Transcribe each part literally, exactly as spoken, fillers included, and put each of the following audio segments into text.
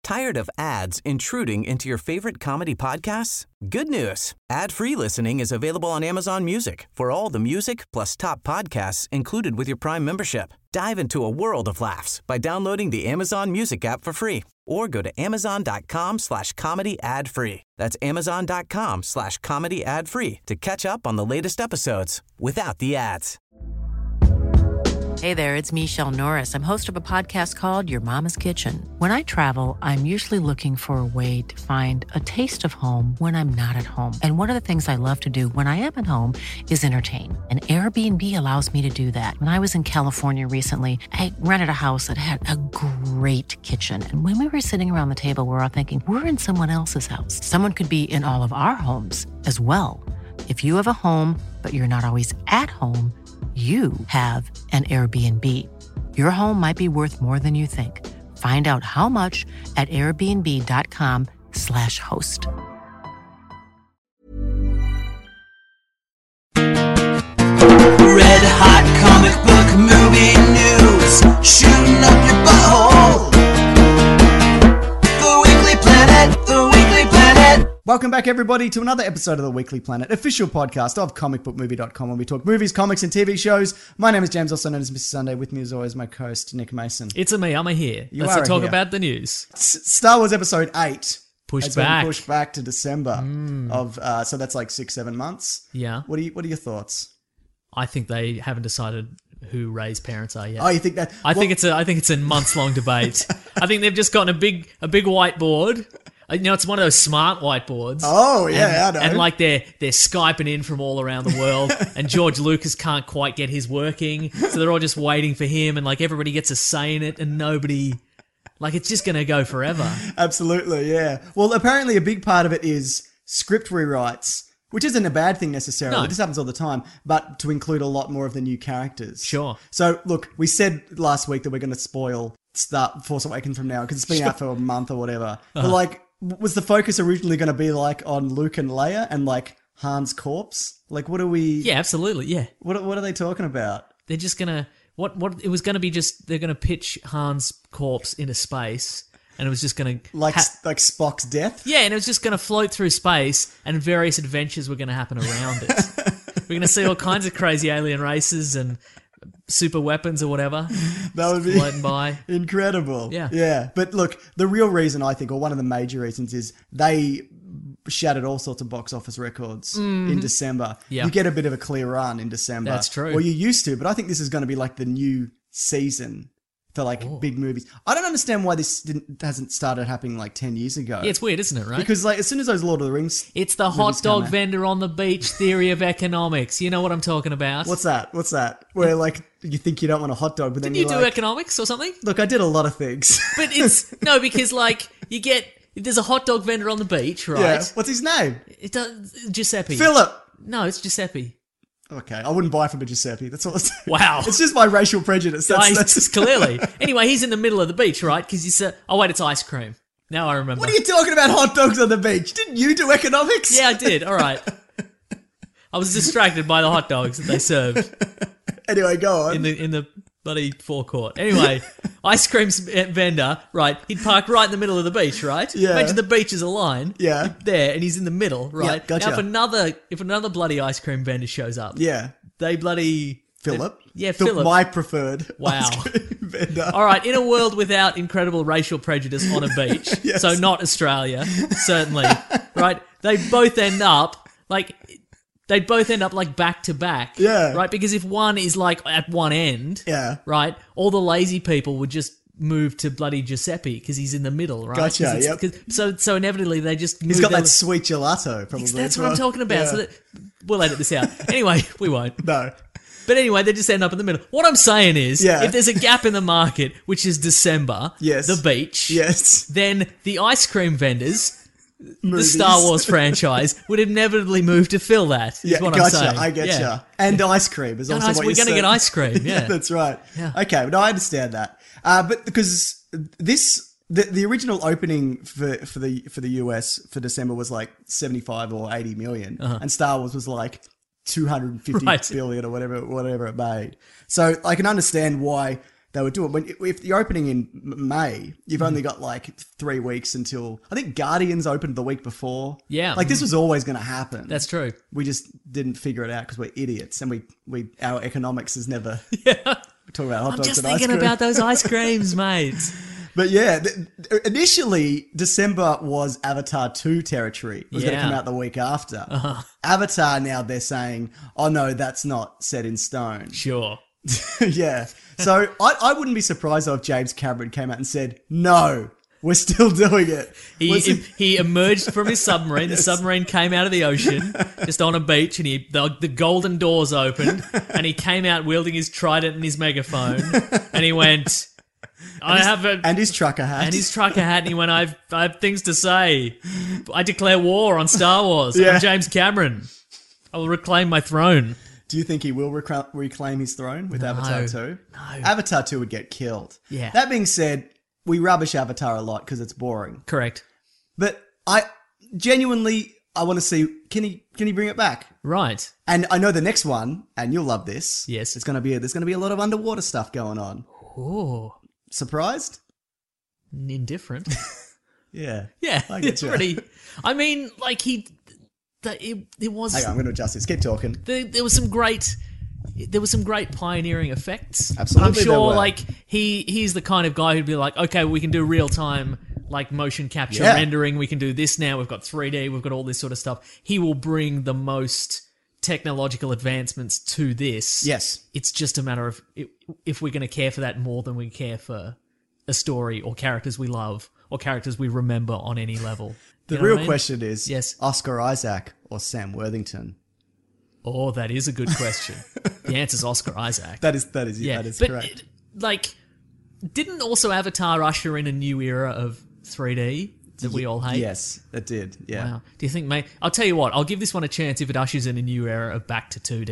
Tired of ads intruding into your favorite comedy podcasts? Good news. Ad-free listening is available on Amazon Music for all the music plus top podcasts included with your Prime membership. Dive into a world of laughs by downloading the Amazon Music app for free or go to amazon.com slash comedy ad free. That's amazon.com slash comedy ad free to catch up on the latest episodes without the ads. Hey there, it's Michelle Norris. I'm host of a podcast called Your Mama's Kitchen. When I travel, I'm usually looking for a way to find a taste of home when I'm not at home. And one of the things I love to do when I am at home is entertain. And Airbnb allows me to do that. When I was in California recently, I rented a house that had a great kitchen. And when we were sitting around the table, we were all thinking, we're in someone else's house. Someone could be in all of our homes as well. If you have a home, but you're not always at home, you have an Airbnb. Your home might be worth more than you think. Find out how much at airbnb.com slash host. Red hot comic book movie news, shooting up your butthole. The Weekly Planet, the Weekly Planet. Welcome back, everybody, to another episode of the Weekly Planet, official podcast of comic book movie dot com, where we talk movies, comics, and T V shows. My name is James, also known as Mister Sunday. With me, as always, my co-host, Nick Mason. It's a me, I'm a here. You Let's are a talk here. about the news. S- Star Wars Episode eight Pushed has been back. pushed back to December of, uh, so that's like six, seven months. Yeah. What are you? What are your thoughts? I think they haven't decided who Rey's parents are yet. Oh, you think that? I well, think it's a I think it's a months long debate. I think they've just gotten a big a big whiteboard. You know, it's one of those smart whiteboards. Oh, yeah, and, I know. And like they're they're Skyping in from all around the world, and George Lucas can't quite get his working, so they're all just waiting for him, and like everybody gets a say in it, and nobody, like it's just gonna go forever. Absolutely, yeah. Well, apparently a big part of it is script rewrites, which isn't a bad thing necessarily. No. This happens all the time, but to include a lot more of the new characters. Sure. So, look, we said last week that we're going to spoil Star Force Awakens from now because it's been Sure. out for a month or whatever. Uh-huh. But, like, was the focus originally going to be, like, on Luke and Leia and, like, Han's corpse? Like, what are we... Yeah, absolutely. Yeah, What, what are they talking about? they're just gonna what what it was gonna be just they're gonna pitch Han's corpse into space, and it was just gonna Like, ha- like Spock's death? Yeah, and it was just going to float through space, and various adventures were going to happen around it. We're going to see all kinds of crazy alien races and super weapons or whatever That would be floating by. incredible. Yeah. Yeah. But look, the real reason I think, or one of the major reasons, is they shattered all sorts of box office records in December. Mm-hmm. Yeah. You get a bit of a clear run in December. That's true. Or you used to, but I think this is going to be like the new season for like big movies. I don't understand why this didn't hasn't started happening like ten years ago. Yeah, it's weird, isn't it, right? Because like as soon as those Lord of the Rings, it's the movies hot come dog out- vendor on the beach theory of economics. You know what I'm talking about. What's that? What's that? Where like you think you don't want a hot dog, but then Did you you're do like, economics or something? look, I did a lot of things. But it's, no, because like, you get, there's a hot dog vendor on the beach, right? Yeah. What's his name? It does, Giuseppe. Philip. No, it's Giuseppe. Okay, I wouldn't buy from a Giuseppe. That's all. It's, Wow. it's just my racial prejudice. That's, Nice, that's clearly. Anyway, he's in the middle of the beach, right? Because you said, oh wait, it's ice cream. Now I remember. What are you talking about? Hot dogs on the beach? Didn't you do economics? Yeah, I did. All right. I was distracted by the hot dogs that they served Anyway, go on. in the in the bloody forecourt. Anyway, ice cream vendor, right? He'd park right in the middle of the beach, right? Yeah. Imagine the beach is a line. Yeah. There, and he's in the middle, right? gotcha. Now, if another if another bloody ice cream vendor shows up, yeah, they bloody Philip. Yeah, Phil- Philip. My preferred. Wow. ice cream vendor. All right, in a world without incredible racial prejudice on a beach, Yes. so not Australia, certainly, right? They both end up like they'd both end up like back to back, Yeah. right? Because if one is like at one end, Yeah. right, all the lazy people would just move to bloody Giuseppe because he's in the middle, right? Gotcha, 'Cause it's- yep. 'cause- so so inevitably they just He's move got their- that sweet gelato. Probably. That's as what I'm well. talking about. Yeah. So that, we'll edit this out. Anyway, we won't. No. But anyway, they just end up in the middle. What I'm saying is, Yeah. if there's a gap in the market, which is December, Yes. the beach, Yes. then the ice cream vendors, Movies. the Star Wars franchise, would inevitably move to fill that, is Yeah, what gotcha. I'm saying. I get yeah. you. And ice cream is And also ice- what we're you're going to saying. get ice cream, yeah. That's right. Yeah. Okay, no, I understand that. Uh, but because this, the, the original opening for, for the for the U S for December was like seventy-five or eighty million, and Star Wars was like two hundred fifty Right. billion or whatever whatever it made. So I can understand why they would do it. When if you're opening in M- May, you've only got like three weeks until I think Guardians opened the week before. Yeah. like this was always going to happen. That's true. We just didn't figure it out because we're idiots, and we, we our economics is never. Yeah. We talk about hot I'm dogs just and ice thinking cream. about those ice creams, mate. But yeah, th- th- initially December was Avatar two territory. It was going Yeah. to come out the week after. Uh-huh. Avatar now they're saying, oh no, that's not set in stone. Sure. Yeah. So I, I wouldn't be surprised though if James Cameron came out and said, no, we're still doing it. He Was it- he emerged from his submarine. The submarine came out of the ocean, just on a beach, and he the, the golden doors opened, and he came out wielding his trident and his megaphone, and he went, "I have a." and his trucker hat. And his trucker hat, and he went, I've, I have things to say. I declare war on Star Wars. Yeah. I'm James Cameron. I will reclaim my throne. Do you think he will recla- reclaim his throne with Avatar two? No. Avatar two would get killed. Yeah. That being said, we rubbish Avatar a lot because it's boring. Correct. But I genuinely, I want to see, can he can he bring it back? Right. And I know the next one, and you'll love this. Yes. It's gonna be there's gonna be a lot of underwater stuff going on. Oh, Surprised? indifferent. Yeah. Yeah, I get it's you. pretty. I mean, like he, that it, it was. Hang on, I'm gonna adjust this. Keep talking. There, there was some great. There was some great pioneering effects. Absolutely I'm there sure, were. like he he's the kind of guy who'd be like, okay, we can do real time like motion capture Yeah. rendering. We can do this now. We've got three D. We've got all this sort of stuff. He will bring the most technological advancements to this. Yes. It's just a matter of if, if we're going to care for that more than we care for a story or characters we love or characters we remember on any level. The You know real what I mean? question is Yes. Oscar Isaac or Sam Worthington? Oh, that is a good question. The answer's Oscar Isaac. That is that is Yeah, that is but correct. it- like, didn't also Avatar usher in a new era of three D that we all hate? Yes, it did. Yeah. Wow. Do you think, mate? I'll tell you what. I'll give this one a chance if it ushers in a new era of back to two D.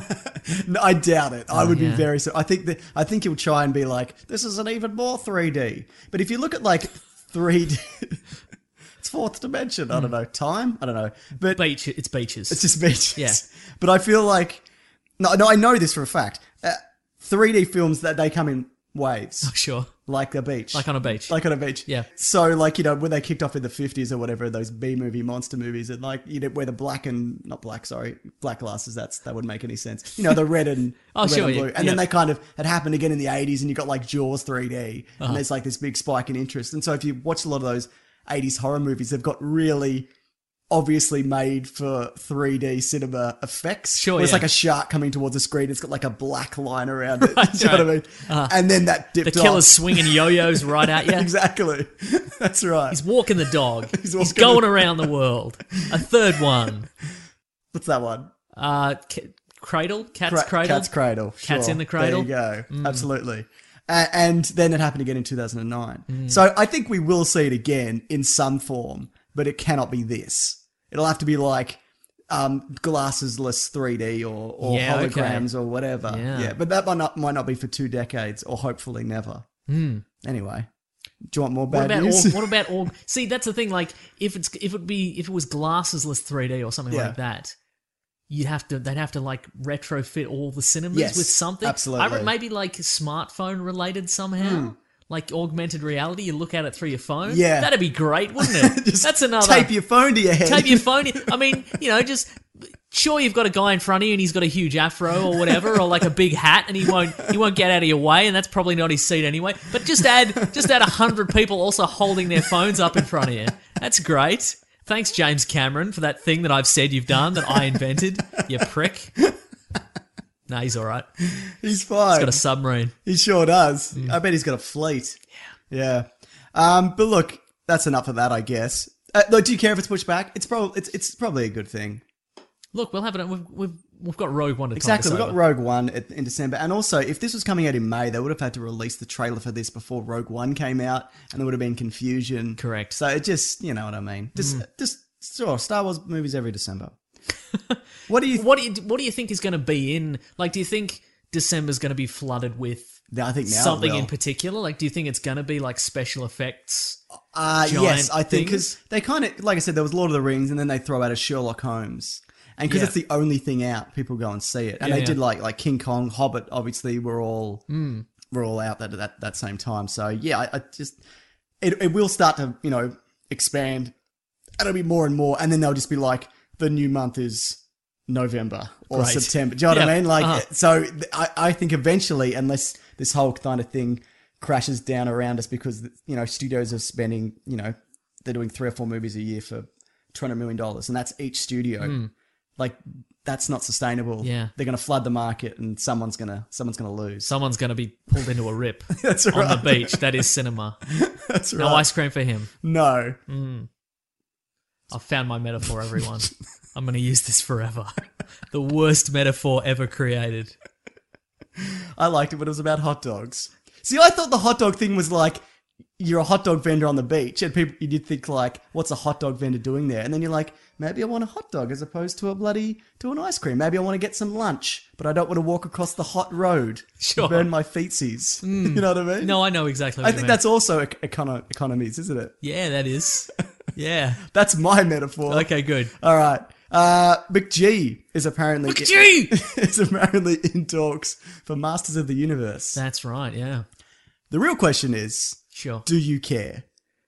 No, I doubt it. I would yeah. be very. So I think that I think he'll try and be like, this is an even more three D. But if you look at like three D, it's fourth dimension. I don't know time. I don't know. But Beach. It's beaches. it's just beaches. Yeah. But I feel like no, no. I know this for a fact. Uh, three D films that they come in waves, sure. like a beach, Like on a beach. like on a beach. Yeah. So like, you know, when they kicked off in the fifties or whatever, those B movie monster movies, and like, you know, where the black and not black, sorry, black glasses, that's that wouldn't make any sense. You know, the red and Oh, the red sure, and yeah, blue. And yeah. then they kind of had happened again in the eighties, and you got like Jaws three D, Uh-huh. and there's like this big spike in interest. And so if you watch a lot of those eighties horror movies, they've got really obviously made for three D cinema effects. Sure, Where it's yeah. like a shark coming towards the screen. It's got like a black line around it. Right, Do you know what I right. mean? And then that The dipped killer's off. swinging yo-yos right at you. Exactly. That's right. He's walking the dog. He's He's, walking going the- around the world. A third one. What's that one? Uh, ca- cradle? Cat's Cra- cradle? Cat's Cradle. Cat's sure. in the cradle? There you go. Mm. Absolutely. A- and then it happened again in two thousand nine. Mm. So I think we will see it again in some form, but it cannot be this. It'll have to be like um, glassesless three D or, or Yeah, okay. holograms or whatever. Yeah. But that might not, might not be for two decades or hopefully never. Anyway, do you want more What bad about news? org, what about org? See, that's the thing. Like, if it's if it be if it was glassesless three D or something Yeah. like that, you'd have to they'd have to like retrofit all the cinemas Yes, with something. absolutely. I re- maybe like smartphone related somehow. Like augmented reality, you look at it through your phone. Yeah. That'd be great, wouldn't it? Just That's another. tape your phone to your head. Tape your phone. I mean, you know, just sure you've got a guy in front of you and he's got a huge afro or whatever, or like a big hat, and he won't he won't get out of your way, and that's probably not his seat anyway. But just add just add a hundred people also holding their phones up in front of you. That's great. Thanks, James Cameron, for that thing that I've said you've done that I invented. You prick. No, he's all right. He's fine. He's got a submarine. He sure does. Mm. I bet he's got a fleet. Yeah. Yeah. Um, but look, that's enough of that, I guess. Uh, look, do you care if it's pushed back? It's probably it's it's probably a good thing. Look, we'll have it. We've we've, we've got Rogue One to Exactly. tide We've us got over. Rogue One at, in December, and also if this was coming out in May, they would have had to release the trailer for this before Rogue One came out, and there would have been confusion. Correct. So it just, you know what I mean. Just Mm. just sure, Star Wars movies every December. What do you? What do you what do you think is going to be in? Like, do you think December's going to be flooded with I think now it something will. in particular? Like, do you think it's going to be like special effects? Uh, giant yes, I think things? because they kind of, like I said, there was Lord of the Rings, and then they throw out a Sherlock Holmes, and because Yeah. it's the only thing out, people go and see it. And Yeah, they yeah. did like like King Kong, Hobbit, obviously were all were all out at that, that same time. So yeah, I, I just, it, it will start to, you know, expand. It'll be more and more. And then they'll just be like, the new month is November or Great. September. Do you know what Yeah. I mean? Like, Uh-huh. so th- I, I think eventually, unless this whole kind of thing crashes down around us because, you know, studios are spending, you know, they're doing three or four movies a year for two hundred million dollars, and that's each studio. Like, that's not sustainable. Yeah. They're going to flood the market, and someone's going to someone's going to lose. Someone's going to be pulled into a rip That's on right. the beach. That is cinema. That's No right. ice cream for him. No. I've found my metaphor, everyone. I'm going to use this forever. The worst metaphor ever created. I liked it, but it was about hot dogs. See, I thought the hot dog thing was like, you're a hot dog vendor on the beach, and people, you did think like, what's a hot dog vendor doing there? And then you're like, maybe I want a hot dog as opposed to a bloody, to an ice cream. Maybe I want to get some lunch, but I don't want to walk across the hot road Sure. to burn my feetsies. You know what I mean? No, I know exactly what I you think mean. that's also ec- econo- economies, isn't it? Yeah, that is. Yeah. That's my metaphor. Okay, good. All right. Uh, McG is apparently Gee! is apparently in talks for Masters of the Universe. That's right, yeah. The real question is, Sure. do you care?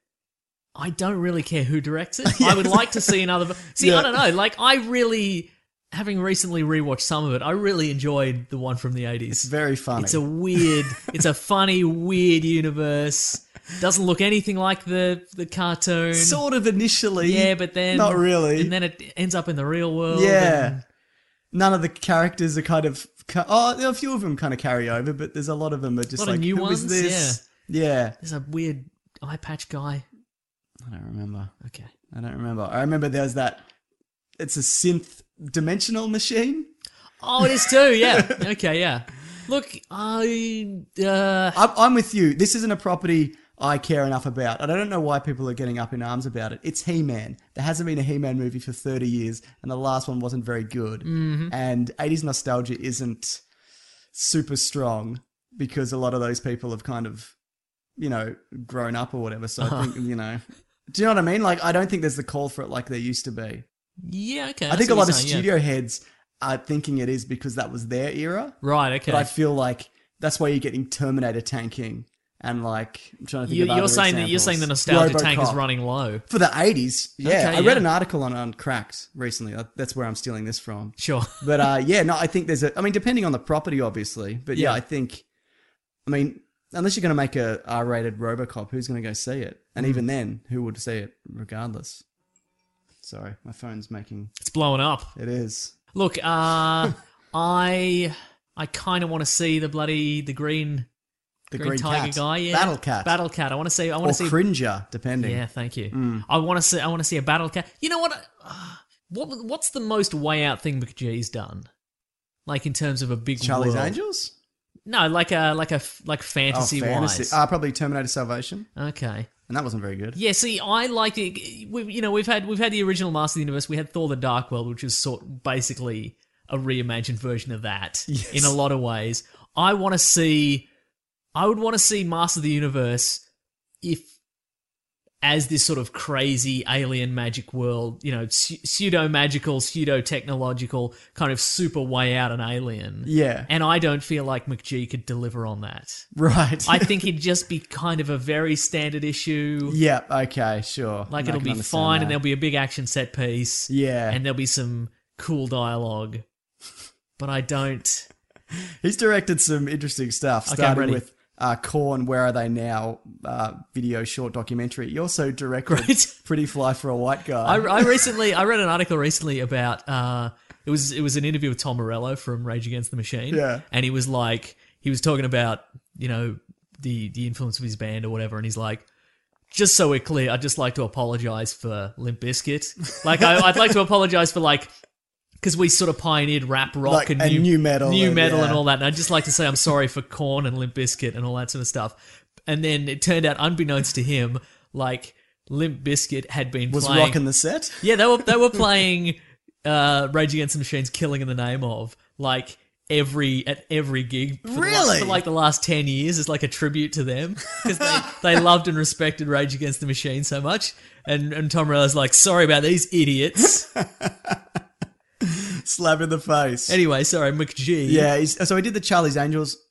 I don't really care who directs it. I would like to see another. See, Yeah. I don't know. Like, I really, having recently rewatched some of it, I really enjoyed the one from the It's eighties. very funny. It's a weird, it's a funny, weird universe. Doesn't look anything like the the cartoon. sort of initially. Yeah, but then not really. and then it ends up in the real world. yeah. and- None of the characters are kind of ca- oh, a few of them kind of carry over, but there's a lot of them are just Lot of like new who is ones, this? Yeah. there's a weird eye patch guy. I don't remember. Okay. I don't remember. I remember there's that. It's a synth dimensional machine. Oh, it is too. Yeah. Okay. Yeah. Look, I. Uh, I'm, I'm with you. This isn't a property I care enough about. And I don't know why people are getting up in arms about it. It's He-Man. There hasn't been a He-Man movie for thirty years, and the last one wasn't very good. Mm-hmm. And eighties nostalgia isn't super strong because a lot of those people have kind of, you know, grown up or whatever. So I think, you know, do you know what I mean? Like, I don't think there's the call for it like there used to be. yeah. Okay. I think see a what lot of you're saying, yeah. studio heads are thinking it is because that was their era. Right. Okay. But I feel like that's why you're getting Terminator tanking and like I'm trying to think You, of you're other saying that you're examples. saying the nostalgia tank is RoboCop. running low. For the eighties. Yeah, Okay, I read yeah. an article on on Cracked recently. That- That's where I'm stealing this from. Sure. But uh, yeah, no, I think there's a. I mean, depending on the property, obviously. But yeah, Yeah. I think. I mean, unless you're going to make a R-rated RoboCop, who's going to go see it? And Hmm. even then, who would see it regardless? Sorry, my phone's making. It's blowing up. It is. Look, uh, I I kind of want to see the bloody the green The green, Green tiger Cat. guy. Yeah. Battle Cat. Battle cat. I want to see. I Or want to see. Cringer, depending. Yeah, thank you. Mm. I want to see. I want to see a battle cat. You know what? Uh, what what's the most way out thing McGee's done? Like in terms of a big Charlie's world? Angels? No, like a like a f- like Oh, fantasy fantasy. wise. Uh, probably Terminator Salvation. Okay. And that wasn't very good. Yeah, see, I liked it. We've, you know, we've had we've had the original Master of the Universe. We had Thor: The Dark World, which is sort basically a reimagined version of that Yes. in a lot of ways. I want to see. I would want to see Master of the Universe if as this sort of crazy alien magic world, you know, pseudo magical, pseudo technological, kind of super way out an alien. Yeah. And I don't feel like McGee could deliver on that. Right. I think he'd just be kind of a very standard issue. Yeah, okay, sure. Like I it'll can be understand fine, that. and there'll be a big action set piece. Yeah. and there'll be some cool dialogue. But I don't. He's directed some interesting stuff, Okay, I'm starting ready. with uh, Korn, Where Are They Now? Uh, video short documentary. He also directed Great. Pretty Fly for a White Guy. I, I recently I read an article recently about uh, it was it was an interview with Tom Morello from Rage Against the Machine. Yeah. and he was like he was talking about you know the the influence of his band or whatever, and he's like. Just so we're clear, I'd just like to apologize for Limp Bizkit. Like, I, I'd like to apologize for, like, because we sort of pioneered rap rock Like, and, and new, new metal new and- metal and yeah. all that. And I'd just like to say I'm sorry for Korn and Limp Bizkit and all that sort of stuff. And then it turned out, unbeknownst to him, like, Limp Bizkit had been was playing... rocking the set. Yeah, they were they were playing uh, Rage Against the Machine's "Killing in the Name of" like every at every gig. For the la- Really? for like the last ten years, as like a tribute to them because they, they loved and respected Rage Against the Machine so much. And and Tom Morello's like, sorry about these idiots. Slap in the face. Anyway, sorry, McGee. Yeah, he's, so he did the Charlie's Angels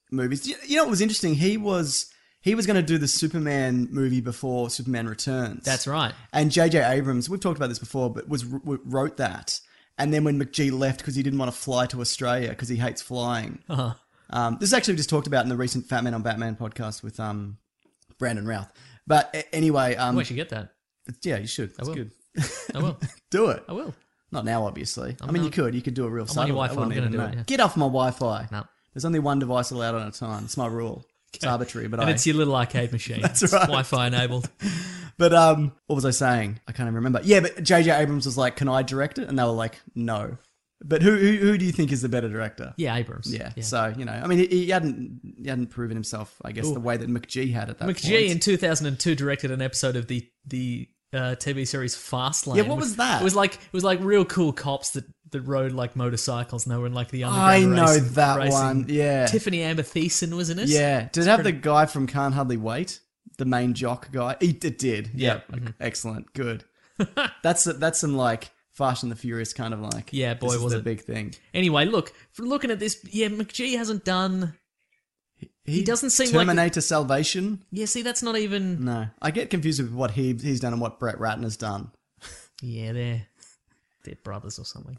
movies. You you know what was interesting? He was he was going to do the Superman movie before Superman Returns. That's right. And J J Abrams, we've talked about this before, but was wrote that. And then when McGee left because he didn't want to fly to Australia because he hates flying. Uh-huh. Um, this is actually just talked about in the recent Fat Man on Batman podcast with um, Brandon Routh. But a- anyway, um, Oh, I should get that. yeah, you should. That's will. good. I will. Do it. I will. Not now, obviously. i I'm mean, not- you could. You could do it real I'm on subtly. your Wi-Fi, I wouldn't I'm gonna even do know. it, yeah. Get off my Wi-Fi. No. There's only one device allowed on a time. It's my rule. It's arbitrary, but And I... it's your little arcade machine. That's It's right. Wi-Fi enabled. But um, what was I saying? I can't even remember. Yeah, but J J Abrams was like, "Can I direct it?" And they were like, "No." But who who, who do you think is the better director? Yeah, Abrams. Yeah. So you know, I mean, he, he hadn't he hadn't proven himself. I guess Ooh. the way that McGee had at that McGee point. in two thousand two directed an episode of the the uh, T V series Fastlane. Yeah, what was that? It was like it was like real cool cops that, that rode like motorcycles and they were in like the underground I know racing- that racing. one. Yeah. Tiffany Amber Thiessen was in it. Yeah. Did it have the guy from Can't Hardly Wait? The main jock guy? It, it did. Yeah. Yeah. Excellent. Good. that's that's some like Fast and the Furious kind of like. Yeah, boy, this is was the it. big thing. Anyway, look, for looking at this, yeah, McGee hasn't done. He doesn't seem like. Terminator Salvation? Yeah, see, that's not even. No. I get confused with what he he's done and what Brett Ratner's done. Yeah, they're they're brothers or something.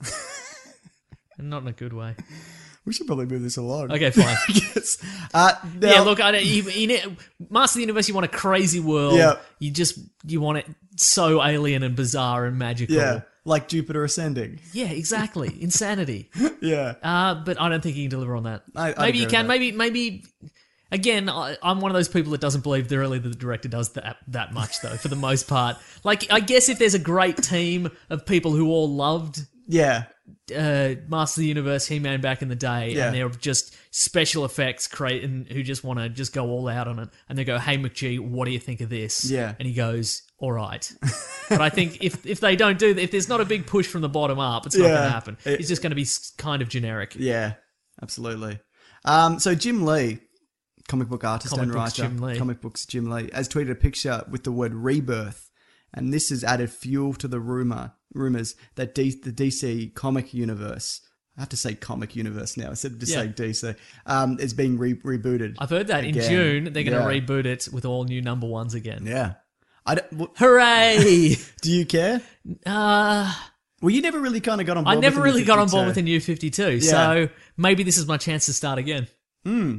And not in a good way. We should probably move this along. Okay, fine. yes. Uh, now- Yeah, look, I don't, you, you know, Master of the Universe, you want a crazy world. Yeah. You just, you want it so alien and bizarre and magical. Yeah. Like Jupiter Ascending. Yeah, exactly. Insanity. Yeah. Uh, but I don't think you can deliver on that. I- I'd maybe you agree can. with Maybe, maybe. Again, I, I'm one of those people that doesn't believe that really the director does that that much, though. For the most part, like I guess if there's a great team of people who all loved Yeah. uh, Master of the Universe, He-Man back in the day, Yeah. and they're just special effects create and who just want to just go all out on it, and they go, "Hey McGee, what do you think of this?" Yeah. and he goes, "All right." But I think if if they don't do that, if there's not a big push from the bottom up, it's not Yeah. going to happen. It- It's just going to be s- kind of generic. Yeah. Absolutely. Um, so Jim Lee, comic book artist Comic and books writer, Jim Lee. comic books Jim Lee, has tweeted a picture with the word rebirth, and this has added fuel to the rumor rumors that D, the D C comic universe. I have to say comic universe now instead of just Yeah. saying D C. Um, is being re- rebooted. I've heard that in again. June they're going to Yeah. reboot it with all new number ones again. Yeah. I don't, w- Hooray! do you care? uh, Well, you never really kind of got on board I never with the really got on board fifty-two. with the new fifty-two, Yeah. so maybe this is my chance to start again. Hmm.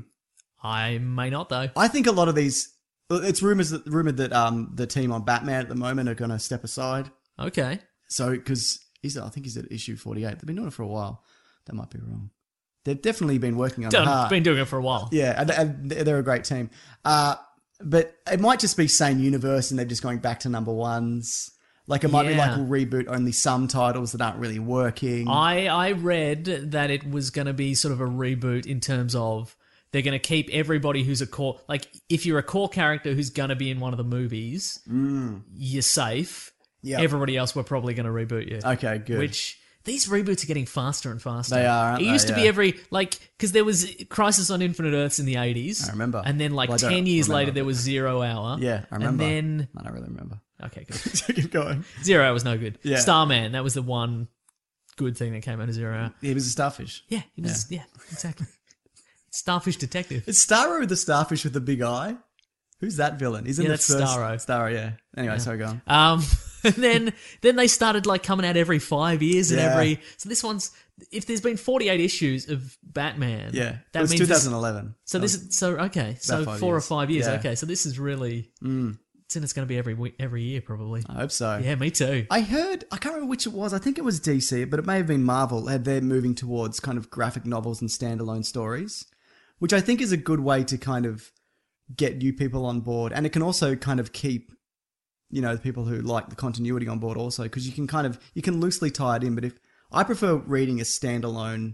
I may not though. I think a lot of these, it's rumors that rumored that um the team on Batman at the moment are going to step aside. Okay. So because he's, I think he's at issue forty-eight. They've been doing it for a while. That might be wrong. They've definitely been working on it Done, hard. been doing it for a while. Yeah, and, and they're a great team. Uh, but it might just be same universe, and they're just going back to number ones. Like it might be Yeah. like we'll reboot only some titles that aren't really working. I I read that it was going to be sort of a reboot in terms of they're going to keep everybody who's a core, like if you're a core character who's going to be in one of the movies, you're safe. Yep. Everybody else, we're probably going to reboot you. Okay, good. Which these reboots are getting faster and faster. They are, aren't It used they? to be Yeah. every like because there was Crisis on Infinite Earths in the eighties. I remember. And then like Well, I don't ten years remember, later, there but- was Zero Hour. Yeah, I remember. And then I don't really remember. okay, good. So keep going. Zero Hour was no good. Yeah. Starman, that was the one good thing that came out of Zero Hour. He was a starfish. Yeah, it was. Yeah, exactly. Starfish Detective. It's Starro the starfish with the big eye. Who's that villain? He's in Yeah, the that's first Starro. Starro, yeah. Anyway, sorry, go on. Um, and then then they started like coming out every five years and Yeah. every. So this one's if there's been forty-eight issues of Batman. Yeah, that it was means this- twenty eleven. So this is so okay. So five four years. or five years. Yeah. Okay, so this is really. Mm. It's and it's going to be every week, every year probably. I hope so. Yeah, me too. I heard, I can't remember which it was. I think it was D C, but it may have been Marvel. Had They're moving towards kind of graphic novels and standalone stories, which I think is a good way to kind of get new people on board. And it can also kind of keep, you know, the people who like the continuity on board also, because you can kind of, you can loosely tie it in. But if I prefer reading a standalone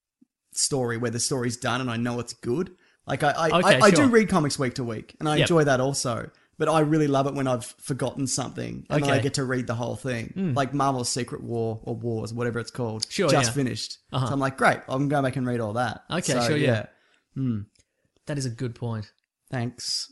story where the story's done and I know it's good. Like I, I, Okay, I, I do sure. read comics week to week, and I Yep. enjoy that also. But I really love it when I've forgotten something and then I Okay. get to read the whole thing. Like Marvel's Secret War or Wars, whatever it's called. Sure, just yeah. finished. Uh-huh. So I'm like, great, I'm going back and read all that. Okay, So, sure, yeah. That is a good point. Thanks.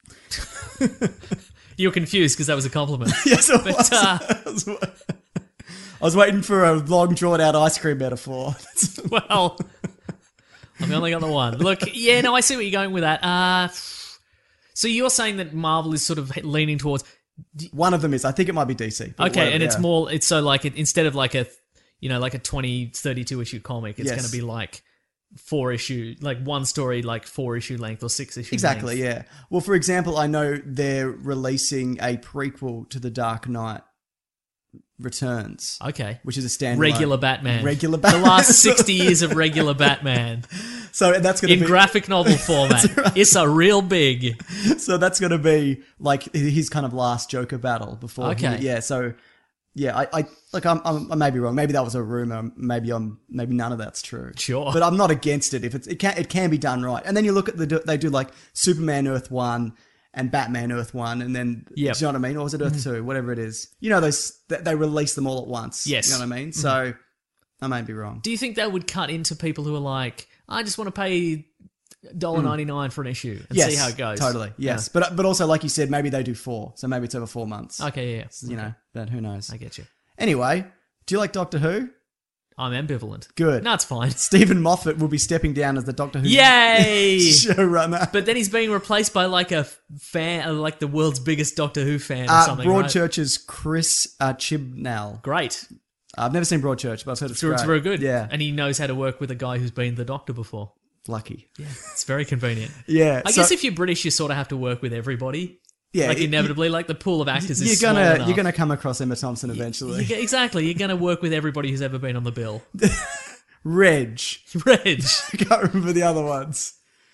You're confused because that was a compliment. Yes, it But, was. uh, I was wa- I was waiting for a long drawn out ice cream metaphor. well, I've only got the one. Look, yeah, no, I see what you're going with that. Uh, so you're saying that Marvel is sort of leaning towards... One of them is. I think it might be D C. but Okay, whatever, and it's yeah. more... It's so like, it, instead of like a, you know, like a twenty, thirty-two issue comic, it's Yes. going to be like four issue, like one story, like four issue length or six issue Exactly, length. yeah. Well, for example, I know they're releasing a prequel to The Dark Knight Returns, Okay. which is a standalone. Regular Batman. Regular Batman. The last sixty years of regular Batman. So that's going to In be graphic novel format. It's a real big. so that's going to be like his kind of last Joker battle before. Okay. He, yeah. So yeah, I, I like I'm, I'm I may be wrong. Maybe that was a rumor. Maybe I'm maybe none of that's true. Sure. But I'm not against it if it's it can it can be done right. And then you look at the they do like Superman Earth One and Batman Earth One, and then Yep. do you know what I mean? Or was it Earth Two? Whatever it is. You know those they they release them all at once. Yes. You know what I mean? So I may be wrong. Do you think that would cut into people who are like, I just want to pay one dollar ninety-nine for an issue and Yes, see how it goes? Totally. Yes. But but also like you said, maybe they do four. So maybe it's over four months. Yeah. Okay, yeah. You know, but who knows? I get you. Anyway, do you like Doctor Who? I'm ambivalent. Good. No, it's fine. Stephen Moffat will be stepping down as the Doctor Who Yay! showrunner. But then he's being replaced by like a fan, like the world's biggest Doctor Who fan or Uh, something. right? Broadchurch's Chris uh, Chibnall. Great. I've never seen Broadchurch, but I've heard it's, So it's great. very good. Yeah, And he knows how to work with a guy who's been the Doctor before. lucky. Yeah. It's very convenient. Yeah, I so- guess if you're British, you sort of have to work with everybody. yeah, Like it- inevitably, like the pool of actors you're is small gonna enough. you're gonna come across Emma Thompson eventually. You get- exactly. You're going to work with everybody who's ever been on the bill. Reg, Reg. I can't remember the other ones.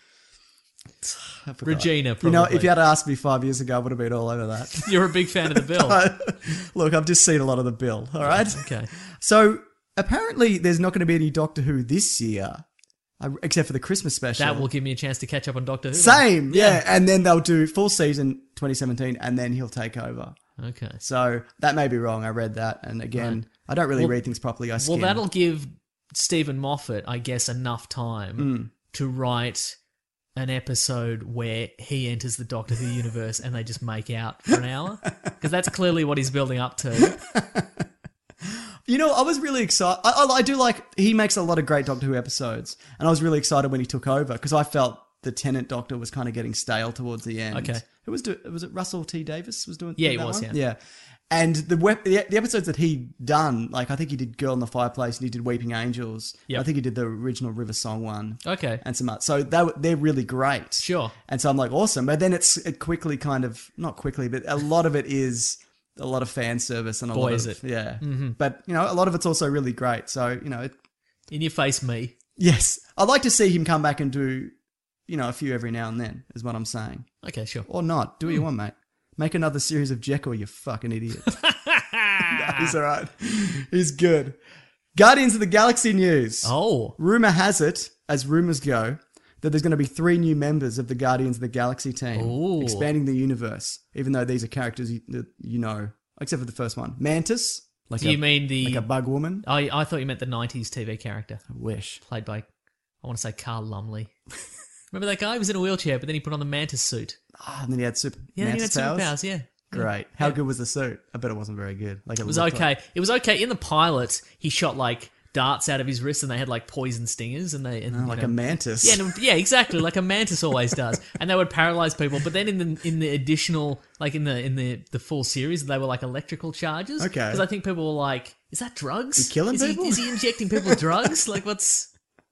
I forgot. Regina, You probably. know, if you had asked me five years ago, I would have been all over that. You're a big fan of the bill. Look, I've just seen a lot of the bill. All right. Okay. So apparently, there's not going to be any Doctor Who this year, uh, except for the Christmas special. That will give me a chance to catch up on Doctor Who. Same, yeah. And then they'll do full season twenty seventeen, and then he'll take over. Okay. So that may be wrong. I read that, and again, Right. I don't really Well- read things properly. I skim. Well, that'll give Stephen Moffat, I guess, enough time Mm. to write an episode where he enters the Doctor Who universe and they just make out for an hour. Because that's clearly what he's building up to. You know, I was really excited. I, I, I do like he makes a lot of great Doctor Who episodes, and I was really excited when he took over because I felt the Tennant Doctor was kind of getting stale towards the end. Okay. Who was do, was it Russell T Davis was doing? Yeah, doing he that was, one? yeah. yeah. And the, wep- the the episodes that he done, like I think he did Girl in the Fireplace and he did Weeping Angels. Yep. I think he did the original River Song one. Okay. And some others. So they were- they're really great. Sure. And so I'm like, awesome. But then it's it quickly kind of, not quickly, but a lot of it is a lot of fan service and a Boy, lot is of, it. yeah. Mm-hmm. But, you know, a lot of it's also really great. So, you know, it, In your face, me. yes. I'd like to see him come back and do, you know, a few every now and then, is what I'm saying. Okay, sure. Or not. Do what you want, mate. Make another series of Jekyll, you fucking idiot. No, he's all right. He's good. Guardians of the Galaxy news. Oh. Rumor has it, as rumors go, that there's going to be three new members of the Guardians of the Galaxy team, Ooh. expanding the universe, even though these are characters you, that you know, except for the first one. Mantis, like, Do a, you mean the... like a bug woman. I, I thought you meant the nineties T V character. I wish. Played by, I want to say Carl Lumley. Remember that guy? He was in a wheelchair, but then he put on the mantis suit. Ah, and then he had super Yeah, Mantis he had powers. superpowers, yeah. Great. How good was the suit? I bet it wasn't very good. Like It was okay. It was okay. In the pilot, he shot like darts out of his wrists and they had like poison stingers and they... And, you like know, a mantis. Yeah, no, yeah, exactly, like a mantis always does, and they would paralyze people. But then in the in the additional, like in the in the the full series, they were like electrical charges. Okay. because I think people were like, "Is that drugs? He killing is people? He, is he injecting people with drugs? Like, what's?"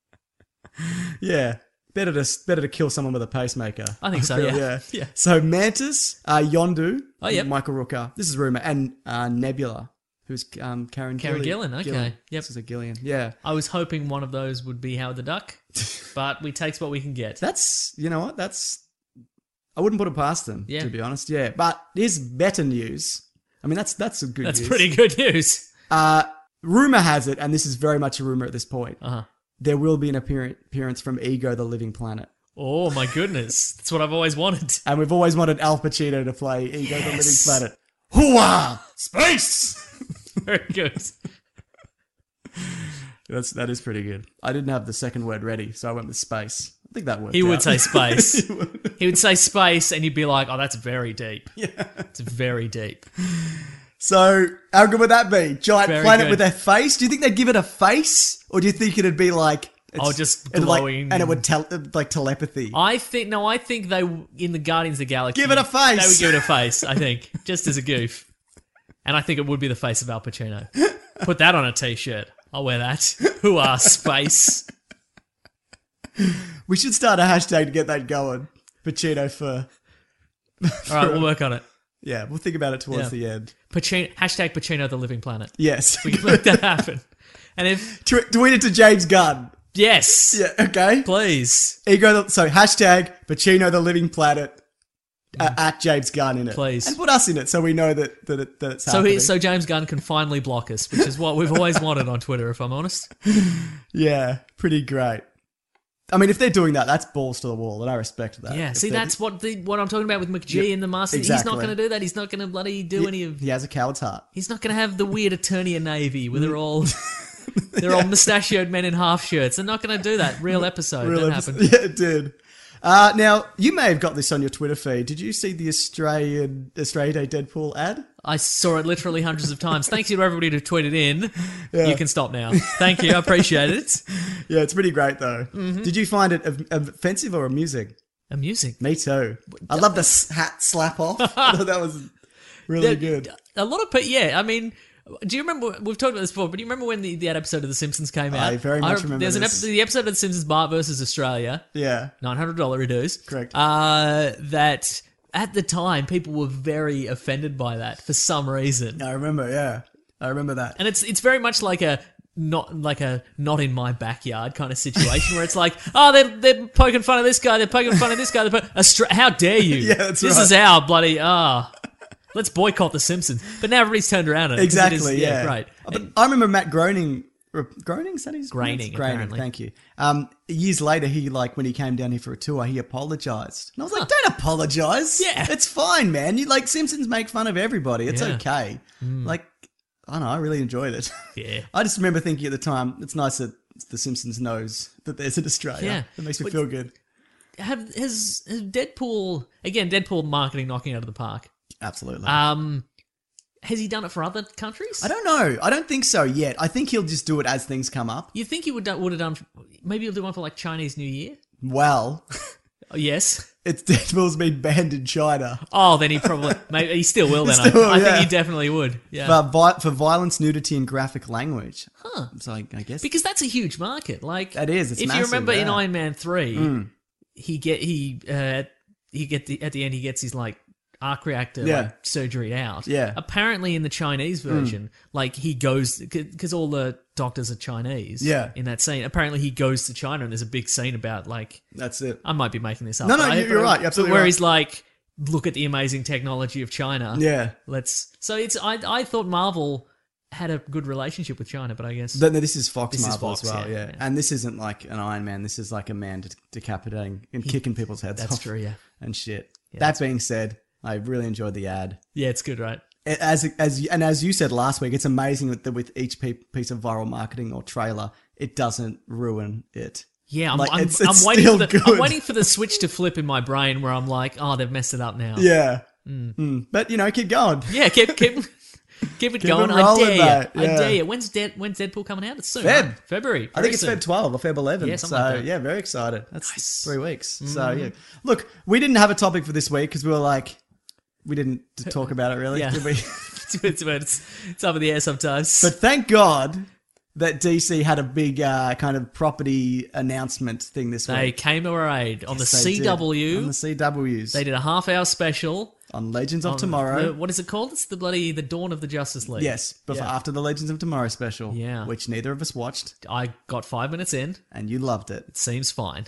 Yeah. Better to better to kill someone with a pacemaker. I think so, feel, yeah. Yeah. So Mantis, uh, Yondu, Oh, yep. Michael Rooker. This is rumor, and uh, Nebula, who's um, Karen. Karen Gillan. Gillan, okay. Gillan. Yep. This is a Gillian. Yeah, I was hoping one of those would be Howard the Duck, but we takes what we can get. that's you know what that's. I wouldn't put it past them, Yeah. to be honest. Yeah, but here's better news. I mean, that's that's a good. That's news. pretty good news. Uh, rumor has it, and this is very much a rumor at this point. Uh huh. There will be an appearance appearance from Ego, the Living Planet. Oh my goodness, that's what I've always wanted. And we've always wanted Al Pacino to play Ego, the Living Yes. Planet. Hooah! Space! Very good. That's, that is pretty good. I didn't have the second word ready, so I went with space. I think that worked He would out. say space. He would say space, and you'd be like, "Oh, that's very deep. Yeah, it's very deep." So, how good would that be? Giant Very planet good. with a face? Do you think they'd give it a face? Or do you think it'd be like Oh, just It'd like- glowing. and it would tell like telepathy. I think no, I think they in the Guardians of the Galaxy Give it a face. They would give it a face. I think just as a goof, and I think it would be the face of Al Pacino. Put that on a t-shirt. I'll wear that. Who are space? We should start a hashtag to get that going. Pacino for. All right, we'll work on it. Yeah, we'll think about it towards Yeah. the end. Pacino, hashtag Pacino the Living Planet. Yes. We can make that happen. And if Tw- tweet it to James Gunn. yes, Yeah. Okay. please, Ego. So hashtag Pacino the Living Planet. Uh, at James Gunn in it, Please. and put us in it so we know that that, it, that it's so happening. he, so James Gunn can finally block us, which is what we've always wanted on Twitter. If I'm honest, Yeah, pretty great. I mean, if they're doing that, that's balls to the wall, and I respect that. yeah. If See, they're- that's what the what I'm talking about with McGee Yeah, and the Master. He's exactly. not going to do that. He's not going to bloody do any of. he has a coward's heart. He's not going to have the weird Eternia Navy where they're all they're all mustachioed men in half shirts. They're not going to do that. Real episode. Real that episode- happened. Yeah, it did. Uh, now, you may have got this on your Twitter feed. Did you see the Australian Australia Day Deadpool ad? I saw it literally hundreds of times. Thanks to everybody who tweeted in. You can stop now. Thank you. I appreciate it. Yeah, it's pretty great though. Mm-hmm. Did you find it of- offensive or amusing? Amusing. Me too. I love the s- hat slap off. I thought that was really good. A lot of people, yeah. I mean, do you remember? We've talked about this before, but do you remember when the, the episode of The Simpsons came out? I very much remember There's an this. episode, the episode of The Simpsons, Bart versus Australia, Yeah, nine hundred dollars dues. Correct. Uh, that at the time people were very offended by that for some reason, I remember. Yeah, I remember that. and it's it's very much like a. Not like a not in my backyard kind of situation where it's like, oh, they're they're poking fun of this guy, they're poking fun of this guy. They're po- Austra- How dare you? Yeah, that's this right. is our bloody ah. Let's boycott The Simpsons. But now everybody's turned around on it. 'cause it Exactly. is- yeah, Great. But I remember Matt Groening. or Groening, is that his Groening, pronounced? Groening. apparently. Thank you. Um, years later, he like when he came down here for a tour, he apologized, and I was like, "Don't apologize. Yeah. it's fine, man. You like Simpsons make fun of everybody. It's Yeah. Mm. okay. Like, I don't know. I really enjoyed it. Yeah. I just remember thinking at the time, it's nice that The Simpsons knows that there's an Australia. Yeah. It makes me But- feel good. Have has, has Deadpool again? Deadpool marketing knocking out of the park. Absolutely. Um, has he done it for other countries? I don't know. I don't think so yet. I think he'll just do it as things come up. You think he would do- would have done? Maybe he'll do one for like Chinese New Year. Well, Oh, yes. it's Deadpool's been banned in China. Oh, then he probably maybe he still will. Then Still, I, I yeah. think he definitely would. Yeah. For, vi- for violence, nudity, and graphic language. Huh. So I, I guess Because that's a huge market. Like that is. It's if massive, you remember in yeah. Iron Man three, he get he uh, he get the, at the end he gets his like arc reactor Yeah. like surgery out. Yeah. Apparently in the Chinese version, like he goes because all the doctors are Chinese. Yeah. In that scene, apparently he goes to China and there's a big scene about like That's it. I might be making this up. No, no, but I- you- you're but- right, you're absolutely Where right. he's like, look at the amazing technology of China. Yeah. Let's. So it's I I thought Marvel had a good relationship with China, but I guess But no, this is Fox This is Marvel Fox, as well, yeah, yeah. yeah. And this isn't like an Iron Man. This is like a man de- decapitating and kicking people's heads that's off. true. Yeah. And shit. that being said, I really enjoyed the ad. Yeah, it's good, right? As as and as you said last week, it's amazing that with each pe- piece of viral marketing or trailer, it doesn't ruin it. Yeah, I'm, Like, I'm, it's- it's I'm waiting still for the, I'm good. waiting for the switch to flip in my brain where I'm like, oh, they've messed it up now. Yeah. Mm. But you know, keep going. Yeah, keep keep keep it Keep going. it I rolling, dare mate. you. I Yeah. dare you. When's Dead, when's Deadpool coming out? It's soon. Feb. right? February. I Very think it's soon. Feb twelve or Feb eleven. Yeah, so something like that. yeah, very excited. That's Nice. three weeks. So yeah, look, we didn't have a topic for this week because we were like, we didn't t- talk about it really, Yeah. did we? it's, it's, it's, it's up in the air sometimes. But thank God that D C had a big uh, kind of property announcement thing this they week. came to our aid on the Yes, they C did. W. on the C Ws They did a half hour special. on Legends of on Tomorrow. the- what is it called? It's the bloody the Dawn of the Justice League. Yes, before Yeah. after the Legends of Tomorrow special, Yeah. which neither of us watched, I got five minutes in. and you loved it. Seems fine.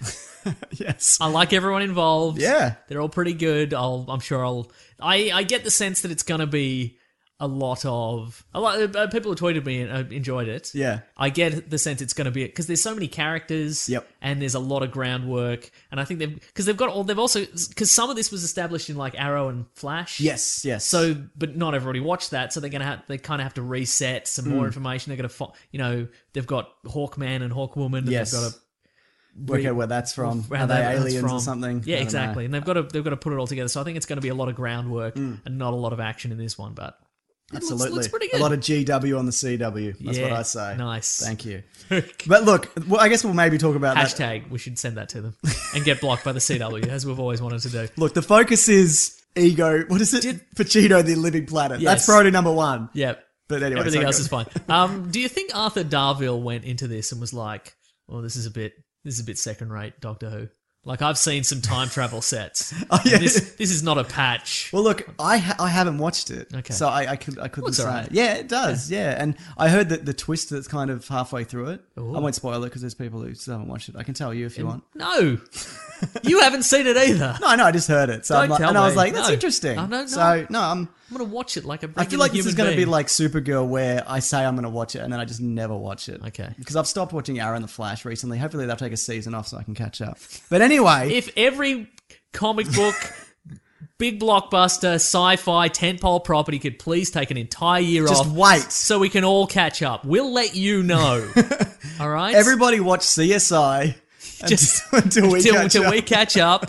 Yes, I like everyone involved. Yeah. They're all pretty good. I'll, I'm sure I'll. I, I get the sense that it's going to be a lot of. A lot uh, people who tweeted me and uh, enjoyed it. Yeah. I get the sense it's going to be because there's so many characters. Yep. And there's a lot of groundwork, and I think they've because they've got all they've also because some of this was established in like Arrow and Flash. yes, yes. So, but not everybody watched that, so they're gonna have they kind of have to reset some Hmm. more information. They're gonna, fo- you know, they've got Hawkman and Hawkwoman. And Yes. They've got to work out where that's from. where Are they that's aliens or from. something? I Yeah, don't exactly. know. And they've got to they've got to put it all together. So I think it's going to be a lot of groundwork Mm. and not a lot of action in this one. But Absolutely. looks pretty good. A lot of G W on the C W. That's what Yeah, I say. nice. Thank you. But look, well, I guess we'll maybe talk about that. Hashtag, we should send that to them and get blocked by the C W, as we've always wanted to do. Look, the focus is ego. What is it? Did- Pacino, the living planet. Yes. That's priority number one. Yep. But anyway, Everything so else go- is fine. Um, do you think Arthur Darvill went into this and was like, "Well, this is a bit, this is a bit second-rate Doctor Who"? Like, I've seen some time travel sets. Oh, yeah. This, this is not a patch. Well, look, I ha- I haven't watched it, Okay. so I, I could I couldn't Well, it's say. alright. Yeah, it does. Yeah. and I heard that the twist that's kind of halfway through it. Ooh. I won't spoil it because there's people who still haven't watched it. I can tell you if you want. No, you haven't seen it either. No, no, I just heard it. So Don't I'm like, tell and I was me. like, that's No. interesting. Oh, no, no. So no, I'm. I'm gonna watch it like a. I feel like this human is going to be being. like Supergirl, where I say I'm going to watch it and then I just never watch it. Okay. Because I've stopped watching Arrow and the Flash recently. Hopefully they'll take a season off so I can catch up. But anyway, If every comic book, big blockbuster, sci-fi, tentpole property could please take an entire year just off, wait. so we can all catch up. We'll let you know. All right. Everybody watch C S I Just until, until we until, catch until up. we catch up.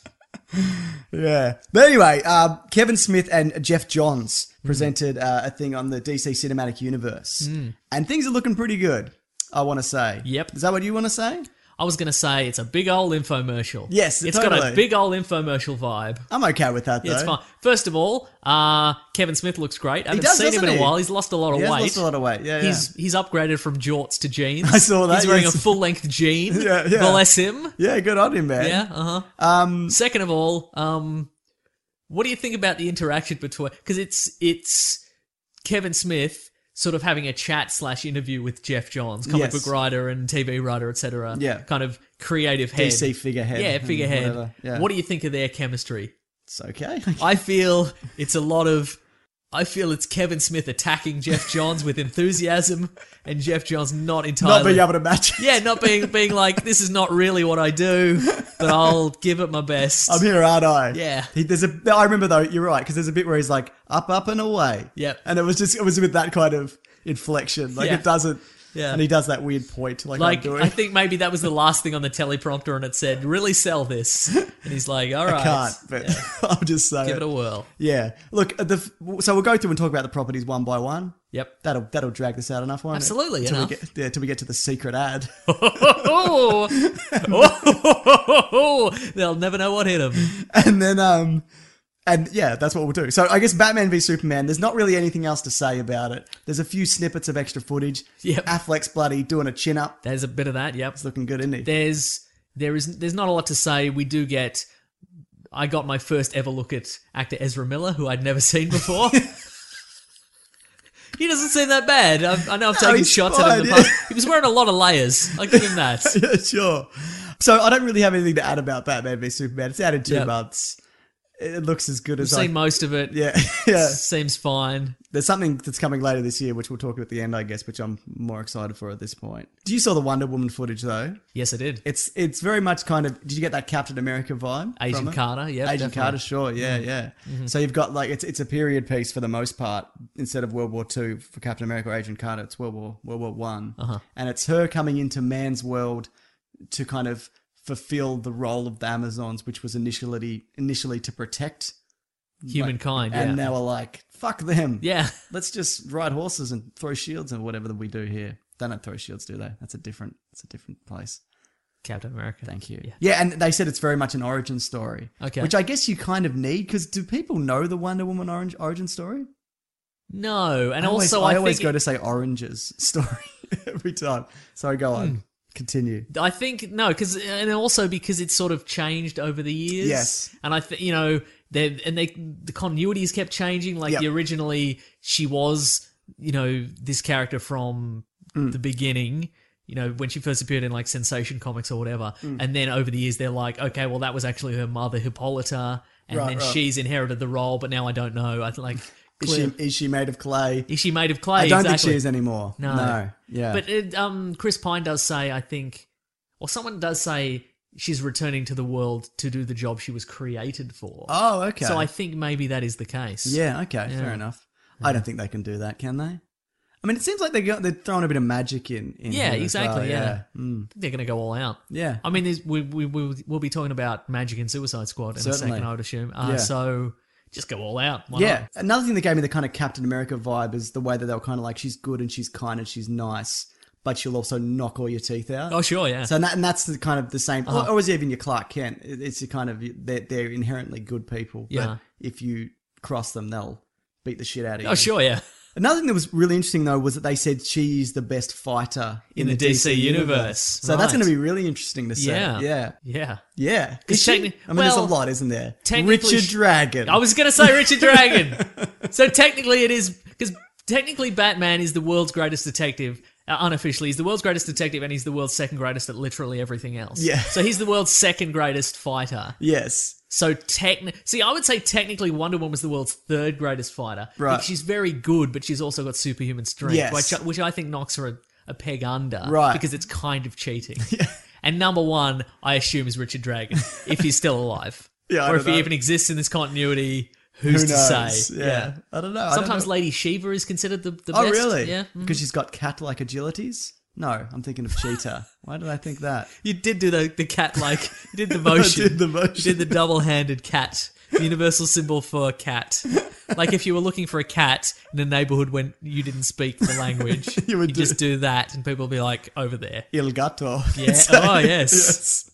Yeah. But anyway, um, Kevin Smith and Jeff Johns Hmm. presented uh, a thing on the D C Cinematic Universe. And things are looking pretty good, I want to say. Yep. Is that what you want to say? I was going to say it's a big old infomercial. Yes, it's got totally. a big old infomercial vibe. I'm okay with that, though. Yeah, it's fine. First of all, uh, Kevin Smith looks great. I haven't does, seen him in doesn't a he? while. He's lost a lot of He has weight. lost a lot of weight, yeah, yeah. He's he's upgraded from jorts to jeans. I saw that, He's wearing yes. a full length jean. Yeah, yeah. Bless him. Yeah, good on him, man. Yeah, uh huh. Um, Second of all, um, what do you think about the interaction between? Because it's it's Kevin Smith sort of having a chat slash interview with Jeff Johns, comic Yes. book writer and T V writer, et cetera. Yeah. Kind of creative head. D C figurehead. Yeah, and figurehead. whatever. Yeah. What do you think of their chemistry? It's okay. I feel it's a lot of. I feel it's Kevin Smith attacking Jeff Johns with enthusiasm, and Jeff Johns not entirely. Not being able to match it. Yeah, not being being like, this is not really what I do, but I'll give it my best. I'm here, aren't I? Yeah. He, there's a. I remember though. You're right because there's a bit where he's like up, up and away. Yep. And it was just it was with that kind of inflection. Like Yeah. it doesn't. Yeah. And he does that weird point like, Like, I'm doing. I think maybe that was the last thing on the teleprompter, and it said, "Really sell this," and he's like, "All right, I can't. But I'll just say give it a whirl." Yeah. Look. The so we'll go through and talk about the properties one by one. Yep. That'll that'll drag this out enough, won't Absolutely, it? Till enough. we get yeah, till we get to the secret ad. Oh, oh, they'll never know what hit him. And then, um, and yeah, that's what we'll do. So I guess Batman v Superman, there's not really anything else to say about it. There's a few snippets of extra footage. Yep. Affleck's bloody doing a chin up. There's a bit of that. Yep. It's looking good, isn't he? There's there is there's not a lot to say. We do get. I got my first ever look at actor Ezra Miller, who I'd never seen before. He doesn't seem that bad. I, I know I've No, taken he's shots at him in the fine, past. yeah. He was wearing a lot of layers. I give him that. Yeah, sure. So I don't really have anything to add about Batman v Superman. It's out in two Yep. months. It looks as good I've as I. seen most of it. Yeah, yeah. Seems fine. There's something that's coming later this year, which we'll talk about at the end, I guess, which I'm more excited for at this point. You saw the Wonder Woman footage, though. Yes, I did. It's it's very much kind of. Did you get that Captain America vibe? Agent from it? Carter, yep, Agent definitely. Mm-hmm. Carter, sure, yeah, yeah. So you've got like it's it's a period piece for the most part. Instead of World War Two for Captain America or Agent Carter, it's World War World War One, Uh-huh. and it's her coming into man's world to kind of fulfill the role of the Amazons, which was initially initially to protect Humankind, and yeah. now we're like, fuck them. Yeah. Let's just ride horses and throw shields and whatever that we do here. They don't throw shields, do they? That's a different. It's a different place. Captain America. Thank you. Yeah. Yeah, and they said it's very much an origin story. Okay. Which I guess you kind of need because do people know the Wonder Woman orange origin story? No, and I always, also I I, always think go to say oranges story every time. Sorry, go on. Hmm. Continue. I think no, because and also because it's sort of changed over the years. Yes. and I think you know they and they the continuities kept changing. Like Yep. the originally she was you know this character from Mm. the beginning. You know when she first appeared in like Sensation Comics or whatever, Mm. and then over the years they're like, okay, well that was actually her mother Hippolyta, and Right, then right. she's inherited the role, but now I don't know. I think like Is she is she made of clay? is she made of clay? I don't exactly. think she is anymore. No. No. Yeah. But it, um, Chris Pine does say, I think, or someone does say she's returning to the world to do the job she was created for. oh, okay. So I think maybe that is the case. Yeah, okay, Yeah. fair enough. I don't think they can do that, can they? I mean, it seems like they got, they're throwing a bit of magic in. in Yeah, here as exactly. well, Yeah, Mm. I think they're going to go all out. Yeah. I mean, there's, we we we we'll be talking about Magic and Suicide Squad in Certainly. a second, I would assume. Uh, Yeah. So, just go all out. Why Yeah. not? Another thing that gave me the kind of Captain America vibe is the way that they were kind of like, she's good and she's kind and she's nice, but she'll also knock all your teeth out. Oh, sure, yeah. So and, that, and that's the kind of the same, Uh-huh. or, or is even your Clark Kent. It- It's the kind of they're, they're inherently good people. But Yeah. if you cross them, they'll beat the shit out of you. oh, sure, yeah. Another thing that was really interesting though was that they said she's the best fighter in, In the D C universe. So that's Right. going to be really interesting to see. Yeah. Yeah. Yeah. Yeah. 'Cause Is she? techni- I mean, there's well, a lot, isn't there? technically Richard she- Dragon. I was going to say Richard Dragon. So technically it is, because technically Batman is the world's greatest detective. Uh, unofficially, he's the world's greatest detective and he's the world's second greatest at literally everything else. Yeah. So he's the world's second greatest fighter. Yes. So techni- see, I would say technically Wonder Woman was the world's third greatest fighter. Right. Like, she's very good, but she's also got superhuman strength, Yes. which, which I think knocks her a, a peg under. Right. Because it's kind of cheating. And number one, I assume, is Richard Dragon, if he's still alive. Yeah, I or don't if he know. even exists in this continuity, who's Who to knows? say? Yeah. I don't know. I don't Sometimes know. Lady Shiva is considered the, the Oh, best. really? Yeah. Because she's got cat-like agilities? No, I'm thinking of Cheetah. Why did I think that? You did do the, the cat like, you did the motion. I did the motion. You did the double-handed cat. The universal symbol for cat. Like if you were looking for a cat in a neighborhood when you didn't speak the language, You would do- just do that and people would be like, over there. Il Gato. Yeah. Oh, yes.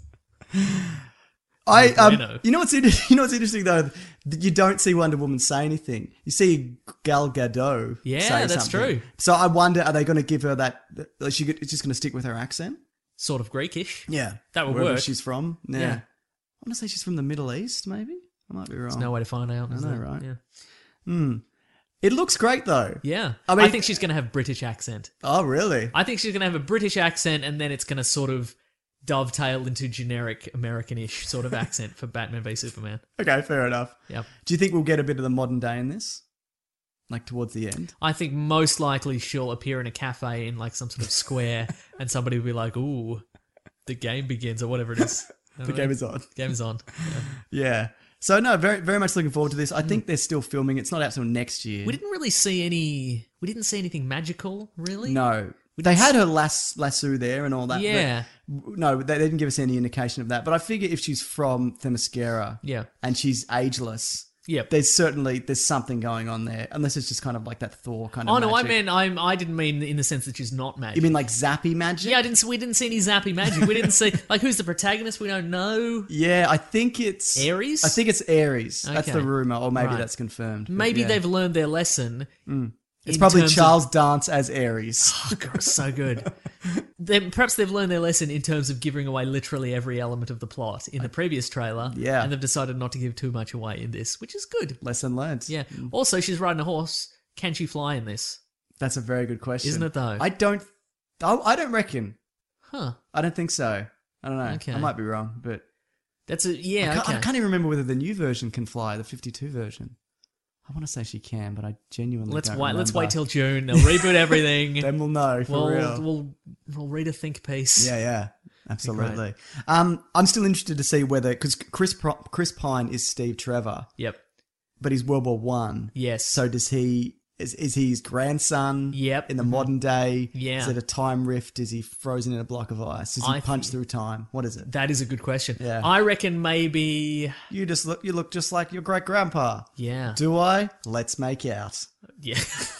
I um, Bueno. you know what's inter- you know what's interesting though, that you don't see Wonder Woman say anything. You see Gal Gadot. Yeah, say that's something. true. So I wonder, are they going to give her that? Is she it's just going to stick with her accent? Sort of Greekish. Yeah, That would Wherever work. she's from. Yeah. Yeah. I want to say she's from the Middle East. Maybe I might be wrong. There's no way to find out. is know, there? right? Yeah. It looks great though. Yeah. I I, mean- think she's going to have British accent. Oh really? I think she's going to have a British accent and then it's going to sort of dovetail into generic American-ish sort of accent for Batman v Superman. Okay, fair enough. Yep. Do you think we'll get a bit of the modern day in this, like towards the end? I think most likely she'll appear in a cafe in like some sort of square and somebody will be like, ooh, the game begins or whatever it is. The game is on. Game is on. Yeah. Yeah. So no, very very much looking forward to this. I think they're still filming. It's not out till next year. We didn't really see any, we didn't see anything magical, really. No. They had her lass, lasso there and all that. but- Yeah. no, they, they didn't give us any indication of that. But I figure if she's from Themyscira Yeah. and she's ageless, Yep. there's certainly there's something going on there. Unless it's just kind of like that Thor kind of Oh, no, I magic. meant, I'm, I didn't mean in the sense that she's not magic. You mean like zappy magic? Yeah, I didn't. We didn't see any zappy magic. We didn't see like who's the protagonist. We don't know. Yeah, I think it's... Ares? I think it's Ares. That's Okay. the rumor. Or maybe Right. that's confirmed. but Maybe yeah. they've learned their lesson. It's in probably terms of- Charles Dance as Ares. Oh, God, so good. Then perhaps they've learned their lesson in terms of giving away literally every element of the plot in the previous trailer. Yeah. And they've decided not to give too much away in this, which is good. Lesson learned. Yeah. Also, she's riding a horse. Can she fly in this? That's a very good question. Isn't it, though? I don't... I, I don't reckon. Huh. I don't think so. I don't know. Okay. I might be wrong, but... That's a yeah. I, can't, okay. I can't even remember whether the new version can fly, the fifty-two version. I want to say she can, but I genuinely let's don't wait. Let's remember. wait till June. They'll reboot everything. Then we'll know, for we'll, real. we'll we'll read a think piece. Yeah, yeah. Absolutely. Um, I'm still interested to see whether... Because Chris, Pro- Chris Pine is Steve Trevor, Yep. but he's World War One. Yes. So does he... Is, is he his grandson? Yep. In the modern day? Yeah. Is it a time rift? Is he frozen in a block of ice? Is he I punched thi- through time? What is it? That is a good question. Yeah. I reckon maybe. You just look. You look just like your great grandpa. Yeah. Do I? Let's make out. Yeah.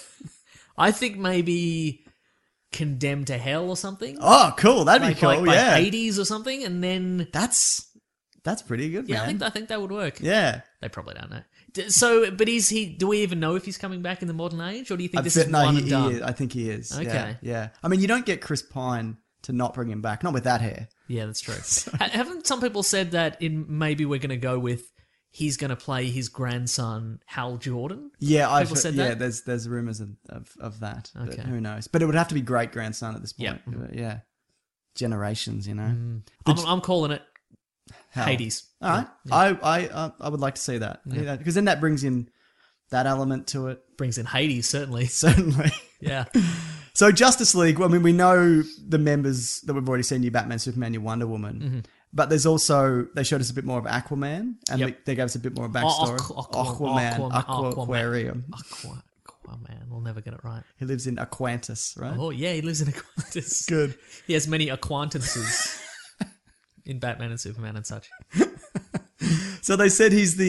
I think maybe Condemned to Hell or something. Oh, cool. That'd like, be cool. like by yeah. Hades or something, and then That's that's pretty good, yeah, man. I think I think that would work. yeah. They probably don't know. D- So, but is he? Do we even know if he's coming back in the modern age, or do you think I this bet- is no, one he, and he done? is. I think he is. Yeah, Okay. Yeah. I mean, you don't get Chris Pine to not bring him back. Not with that hair. Yeah, that's true. Ha- Haven't some people said that in maybe we're going to go with he's going to play his grandson Hal Jordan? Yeah, I've People said yeah. that? There's there's rumors of of, of that. But Okay. who knows? But it would have to be great grandson at this Yeah. point. But yeah. Generations, you know. I'm, I'm calling it Hell. Hades. All right. I I uh, I would like to see that because then that brings in that element to it. Brings in Hades, certainly. Certainly. Yeah. So Justice League, well, I mean, we know the members that we've already seen, your Batman, Superman, your Wonder Woman. Mm-hmm. But there's also, they showed us a bit more of Aquaman, and Yep. they, they gave us a bit more backstory. Aqu- Aquaman, Aquaman, Aqua Aquaman. Aquarium. Aqua, Aquaman. We'll never get it right. He lives in Aquantis, right? Oh, yeah, he lives in Aquantis. Good. He has many acquaintances in Batman and Superman and such. So they said he's the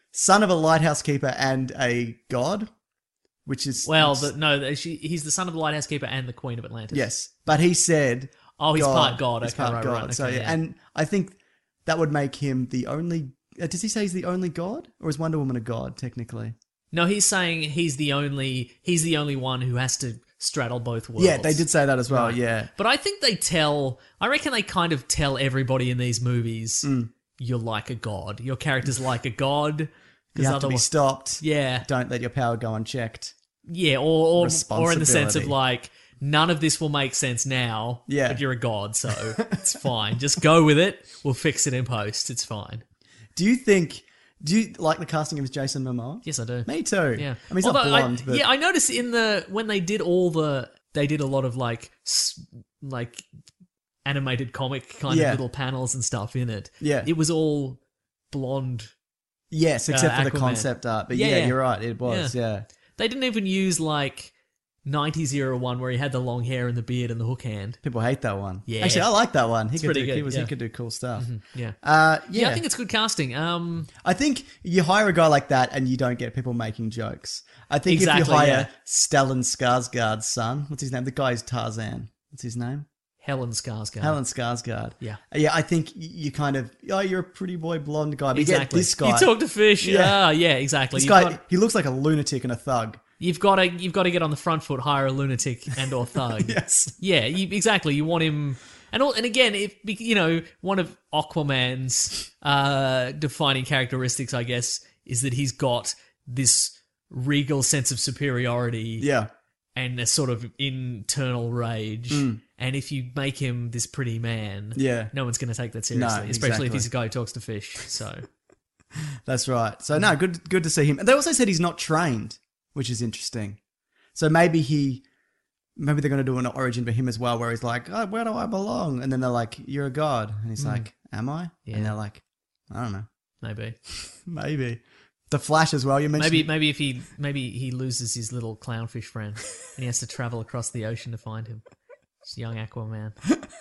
son of a lighthouse keeper and a god, which is Well, which- the, no, she, he's the son of the lighthouse keeper and the queen of Atlantis. yes, but he said, Oh, he's part god. He's Okay, part right, god. right. So okay, yeah, yeah. and I think that would make him the only. Uh, does he say he's the only god, or is Wonder Woman a god technically? No, he's saying he's the only he's the only one who has to straddle both worlds. Yeah, they did say that as well. Right. Yeah, But I think they tell, I reckon they kind of tell everybody in these movies, Mm. you're like a god. Your character's like a god. 'cause you have to be otherwise- stopped. Yeah. Don't let your power go unchecked. Yeah, or, or, or in the sense of Responsibility. like, none of this will make sense now, Yeah. but you're a god, so it's fine. Just go with it. We'll fix it in post. It's fine. Do you think? Do you like the casting of Jason Momoa? Yes, I do. Me too. Yeah. I mean, he's Although not blonde, I, but yeah, I noticed in the when they did all the they did a lot of like s- like animated comic kind Yeah. of little panels and stuff in it. Yeah. It was all blonde. yes, except uh, for the Aquaman. concept art. But Yeah, yeah, yeah. you're right. It was. Yeah. They didn't even use like nineties era one where he had the long hair and the beard and the hook hand. People hate that one. Yeah. Actually, I like that one. He could pretty do. good, He was. yeah. He could do cool stuff. Yeah. Uh, Yeah, yeah. I think it's good casting. Um I think you hire a guy like that and you don't get people making jokes. I think if Exactly, you hire yeah. Stellan Skarsgård's son, what's his name? The guy's Tarzan. What's his name? Helen Skarsgård. Helen Skarsgård. Yeah. Yeah, I think y- you kind of, oh, you're a pretty boy blonde guy. But you get Exactly. this guy. You talk to fish. Yeah. Yeah, yeah, exactly. this You've guy, got- he looks like a lunatic and a thug. You've got to you've got to get on the front foot, hire a lunatic and or thug. Yes. Yeah, you, exactly. You want him, and all, and again, if you know, one of Aquaman's uh, defining characteristics, I guess, is that he's got this regal sense of superiority Yeah. and a sort of internal rage. And if you make him this pretty man, Yeah. no one's going to take that seriously, especially if exactly. he's a guy who talks to fish. So That's right. So no, good good to see him. And they also said he's not trained, which is interesting. So maybe he maybe they're going to do an origin for him as well where he's like, "Oh, where do I belong?" And then they're like, "You're a god." And he's like, "Am I?" Yeah. And they're like, "I don't know. maybe, Maybe." The Flash as well, you mentioned. maybe, maybe if he maybe he loses his little clownfish friend and he has to travel across the ocean to find him. It's young Aquaman.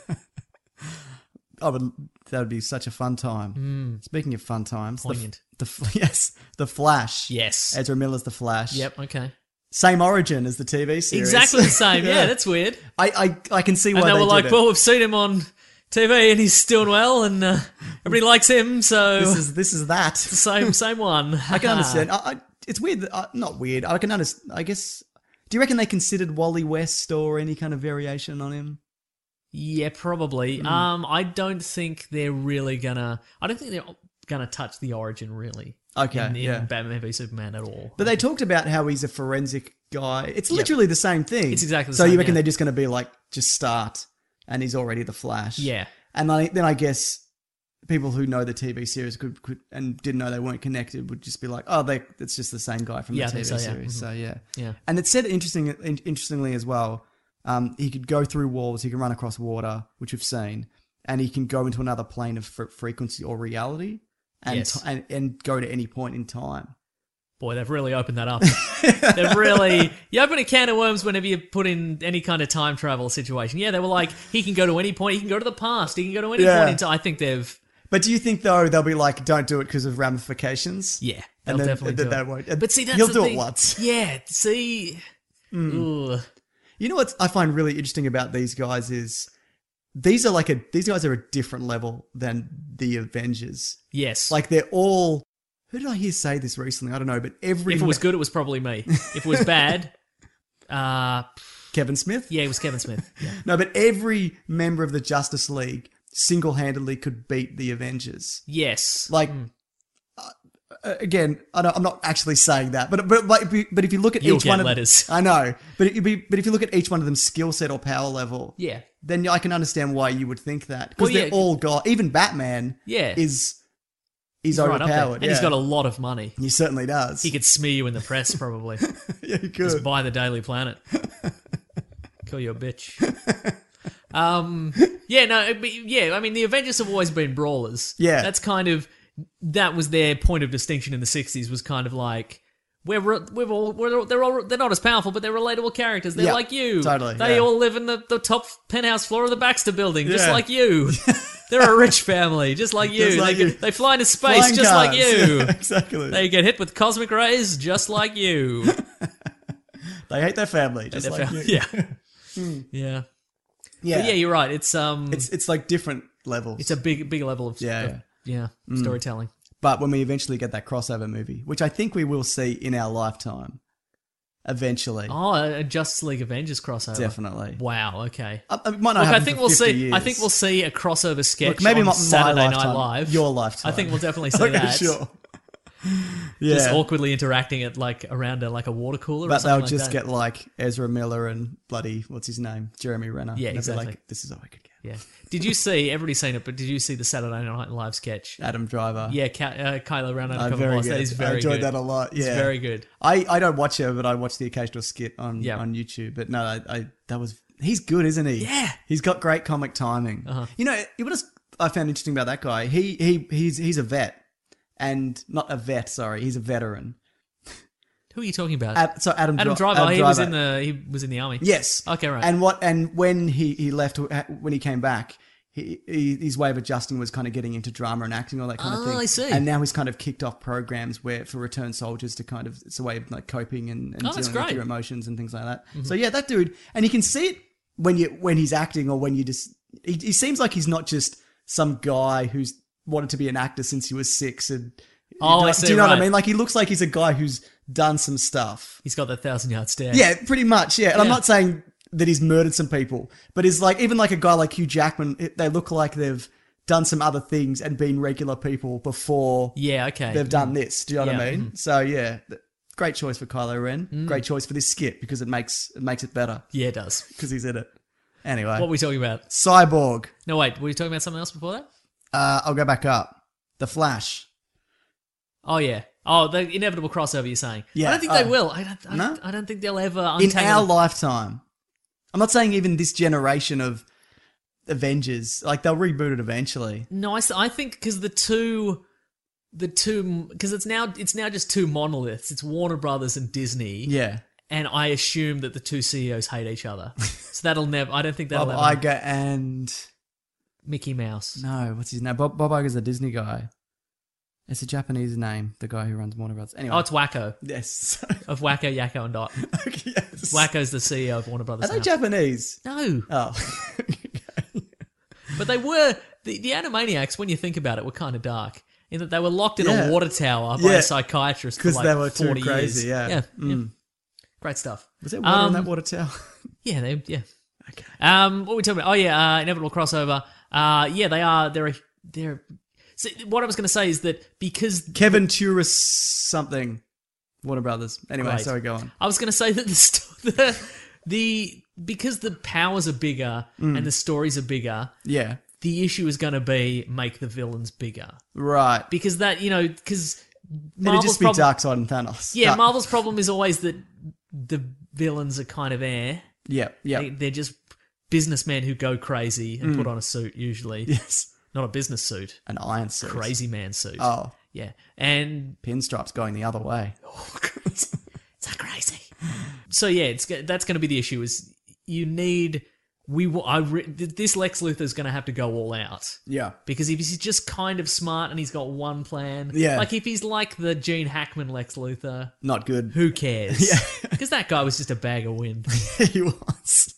Oh, but that would be such a fun time. Speaking of fun times, the, Poignant. the yes, the Flash. Yes. Ezra Miller's the Flash. Yep. Okay. Same origin as the T V series. Exactly the same. Yeah, that's weird. I, I I can see why And they they were did like, it. "Well, we've seen him on T V and he's doing well, and uh, everybody likes him, so this is this is that. same same one." I can understand. I, I, it's weird. That, uh, not weird. I can understand. I guess. Do you reckon they considered Wally West or any kind of variation on him? Yeah, probably. Hmm. Um, I don't think they're really gonna. I don't think they're gonna touch the origin really. Okay, in, in yeah. Batman v Superman at all. But they talked about how he's a forensic guy. It's literally the same thing. It's exactly the so same, you reckon yeah. they're just going to be like, just start, and he's already the Flash. Yeah. And I, then I guess people who know the T V series could, could and didn't know they weren't connected would just be like, oh, they it's just the same guy from Yeah, I the T V think so, yeah. series. Mhm. So yeah, Yeah. And it said interesting, in- interestingly as well. Um, he could go through walls. He can run across water, which we've seen, and he can go into another plane of fre- frequency or reality, and, Yes. t- and and go to any point in time. Boy, they've really opened that up. They've really... You open a can of worms whenever you put in any kind of time travel situation. Yeah, they were like, he can go to any point. He can go to the past. He can go to any Yeah. point in time. I think they've... But do you think though they'll be like, don't do it because of ramifications? Yeah, they'll and then, definitely then do they it. won't. But see, that's he'll the do thing. it once. Yeah, see... Ugh. You know what I find really interesting about these guys is these are like a these guys are a different level than the Avengers. Yes. Like they're all. Who did I hear say this recently? I don't know, but every if it was good, it was probably me. If it was bad, uh, Kevin Smith. yeah, it was Kevin Smith. Yeah. No, but every member of the Justice League single-handedly could beat the Avengers. Yes. Like, uh, again, I don't, I'm not actually saying that, but but but, but if you look at You'll each get one of letters. I know, but it, but if you look at each one of them skill set or power level, Yeah. then I can understand why you would think that because Well, they're yeah. all got. Even Batman, Yeah. is he's, He's right up there. overpowered, And he's yeah. got a lot of money. He certainly does. He could smear you in the press, probably. yeah, he Just could. buy the Daily Planet. Call you a bitch. Um, yeah, no, but yeah, I mean, the Avengers have always been brawlers. Yeah. That's kind of, that was their point of distinction in the sixties, was kind of like, we're, re- we've all, we're, they're all, they're not as powerful, but they're relatable characters. They're Yeah, like you. totally, They yeah. all live in the, the top penthouse floor of the Baxter building, just Yeah. like you. They're a rich family, just like you. Just like they, you. Get, they fly into space Flying just like cars. you. Yeah, exactly. They get hit with cosmic rays just like you. They hate their family, just Their like fam- you. yeah. yeah. Yeah. But yeah, you're right. It's um, It's it's like different levels. it's a big big level of Yeah, of- yeah, Mm. storytelling. But when we eventually get that crossover movie, which I think we will see in our lifetime, eventually, Oh, a Justice League Avengers crossover. Definitely. Wow. Okay. I, I might not Look, I happen think for we'll fifty see. Years. I think we'll see a crossover sketch Look, maybe on my, my Saturday lifetime, Night Live. your lifetime. I think we'll definitely see Okay, that. sure. Yeah, Just awkwardly interacting at like around a, like a water cooler. or but something they'll like just that. get like Ezra Miller and bloody what's his name, Jeremy Renner. Yeah, And they'll be exactly. Like, this is all I could get. Yeah. Did you see? Everybody's seen it, but did you see the Saturday Night Live sketch? Adam Driver. Yeah, Ka- uh, Kylo Ren Uh, undercover very boss. good. That is very I enjoyed good. that a lot. Yeah, It's very good. I, I don't watch it, but I watch the occasional skit on Yeah. on YouTube. But no, I, I that was he's good, isn't he? Yeah. he's got great comic timing. Uh-huh. You know, what else I found interesting about that guy? He he he's he's a vet, and not a vet. Sorry, he's a veteran. Who are you talking about? Ad, so Adam, Adam Dri- Driver. Adam he was Driver. in the he was in the army. Yes. Okay, right. And what and when he he left when he came back. He, he, his way of adjusting was kind of getting into drama and acting, all that kind of Oh, thing. I see. And now he's kind of kicked off programs where for returned soldiers to kind of it's a way of like coping and, and Oh, that's dealing with great. Mm-hmm. your emotions and things like that. So yeah, that dude, and you can see it when you when he's acting or when you just he, he seems like he's not just some guy who's wanted to be an actor since he was six. And Oh, do, I you- see, do you know what I right. mean? Like he looks like he's a guy who's done some stuff. He's got that thousand yard stare. Yeah, pretty much. Yeah, and I'm Yeah. not saying that he's murdered some people, but he's like even like a guy like Hugh Jackman. It, they look like they've done some other things and been regular people before Yeah. Okay. they've done this. Do you know what I Yeah, mean? So yeah, th- great choice for Kylo Ren. Mm. Great choice for this skit because it makes it makes it better Yeah, it does. because he's in it. Anyway, What were we talking about? Cyborg. No, wait. Were we talking about something else before that? Uh, I'll go back up. The Flash. Oh yeah. Oh, the inevitable crossover. You're saying? Yeah, I don't think uh, they will. I don't. I, no? don't, I don't think they'll ever In untangle. our lifetime. I'm not saying even this generation of Avengers. Like they'll reboot it eventually. No, I, s- I think because the two, the two, because it's now it's now just two monoliths. It's Warner Brothers and Disney. Yeah. And I assume that the two C E Os hate each other. So that'll never. I don't think that'll Bob ever. Iger and Mickey Mouse. no, what's his name? Bob, Bob Iger's a Disney guy. It's a Japanese name. The guy who runs Warner Brothers. Anyway, Oh, it's Wacko yes. of Wacko, Yakko, and Dot. yes. Wacko's the C E O of Warner Brothers. Are they now. Japanese? No, Oh, but they were the the Animaniacs. When you think about it, were kind of dark in that they were locked in Yeah. a water tower by Yeah. a psychiatrist for 'Cause like they were too forty crazy, years. yeah. yeah, yeah. Mm. Great stuff. was there water Um, in that water tower? Yeah, they yeah. Okay. Um, what were we talking about? Oh yeah, uh, inevitable crossover. Uh, yeah, they are. They're a, they're. So what I was going to say is that because Kevin Turris something. Warner Brothers. Anyway, Great. sorry, go on. I was going to say that the, st- the the because the powers are bigger Mm. and the stories are bigger, Yeah. the issue is going to be make the villains bigger Right. because that you know because It'd Marvel's just be problem, Darkseid and Thanos. yeah, Dark- Marvel's problem is always that the villains are kind of air. Yeah, yeah. They, they're just businessmen who go crazy and Mm. put on a suit usually, Yes. not a business suit, An iron suit. crazy man suit. Oh, Yeah, and pinstripes going the other way. it's so crazy. So yeah, it's go- that's going to be the issue. Is you need we w- I re- this Lex Luthor is going to have to go all out Yeah. because if he's just kind of smart and he's got one plan, Yeah. like if he's like the Gene Hackman Lex Luthor, Not good. who cares? Yeah. Because that guy was just a bag of wind. He was.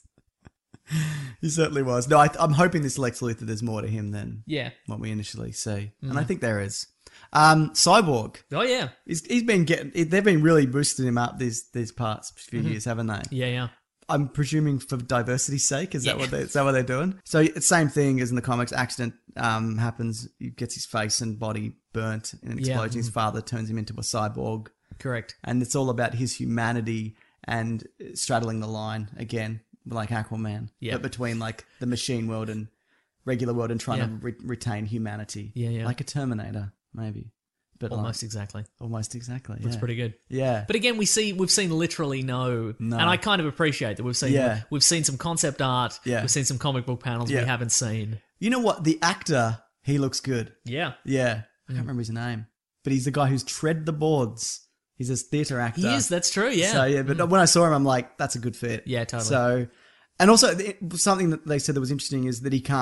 He certainly was. No, I, I'm hoping this Lex Luthor, there's more to him than Yeah. what we initially see. And Mm. I think there is. Um, Cyborg. Oh yeah. He's, he's been getting, they've been really boosting him up these these parts few Mm-hmm. years, haven't they? Yeah, yeah. I'm presuming for diversity's sake. Is that Yeah. what they, is that what they're doing? So it's same thing as in the comics. Accident um, happens. He gets his face and body burnt in an Yeah. explosion. His father turns him into a cyborg, Correct. and it's all about his humanity and straddling the line again, like Aquaman. Yeah. But between like the machine world and regular world, and trying Yeah. to re- retain humanity. Yeah, yeah. Like a Terminator, maybe. But Almost like, exactly. almost exactly. That's yeah. pretty good. Yeah. But again, we see we've seen literally no, No. and I kind of appreciate that we've seen Yeah. we've seen some concept art, Yeah. we've seen some comic book panels Yeah. we haven't seen. You know what? The actor, he looks good. Yeah, Yeah. I Mm. can't remember his name. But he's the guy who's tread the boards. He's a theatre actor. he is. That's true. Yeah, So, yeah, but when I saw him, I'm like, that's a good fit. Yeah, totally. So, and also, it- something that they said that was interesting is that he can't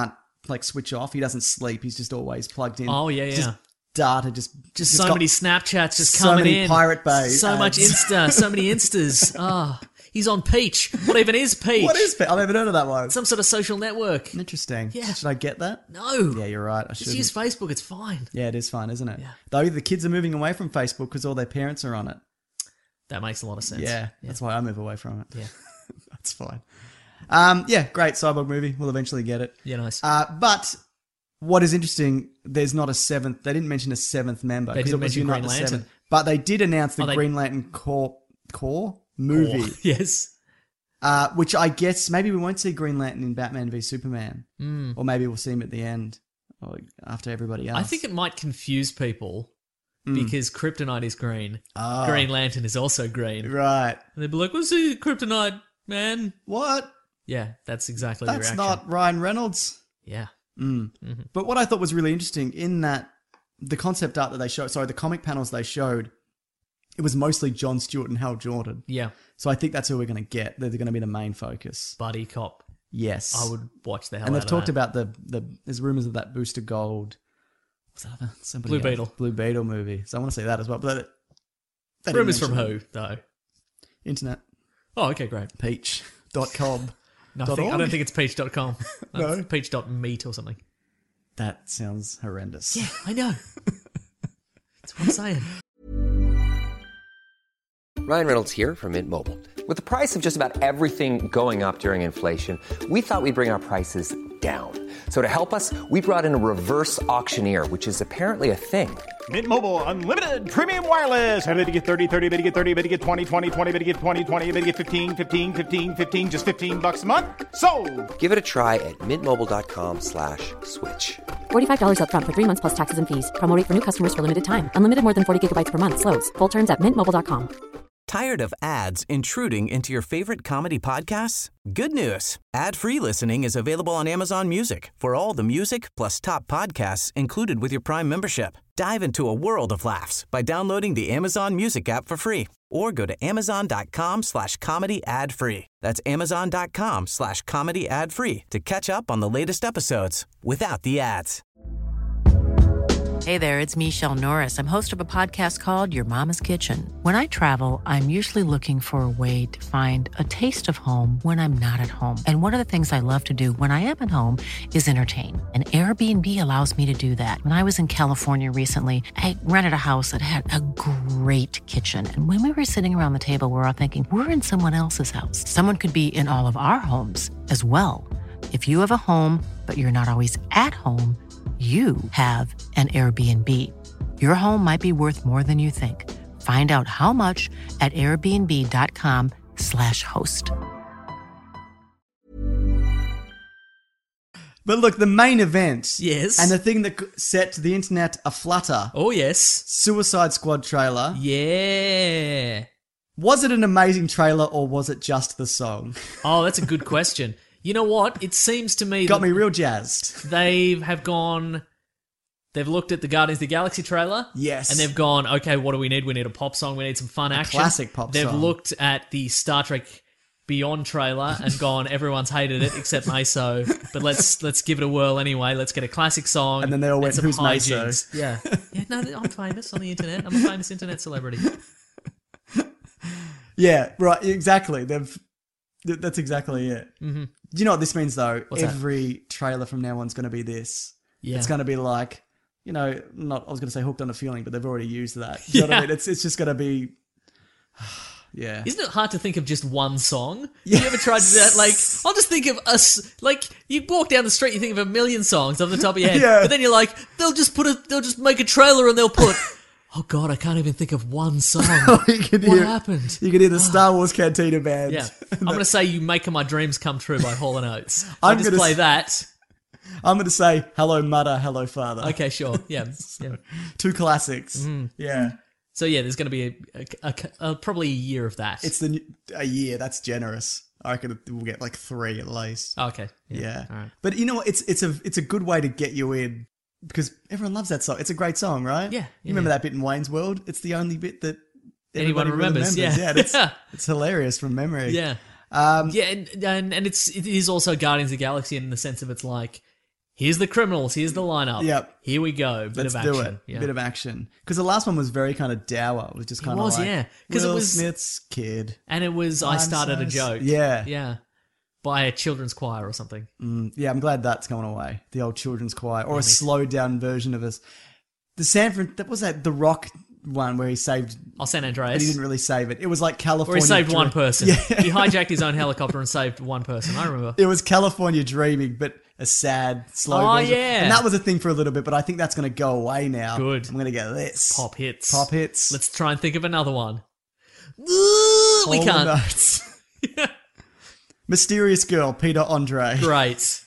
like switch off. He doesn't sleep. He's just always plugged in. Oh, yeah, yeah. Just data, just Just just so got many Snapchats just so coming many in. Pirate Bay So much ads. Insta. So many Instas. Ah, he's on Peach. What even is Peach? What is it? I've never heard of that one. Some sort of social network. Interesting. Yeah. Should I get that? No. Yeah, you're right. I Just should. use Facebook. It's fine. Yeah, it is fun, isn't it? Yeah. Though the kids are moving away from Facebook because all their parents are on it. That makes a lot of sense. Yeah, that's why I move away from it. Yeah. That's fine. Um, yeah, great Cyborg movie. We'll eventually get it. Yeah, nice. Uh, but what is interesting, there's not a seventh. They didn't mention a seventh member. They 'cause didn't it was mention Unite Green the Lantern. Seven. But they did announce the Oh, they- Green Lantern Corps, Corps movie, Or- yes. uh, which I guess maybe we won't see Green Lantern in Batman v Superman. Mm. Or maybe we'll see him at the end or after everybody else. I think it might confuse people because Kryptonite is green. Oh. Green Lantern is also green. Right. And they'd be like, what's the Kryptonite, man? What? Yeah, that's exactly That's the reaction. not Ryan Reynolds. Yeah. But what I thought was really interesting in that the concept art that they showed, sorry, the comic panels they showed, it was mostly Jon Stewart and Hal Jordan. Yeah. So I think that's who we're going to get. They're going to be the main focus. Buddy cop. Yes. I would watch the hell And out they've of talked that. about the, the, there's rumors of that Booster Gold, what's that other? Somebody Blue else. Beetle. Blue Beetle movie. So I want to see that as well. But that, that didn't Rumors from mention who, though? Internet. Oh, okay, great. Peach dot com. No, I, Dot think, I org? don't think it's peach dot com. No. It's peach dot meet or something. That sounds horrendous. Yeah, I know. That's what I'm saying. Ryan Reynolds here from Mint Mobile. With the price of just about everything going up during inflation, we thought we'd bring our prices down. So to help us, we brought in a reverse auctioneer, which is apparently a thing. Mint Mobile Unlimited Premium Wireless. How to get thirty, thirty, bit to get thirty, bit to get twenty, twenty, twenty, bit to get twenty, twenty, bit to get fifteen, fifteen, fifteen, fifteen, just fifteen bucks a month? Sold! Give it a try at mintmobile.com slash switch. forty-five dollars up front for three months plus taxes and fees. Promo rate for new customers for limited time. Unlimited more than forty gigabytes per month. Slows full terms at mint mobile dot com. Tired of ads intruding into your favorite comedy podcasts? Good news. Ad-free listening is available on Amazon Music for all the music plus top podcasts included with your Prime membership. Dive into a world of laughs by downloading the Amazon Music app for free or go to amazon.com slash comedy ad free. That's amazon.com slash comedy ad free to catch up on the latest episodes without the ads. Hey there, it's Michelle Norris. I'm host of a podcast called Your Mama's Kitchen. When I travel, I'm usually looking for a way to find a taste of home when I'm not at home. And one of the things I love to do when I am at home is entertain. And Airbnb allows me to do that. When I was in California recently, I rented a house that had a great kitchen. And when we were sitting around the table, we were all thinking, we're in someone else's house. Someone could be in all of our homes as well. If you have a home, but you're not always at home, you have an Airbnb. Your home might be worth more than you think. Find out how much at airbnb.com slash host. But look, the main event. Yes. And the thing that set the internet aflutter. Oh, yes. Suicide Squad trailer. Yeah. Was it an amazing trailer or was it just the song? Oh, that's a good question. You know what? It seems to me Got that me real jazzed. they have gone... They've looked at the Guardians of the Galaxy trailer. Yes. And they've gone, okay, what do we need? We need a pop song. We need some fun action. classic pop They've song. looked at the Star Trek Beyond trailer and gone, everyone's hated it except Meso, but let's let's give it a whirl anyway. Let's get a classic song. And then they all went, some "Who's Meso?" hijinks." Yeah. Yeah, no, I'm famous on the internet. I'm a famous internet celebrity. Yeah, right, exactly. They've th- That's exactly it. Mm-hmm. Do you know what this means, though? What's that? Every trailer from now on is going to be this. Yeah. It's going to be like, you know, not I was going to say hooked on a feeling, but they've already used that. You know what I Yeah. mean? It's, it's just going to be... Yeah. Isn't it hard to think of just one song? You ever tried to do that? Like, I'll just think of us. Like, you walk down the street, you think of a million songs off the top of your head, Yeah. but then you're like, they'll just put a, they'll just make a trailer and they'll put, oh god, I can't even think of one song. you can What hear, happened? You can hear the Star Wars Cantina band. Yeah, I'm gonna say "You Making My Dreams Come True" by Hall and Oates. I I'm just gonna play s- that. I'm going to say Hello Mother, Hello Father. Okay, sure. Yeah, yeah. Two classics. Mm-hmm. Yeah. So yeah, there's gonna be a, a, a, a probably a year of that. It's the new- a year. That's generous. I reckon we'll get like three at least. Oh, okay. Yeah. All right. But you know what? It's it's a it's a good way to get you in because everyone loves that song. It's a great song, right? Yeah, You yeah, remember yeah. that bit in Wayne's World? It's the only bit that Anyone everybody really remembers, yeah. Yeah. It's, Yeah. it's hilarious from memory. Yeah. Um, Yeah, and, and and it's it is also Guardians of the Galaxy in the sense of it's like Here's the criminals. Here's the lineup. Yep. Here we go. Bit Let's of action. do it. Yeah. Bit of action. Because the last one was very kind of dour. It was just kind of was, like yeah. 'Cause it Will was- Smith's kid. and it was I I'm started so a joke. Yeah. Yeah. By a children's choir or something. Mm, yeah, I'm glad that's going away. The old children's choir, or a slowed down version of us. The San Fran, that was that the Rock one where he saved, Oh, San but Andreas. he didn't really save it. It was like Or California. he saved one Dream- person. Yeah. He hijacked his own helicopter and saved one person. I remember. It was California Dreaming, but a sad, slow Oh, version. yeah. And that was a thing for a little bit, but I think that's going to go away now. Good. I'm going to get this. Pop hits. Pop hits. Let's try and think of another one. Ooh, we All the can't. notes. Mysterious Girl, Peter Andre. Great.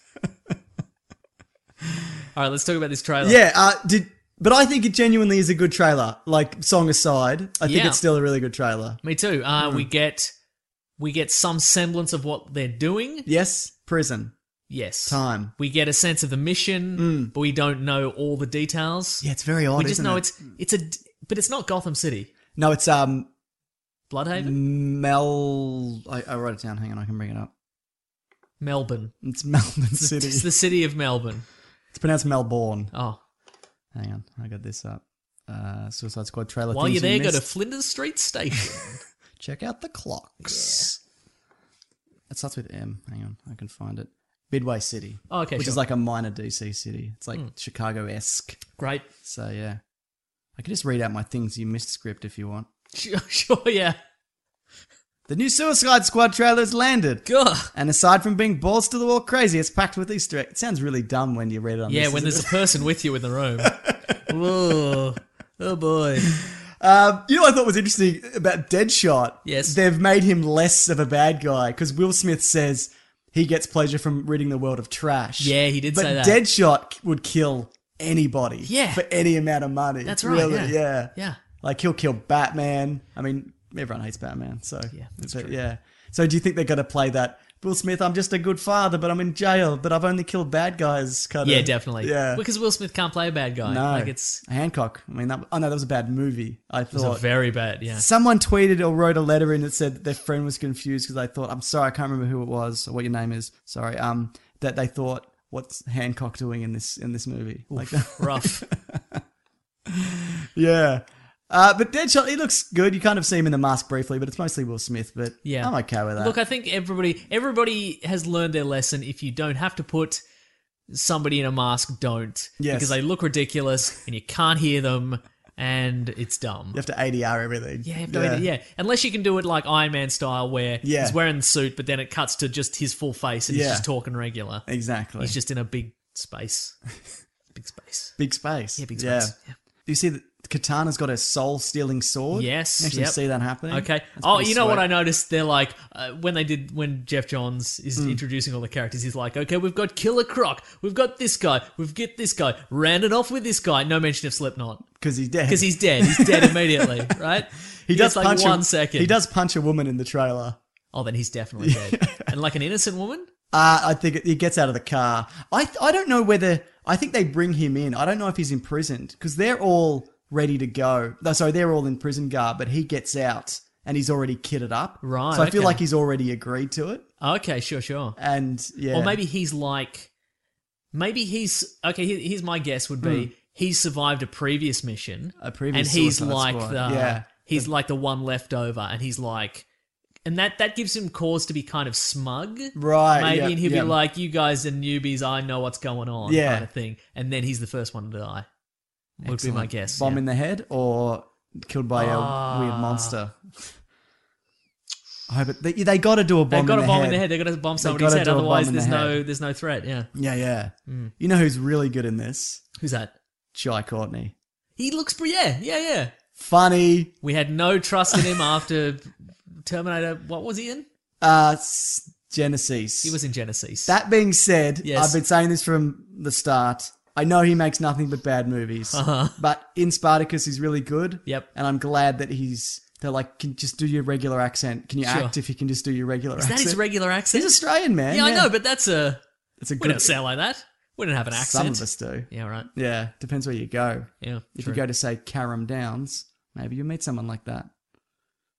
All right, let's talk about this trailer. Yeah, uh, did but I think it genuinely is a good trailer. Like, song aside, I think Yeah. it's still a really good trailer. Me too. Uh, Hmm. We get we get some semblance of what they're doing. Yes, prison. Yes. Time. We get a sense of the mission, but we don't know all the details. Yeah, it's very odd, We just isn't know it? it's it's a but it's not Gotham City. No, it's um Bloodhaven? Mel. I, I wrote it down. Hang on, I can bring it up. Melbourne. It's Melbourne City. It's the city of Melbourne. It's pronounced Melbourne. Oh. Hang on, I got this up. Uh, Suicide Squad trailer. While things you're there, you go to missed. Flinders Street Station. Check out the clocks. It starts with M. Hang on, I can find it. Midway City. Oh, okay, Which sure. is like a minor D C city. It's like Chicago-esque. Great. So yeah, I can just read out my things you missed script if you want. Sure, sure, yeah. The new Suicide Squad trailer's landed. Good. And aside from being balls to the wall crazy, it's packed with Easter eggs. It sounds really dumb when you read it on Yeah, this. when isn't there's it? a person with you in the room. Whoa. Oh boy. Um, you know what I thought was interesting about Deadshot? Yes. They've made him less of a bad guy because Will Smith says he gets pleasure from ridding the world of trash. Yeah, he did but say that. Deadshot would kill anybody Yeah. for any amount of money. That's right, Really, yeah. yeah. Yeah. Like he'll kill Batman. I mean, everyone hates Batman, so Yeah, that's but, true. yeah. So do you think they're going to play that? Will Smith, I'm just a good father, but I'm in jail, but I've only killed bad guys. Kind Yeah, of, definitely. Yeah. Because Will Smith can't play a bad guy. no, Like it's Hancock. I mean, that, oh no, that was a bad movie. I it was thought a very bad, yeah. someone tweeted or wrote a letter in that said that their friend was confused because they thought, I'm sorry, I can't remember who it was or what your name is. Sorry, um, that they thought, what's Hancock doing in this in this movie? Like that. Rough. Yeah. Uh, but Deadshot, he looks good. You kind of see him in the mask briefly, but it's mostly Will Smith. But Yeah. I'm okay with that. Look, I think everybody everybody has learned their lesson. If you don't have to put somebody in a mask, don't. Yes. Because they look ridiculous and you can't hear them and it's dumb. you have to A D R everything. Yeah, you have to edit- yeah. Unless you can do it like Iron Man style where Yeah. he's wearing the suit, but then it cuts to just his full face and Yeah. he's just talking regular. Exactly. He's just in a big space. Big space. big space. Yeah, big Yeah. space. Yeah. Do you see that Katana's got a soul-stealing sword? Yes, You actually yep. see that happening? Okay. That's Oh, pretty you know what sweet. I noticed? They're like, uh, when they did, when Jeff Johns is Mm. introducing all the characters, he's like, okay, we've got Killer Croc, we've got this guy, we've got this guy, ran it off with this guy. No mention of Slipknot. Because he's dead. Because he's dead. He's dead immediately, right? he does gets like punch one a, second. He does punch a woman in the trailer. Oh, then he's definitely dead. And like an innocent woman? Uh, I think it- he gets out of the car. I I don't know whether... I think they bring him in. I don't know if he's imprisoned. Because they're all ready to go. No, sorry, they're all in prison garb, but he gets out and he's already kitted up. Right, So I feel okay. like he's already agreed to it. Okay, sure, sure. And yeah. Or maybe he's like, maybe he's, okay, here- here's my guess would be, he survived a previous mission. Hmm. A previous And he's Suicide like Squad. the, Yeah. he's like the one left over and he's like, and that, that gives him cause to be kind of smug. Right, Maybe, yeah, and he'll yeah. be like, you guys are newbies, I know what's going on, Yeah. kind of thing. And then he's the first one to die. Would be my Excellent. guess. Bomb yeah. in the head or killed by Ah. a weird monster. I hope it, they, they got to do a bomb They've got in a the bomb head. in the head. They've got to bomb They've somebody's gotta head. do a bomb Otherwise, in the there's no head. there's no threat. Yeah. Yeah, yeah. Mm. You know who's really good in this? Who's that? Jai Courtney. He looks pretty. Yeah, yeah, yeah. Funny. We had no trust in him after Terminator. What was he in? Uh, s- Genesis. He was in Genesis. That being said, Yes. I've been saying this from the start. I know he makes nothing but bad movies, Uh-huh. but in Spartacus he's really good. Yep. And I'm glad that he's. They're like, can just do your regular accent. Can you Sure. act if you can just do your regular Is accent? that his regular accent? He's Australian, man. Yeah, I know, but that's a. it's a We good. don't sound like that. We don't have an accent. Some of us do. Yeah, right. Yeah, depends where you go. Yeah. If true. you go to say Carrum Downs, maybe you meet someone like that.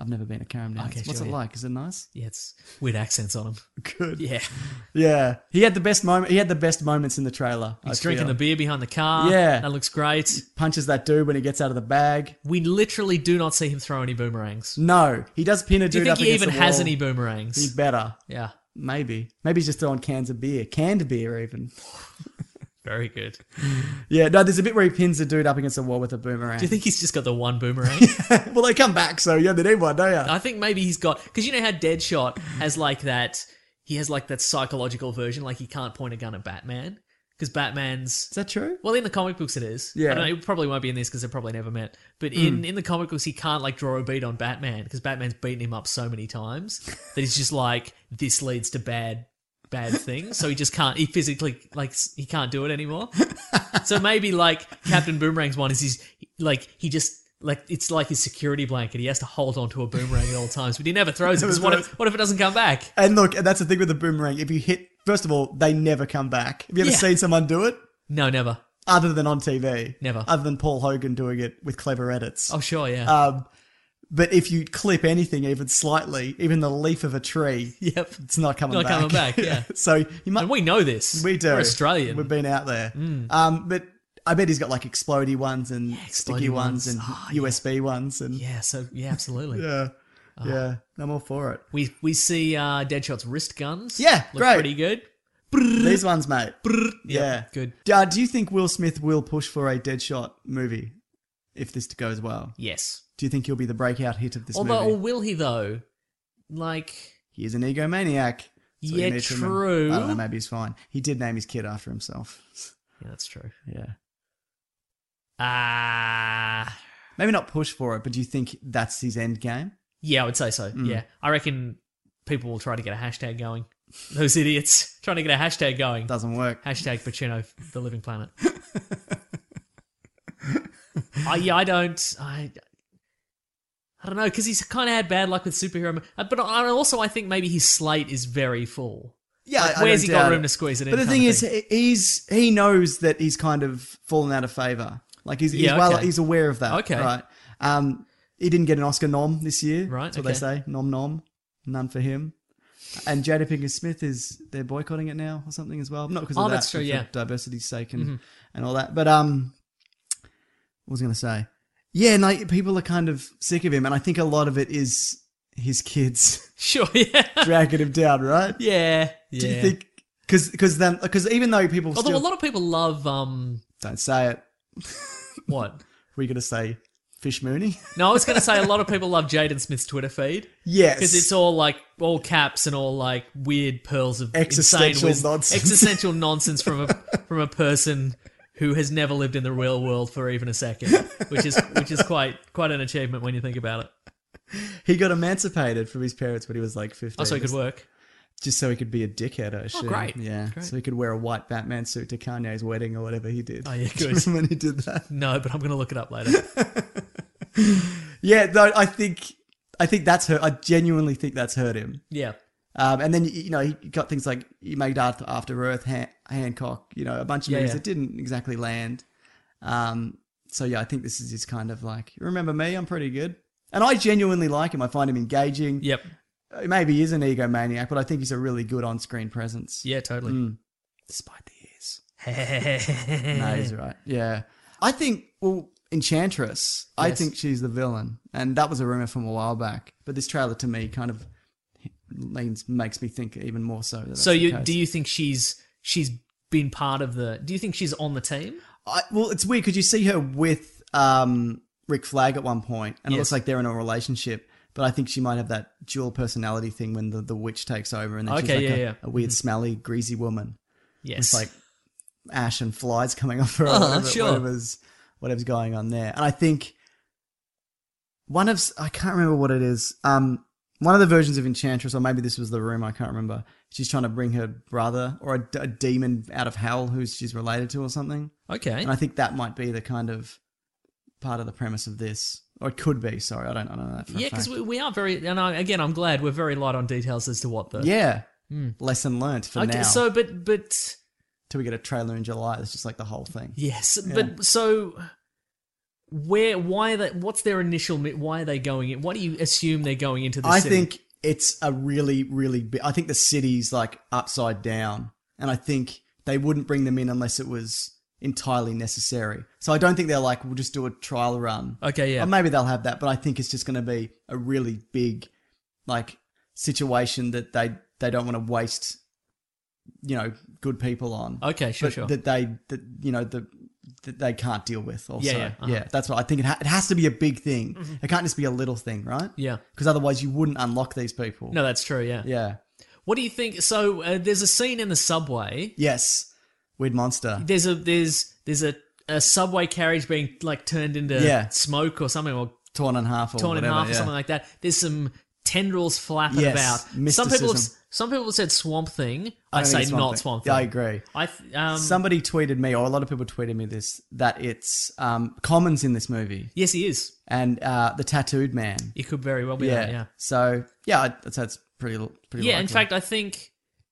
I've never been to Carrum Downs. Okay, What's sure, it yeah. like? Is it nice? Yeah, it's weird accents on him. Good. Yeah. Yeah. He had the best moment. He had the best moments in the trailer. He's I drinking feel. the beer behind the car. Yeah. That looks great. Punches that dude when he gets out of the bag. We literally do not see him throw any boomerangs. No, he does pin a Do you dude think up he against even the has wall. any boomerangs? He better. Yeah. Maybe. Maybe he's just throwing cans of beer. Canned beer, even. Very good. Yeah, no, there's a bit where he pins a dude up against a wall with a boomerang. Do you think he's just got the one boomerang? Well, they come back, so you only need one, don't you? I think maybe he's got... Because you know how Deadshot has like that... He has like that psychological version, like he can't point a gun at Batman. Because Batman's... Is that true? Well, in the comic books it is. Yeah. I don't know, it probably won't be in this because they've probably never met. But in, in the comic books, he can't like draw a beat on Batman because Batman's beaten him up so many times that he's just like, this leads to bad... bad things, so he just can't, he physically, like, he can't do it anymore. So maybe, like, Captain Boomerang's one is he's, like, he just, like, it's like his security blanket. He has to hold on to a boomerang at all times, but he never throws it, because what if, what if it doesn't come back? And look, that's the thing with the boomerang. If you hit, first of all, they never come back. Have you ever Yeah. seen someone do it? No, never. Other than on T V. Never. Other than Paul Hogan doing it with clever edits. Oh, sure, yeah. Um, but if you clip anything even slightly, even the leaf of a tree, Yep. it's not coming Not back. coming back, yeah. So you might. And we know this. We do. We're Australian. We've been out there. Um, but I bet he's got like explodey ones and sticky explodey ones, ones. and Oh, U S B ones and Yeah, so, yeah, absolutely. yeah, yeah. I'm all for it. We we see uh, Deadshot's wrist guns. Yeah, Look great. pretty good. These ones, mate. Yep, Yeah, good. Uh, do you think Will Smith will push for a Deadshot movie if this goes well? Yes. Do you think he'll be the breakout hit of this Although, movie? or will he, though? Like... He is an egomaniac. That's what you Yeah, need to remember. true. I don't know, maybe he's fine. He did name his kid after himself. Yeah, that's true. Yeah. Ah... Maybe not push for it, but do you think that's his end game? Yeah, I would say so. Mm. Yeah. I reckon people will try to get a hashtag going. Those idiots trying to get a hashtag going. Doesn't work. Hashtag Pacino, the living planet. I, yeah, I don't... I, I don't know, because he's kind of had bad luck with superhero... mo- uh, But I also, I think maybe his slate is very full. Yeah, Like, I- I where's don't he got doubt room it. to squeeze it in? But the kind thing of is, thing? he's he knows that he's kind of fallen out of favor. Like he's, he's Yeah, well, okay. he's aware of that. Okay. right. Um, he didn't get an Oscar nom this year. Right, That's what okay. they say. Nom nom, none for him. And Jada Pinkett Smith is they're boycotting it now or something as well. Not because of Oh, that, that's true, but for yeah. Mm-hmm. diversity's sake and and all that. But um, what was I going to say? Yeah, no, people are kind of sick of him, and I think a lot of it is his kids Sure, yeah. dragging him down, right? yeah. Yeah. Do you think? Because then, because even though people Although still a lot of people love... um don't say it, What? we're going to say Fish Mooney. No, I was going to say a lot of people love Jaden Smith's Twitter feed. Yes, Because it's all like all caps and all like weird pearls of Existential insane wisdom. nonsense. Existential nonsense from a from a person who has never lived in the real world for even a second, which is which is quite quite an achievement when you think about it. he got emancipated from his parents when he was like fifteen. Oh, so it could work. Just so he could be a dickhead, I assume. great. Yeah, Great. so he could wear a white Batman suit to Kanye's wedding or whatever he did. Oh, yeah, Do you good. remember when he did that? No, but I'm going to look it up later. Yeah, no, I think I think that's hurt. I genuinely think that's hurt him. Yeah. Um, and then, you know, he got things like he made After, After Earth, Han- Hancock, you know, a bunch of Yeah, movies yeah. that didn't exactly land. Um, so, yeah, I think this is his kind of like, remember me? I'm pretty good. And I genuinely like him. I find him engaging. Yep. Uh, Maybe he is an egomaniac, but I think he's a really good on-screen presence. Yeah, totally. Mm. Despite the ears. No, he's right. Yeah. I think, well, Enchantress, I Yes. think she's the villain. And that was a rumor from a while back. But this trailer to me kind of leans, makes me think even more so. That that's So the you case. do you think she's she's been part of the? Do you think she's on the team? I, well, it's weird because you see her with um, Rick Flag at one point, and it Yes. looks like they're in a relationship. But I think she might have that dual personality thing when the, the witch takes over, and then she's Okay, like yeah, a, yeah. a weird, smelly, greasy woman. Yes. It's like ash and flies coming off her. or Uh-huh, whatever, sure. whatever's whatever's going on there. And I think one of I can't remember what it is. Um, one of the versions of Enchantress, or maybe this was the room. I can't remember. She's trying to bring her brother or a, a demon out of hell who she's related to or something. Okay. And I think that might be the kind of part of the premise of this. Or it could be, sorry, I don't, I don't know that for a Yeah, because fact. we, we are very, and I, again, I'm glad we're very light on details as to what the. Yeah. Lesson learnt for Okay, now. so, but, but, Till we get a trailer in July, that's just like the whole thing. yes, Yeah. but, so, where, why are they, what's their initial, mi- why are they going in? Why do you assume they're going into the I city? think it's a really, really big. I think the city's like upside down, and I think they wouldn't bring them in unless it was entirely necessary. So I don't think they're like, we'll just do a trial run. Okay, yeah. Or maybe they'll have that, but I think it's just going to be a really big, like, situation that they they don't want to waste, you know, good people on. Okay, sure, but sure. That they, that you know, the that they can't deal with. Also, Yeah, yeah, uh-huh. yeah. That's what I think. It, ha- it has to be a big thing. It can't just be a little thing, right? Yeah. Because otherwise, you wouldn't unlock these people. No, that's true, yeah. Yeah. What do you think? So uh, there's a scene in the subway. Yes. Weird monster. There's a there's there's a, a subway carriage being like turned into Yeah. smoke or something, or Torn in half or torn in whatever, half or yeah. something like that. There's some tendrils flapping Yes, about. Some people have mysticism. some people have said Swamp Thing. I I, don't say think it's Swamp not Thing. Swamp Yeah, Thing. I agree. I th- um, Somebody tweeted me, or a lot of people tweeted me this, that it's um, Common's in this movie. yes, he is. And uh, the tattooed man. He could very well be Yeah. that. Yeah. So, yeah, I'd I'd say it's pretty, pretty Yeah. In likely. fact, I think.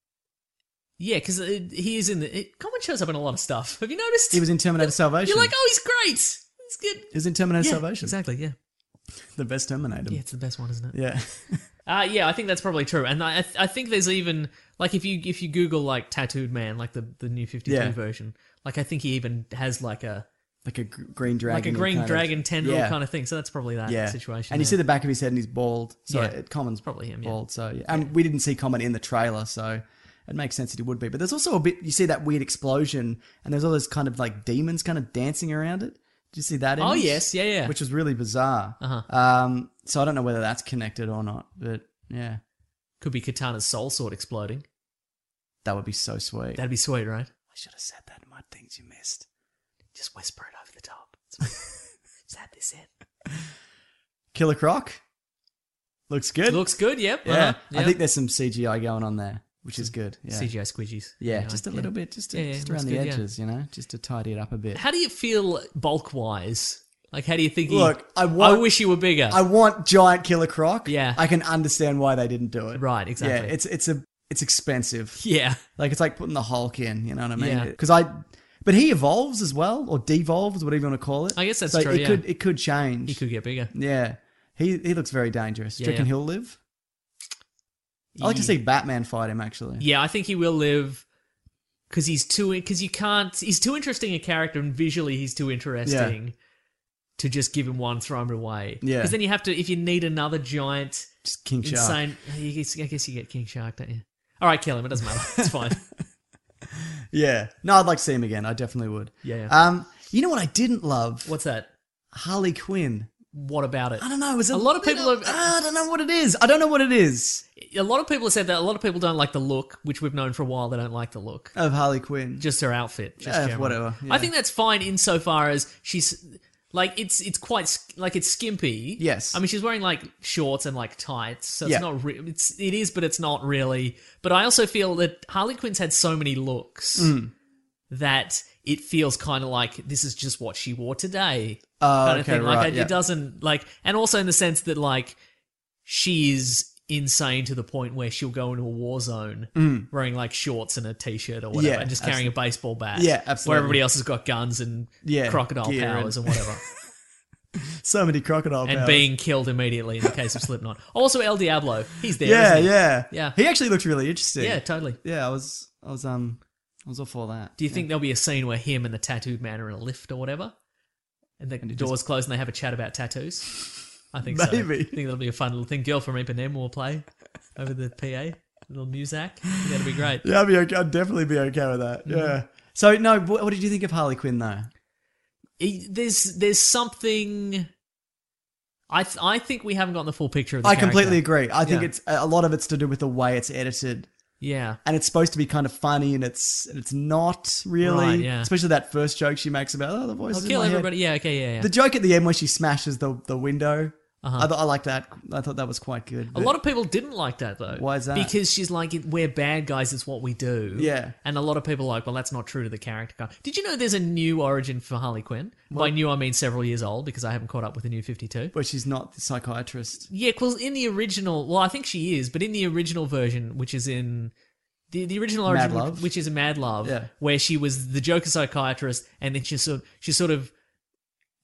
Yeah, because he is in the. It, Common shows up in a lot of stuff. Have you noticed? He was in Terminator Salvation. You're like, oh, he's great. He's good. He was in Terminator Yeah, Salvation. exactly. Yeah. The best Terminator. Yeah, it's the best one, isn't it? Yeah. Uh, yeah, I think that's probably true, and I, I think there's even like if you if you Google like tattooed man, like the, the new fifty-two Yeah. version, like I think he even has like a like a gr- green dragon. like a green kind of- dragon tendril Yeah. kind of thing. So that's probably that Yeah. situation. And you there. see the back of his head and he's bald. So Yeah. it, Common's Probably him, yeah. bald. So yeah. And we didn't see Common in the trailer, so it makes sense that he would be. But there's also a bit, you see that weird explosion and there's all those kind of like demons kind of dancing around it. Did you see that image? Oh, yes. Yeah, yeah. Which was really bizarre. Uh-huh. Um, so I don't know whether that's connected or not, but yeah, could be Katana's soul sword exploding. that would be so sweet. That'd be sweet, right? I should have said that in my things you missed. Just whisper it over the top. Just add this in. Killer Croc. Looks good. Looks good. Yep. yeah. uh-huh, I yep. think there's some C G I going on there, which is good. Yeah. C G I squidgies. Yeah, You know, just a yeah. little bit, just, to, Yeah, yeah, just looks around the good, yeah. edges, you know, just to tidy it up a bit. How do you feel bulk wise? Like, how do you think? He, Look, I want- I wish you were bigger. I want giant Killer Croc. Yeah. I can understand why they didn't do it. Right, exactly. Yeah, it's it's a it's expensive. yeah. Like it's like putting the Hulk in, you know what I mean? Yeah. Because I, but he evolves as well, or devolves, whatever you want to call it. I guess that's so true, It yeah. could it could change. He could get bigger. Yeah, he he looks very dangerous. Do you Yeah, reckon yeah. he'll live? I like to Yeah. see Batman fight him. Actually, Yeah, I think he will live because he's too because you can't. He's too interesting a character, and visually he's too interesting to just give him one, throw him away. Yeah. because then you have to if you need another giant, just King Shark. insane. You guess, I guess you get King Shark, don't you? All right, kill him. It doesn't matter. It's fine. Yeah, no, I'd like to see him again. I definitely would. Yeah, yeah. Um, you know what I didn't love? What's that? Harley Quinn. What about it? I don't know. It was a, A lot of little- people have- I don't know what it is. I don't know what it is A lot of people have said that. A lot of people don't like the look, which we've known for a while. They don't like the look. of Harley Quinn. Just her outfit. Just Yeah, generally. whatever, yeah. I think that's fine insofar as she's like it's it's quite sk- like it's skimpy. Yes. I mean she's wearing like shorts and like tights, so it's Yeah. not re- it's it is, but it's not really. But I also feel that Harley Quinn's had so many looks Mm. that it feels kind of like this is just what she wore today. Oh, kind of okay, thing. Like right, it, yeah. it doesn't like, and also in the sense that like she's insane to the point where she'll go into a war zone wearing like shorts and a t-shirt or whatever, Mm. Yeah, and just carrying a baseball bat. Yeah, absolutely. Where everybody else has got guns and Yeah, crocodile gear powers and- and whatever, So many crocodile and powers. being killed immediately in the case of Slipknot. Also, El Diablo, he's there. Yeah, isn't he? yeah, Yeah. He actually looked really interesting. yeah, totally. yeah. I was, I was, um, I was all for that. Do you think there'll be a scene where him and the tattooed man are in a lift or whatever, and the he doors close and they have a chat about tattoos? I think so. Maybe. I think that'll be a fun little thing. Girl from Ipanema will play over the P A, little muzak. That'll be great. Yeah, I'd be okay. I'd definitely be okay with that. Mm-hmm. Yeah. So no, what, what did you think of Harley Quinn though? It- there's there's something. I th- I think we haven't gotten the full picture of the I character. completely agree. I think Yeah. it's a lot of it's to do with the way it's edited, Yeah. and it's supposed to be kind of funny, and it's and it's not really. Right, yeah. Especially that first joke she makes about oh the voice. I'll kill everybody. Yeah. Okay. Yeah. Yeah. The joke at the end where she smashes the the window. Uh-huh. I, th- I like that. I thought that was quite good. A lot of people didn't like that though. Why is that? Because she's like, we're bad guys, it's what we do. Yeah. And a lot of people are like, well, that's not true to the character. Did you know there's a new origin for Harley Quinn? By new, I mean several years old, because I haven't caught up with the new fifty-two. but she's not the psychiatrist. Yeah, because in the original, well, I think she is, but in the original version, which is in the the original origin, Mad Love? which is in Mad Love, Yeah. where she was the Joker psychiatrist, and then she sort she sort of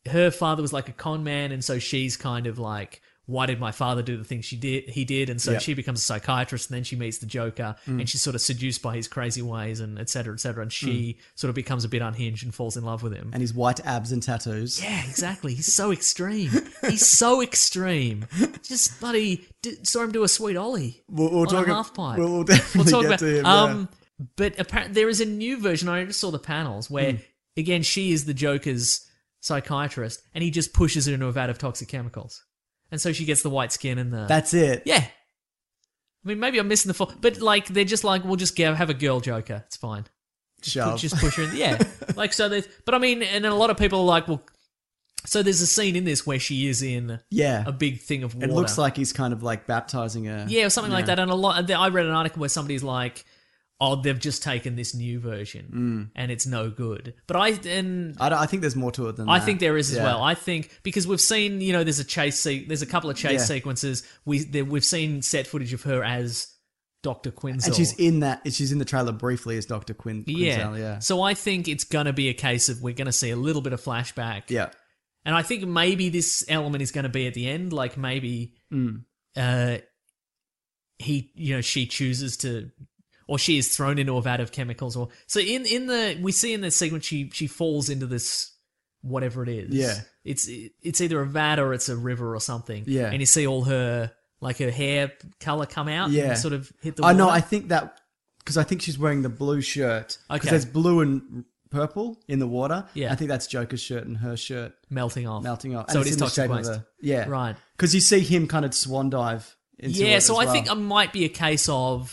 her father was like a con man, and so she's kind of like, why did my father do the things she did? He did, and so Yep. she becomes a psychiatrist, and then she meets the Joker, Mm. and she's sort of seduced by his crazy ways, and et cetera, et cetera, and she sort of becomes a bit unhinged and falls in love with him. And his white abs and tattoos. Yeah, exactly. He's so extreme. He's so extreme. Just bloody d- saw him do a sweet ollie We'll, we'll on talk a ab- half pipe. We'll, we'll definitely We'll talk get about to him. um, but apparently there is a new version. I just saw the panels where Mm. again she is the Joker's psychiatrist, and he just pushes her into a vat of toxic chemicals, and so she gets the white skin and the. yeah. That's it. yeah. I mean, maybe I'm missing the full, but like they're just like, we'll just go have a girl Joker. It's fine. Shove. Just push her in. Yeah. Like, so there's, but I mean, and then a lot of people are like, well, so there's a scene in this where she is in Yeah. a big thing of water. It looks like he's kind of like baptizing her. Yeah, or something like Yeah. that. And a lot, I read an article where somebody's like, oh, they've just taken this new version Mm. and it's no good. But I, and I, don't- I think there's more to it than I that. think there is as Yeah. well. I think because we've seen, you know, there's a chase, se- there's a couple of chase Yeah. sequences. We there, we've seen set footage of her as Doctor Quinzel, And she's in that. She's in the trailer briefly as Doctor Quin. yeah. Quinzel, yeah. So I think it's gonna be a case of we're gonna see a little bit of flashback. Yeah. And I think maybe this element is going to be at the end, like maybe Mm. uh, he, you know, she chooses to, or she is thrown into a vat of chemicals, or so in in the we see in the segment she she falls into this whatever it is. Yeah. it's it's either a vat or it's a river or something. Yeah. and you see all her like her hair color come out. Yeah. and sort of hit the. I know. water. I think that because I think she's wearing the blue shirt. Because Okay. there's blue and purple in the water. Yeah. I think that's Joker's shirt and her shirt melting off, melting off. So And it it's is in the toxic shape of waste. a- yeah. Right. Because you see him kind of swan dive into Yeah, it so as I think well. it might be a case of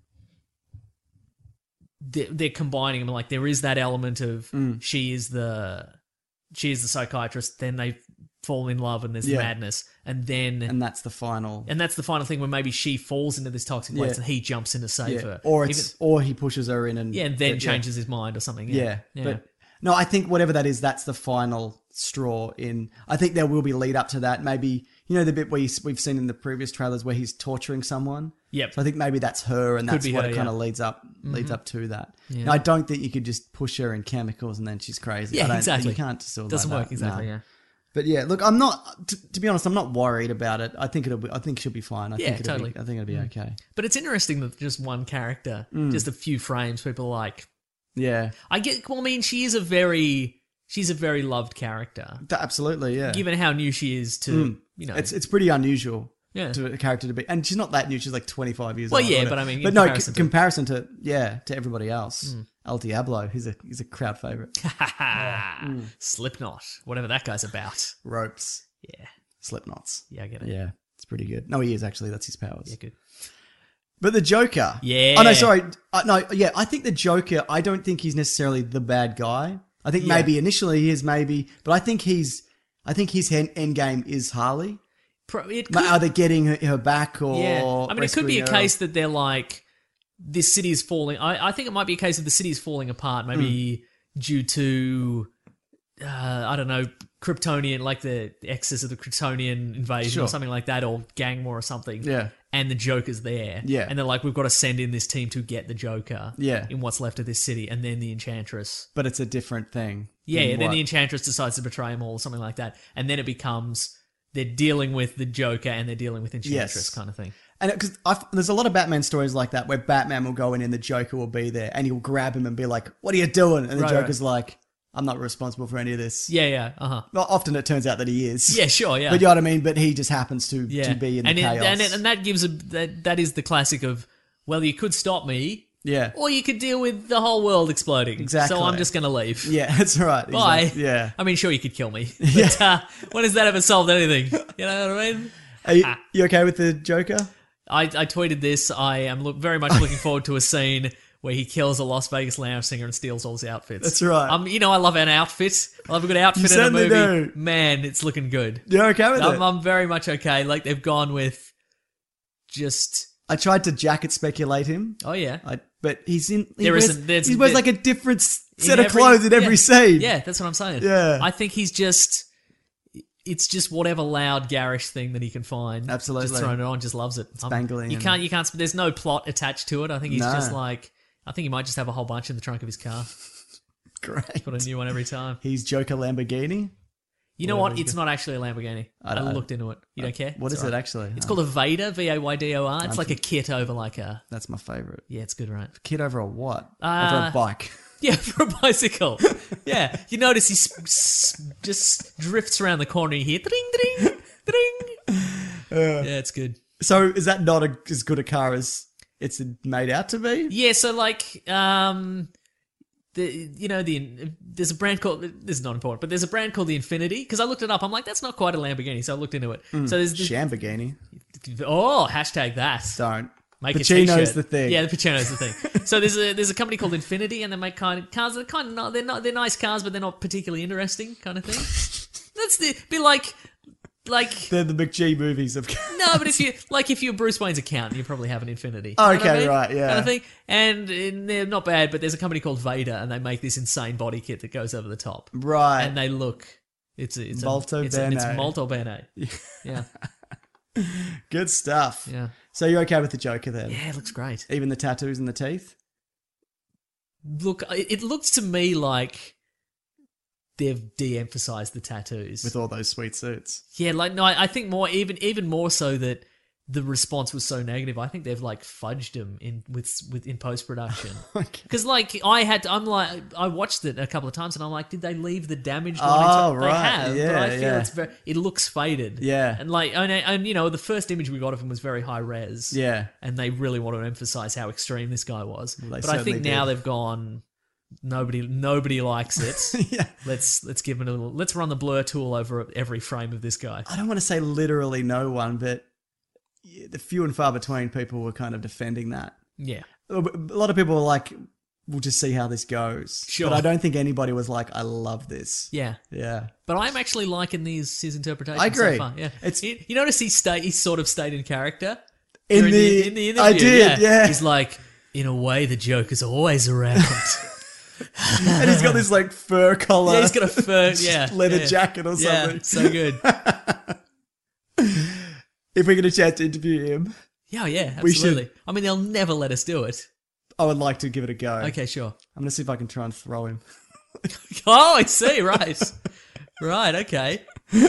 they're, they're combining them. Like there is that element of Mm. she is the she is the psychiatrist. Then they fall in love and there's Yeah. madness, and then and, And that's the final. that's the final thing where maybe she falls into this toxic waste Yeah. and he jumps in to save Yeah. her, Or Even- it's or he pushes her in and yeah, and then yeah. changes his mind or something. Yeah. Yeah, But no, I think whatever that is, that's the final straw in. I think there will be lead up to that. Maybe, you know, the bit where you, we've seen in the previous trailers where he's torturing someone. Yep. So I think maybe that's her and Could that's be what her, it kind yeah. of leads up leads up to that. Yeah. Now, I don't think you could just push her in chemicals and then she's crazy. I yeah, don't, exactly. You can't just sort of doesn't like work that. exactly. No. Yeah. But yeah, look, I'm not. To, to be honest, I'm not worried about it. I think it'll. Be, I think she'll be fine. I Yeah, think it'll totally. Be, I think it'll be okay. But it's interesting that just one character, Mm. just a few frames, people are like, Yeah, I get. Well, I mean, she is a very she's a very loved character. Th- absolutely. Yeah, Given how new she is to, Mm. you know, it's it's pretty unusual. Yeah. To a character to be, and she's not that new. She's like twenty-five years Well, old. or yeah, whatever. but I mean, in but no, comparison c- to- comparison to yeah, to everybody else. El Diablo, he's a he's a crowd favorite. Mm. Slipknot, whatever that guy's about. Ropes, Yeah, Slipknots. yeah, I get it. Yeah, it's pretty good. No, he is actually. That's his powers. Yeah, good. But the Joker. Yeah. Oh no, sorry. Uh, no, yeah. I think the Joker. I don't think he's necessarily the bad guy. I think Yeah. maybe initially he is, maybe, but I think he's. I think his end, end game is Harley. Pro- it could, Are they getting her, her back or? yeah, I mean, it could be a rescuing her? case that they're like, this city is falling. I, I think it might be a case of the city is falling apart, maybe due to, uh, I don't know, Kryptonian, like the excess of the Kryptonian invasion Sure. or something like that, or gang war or something. Yeah. And the Joker's there. Yeah. And they're like, we've got to send in this team to get the Joker. Yeah. In what's left of this city, and then the Enchantress. But it's a different thing. Yeah, than and then what- the Enchantress decides to betray him all, or something like that, and then it becomes they're dealing with the Joker and they're dealing with Enchantress, Yes. kind of thing. And because there's a lot of Batman stories like that where Batman will go in and the Joker will be there and he'll grab him and be like, "What are you doing?" And the Right, Joker's like, "I'm not responsible for any of this." Yeah, yeah, uh huh. Well, often it turns out that he is. Yeah, sure, yeah. But you know what I mean? But he just happens to, Yeah, to be in the and chaos. It, and, it, and that gives a that that is the classic of, well, you could stop me, yeah. or you could deal with the whole world exploding. Exactly. So I'm just going to leave. Yeah, that's right. Bye. Exactly. Yeah. I mean, sure, you could kill me, but uh, when has that ever solved anything? You know what I mean? Are you, you okay with the Joker? I, I tweeted this. I am look, very much looking forward to a scene where he kills a Las Vegas lounge singer and steals all his outfits. That's right. Um, you know, I love an outfit. I love a good outfit You in a certainly movie. do. Man, it's looking good. You're okay with I'm, it? I'm very much okay. Like they've gone with just. I tried to jacket speculate him. Oh yeah. I, but he's in. He There wears, isn't- there's- he wears there- like a different s- in set of every- clothes in every yeah, scene. Yeah, that's what I'm saying. Yeah. I think he's just. It's just whatever loud garish thing that he can find. Absolutely. Just throwing it on, just loves it. It's spangling You and- can't. You can't. There's no plot attached to it. I think he's No. just like. I think he might just have a whole bunch in the trunk of his car. Great. Put a new one every time. He's Joker Lamborghini. You know Whatever what? you It's go- not actually a Lamborghini. I I, don't- looked into it. You don't care? What It's is it alright. actually? It's Oh, called a Vader, V A Y D O R. It's like a kit over like a... That's my favourite. Yeah, it's good, right? Kid over a what? Uh, over a bike. Yeah, for a bicycle. Yeah. You notice he s- s- just drifts around the corner and you hear... Dring, dring, dring. Yeah, it's good. So is that not a, as good a car as it's made out to be? Yeah, so like, um, the you know the there's a brand called this is not important, but there's a brand called the Infinity because I looked it up. I'm like, that's not quite a Lamborghini, so I looked into it. So there's this, Shamborghini. oh hashtag that. Don't. Make a Pacino's t-shirt. the thing. Yeah, the Pacino's the thing. So there's a there's a company called Infinity, and they make kind of cars that are kind of not they're not they're nice cars, but they're not particularly interesting kind of thing. That's the be like like They're the McGee movies of. no, but if you like, if you're Bruce Wayne's accountant, you probably have an Infinity. You know what I Okay, mean? right, yeah. Kind of thing. And, and they're not bad, but there's a company called Vader, and they make this insane body kit that goes over the top, Right. and they look. It's a, it's Molto a, it's, a, it's bene. molto bene. Yeah, Good stuff. yeah, So you're okay with the Joker then? yeah. It looks great. Even the tattoos and the teeth? Look, it, it looks to me like they've de-emphasized the tattoos. With all those sweet suits. Yeah, like no, I I think more even even more so that the response was so negative. I think they've like fudged them in with with in post production. Okay. Because like I had, to, I'm like I watched it a couple of times and I'm like, did they leave the damaged one? Oh, into, They right. have, but Yeah, I feel yeah. it's very. It looks faded. Yeah. and like and, and you know the first image we got of him was very high res. Yeah. and they really want to emphasize how extreme this guy was. Well, they but I think certainly now did. they've gone. Nobody, nobody likes it. Yeah. Let's let's give it a little. Let's run the blur tool over every frame of this guy. I don't want to say literally no one, but the few and far between people were kind of defending that. Yeah, A lot of people were like, we'll just see how this goes. Sure. But I don't think anybody was like, I love this. yeah. Yeah. But I'm actually liking these his interpretations I agree. so far. Yeah, It's- you, you notice he stay he sort of stayed in character In during the- in the interview. I did, yeah. He's like, in a way, the Joker's always around. And he's got this like fur collar. yeah, he's got a fur, yeah, leather yeah. jacket or Yeah, something. so good. If we get a chance to interview him, Yeah, yeah, We should. absolutely. I mean, they'll never let us do it. I would like to give it a go. Okay, sure. I'm going to see if I can try and throw him. Oh, I see. Right, right. Okay.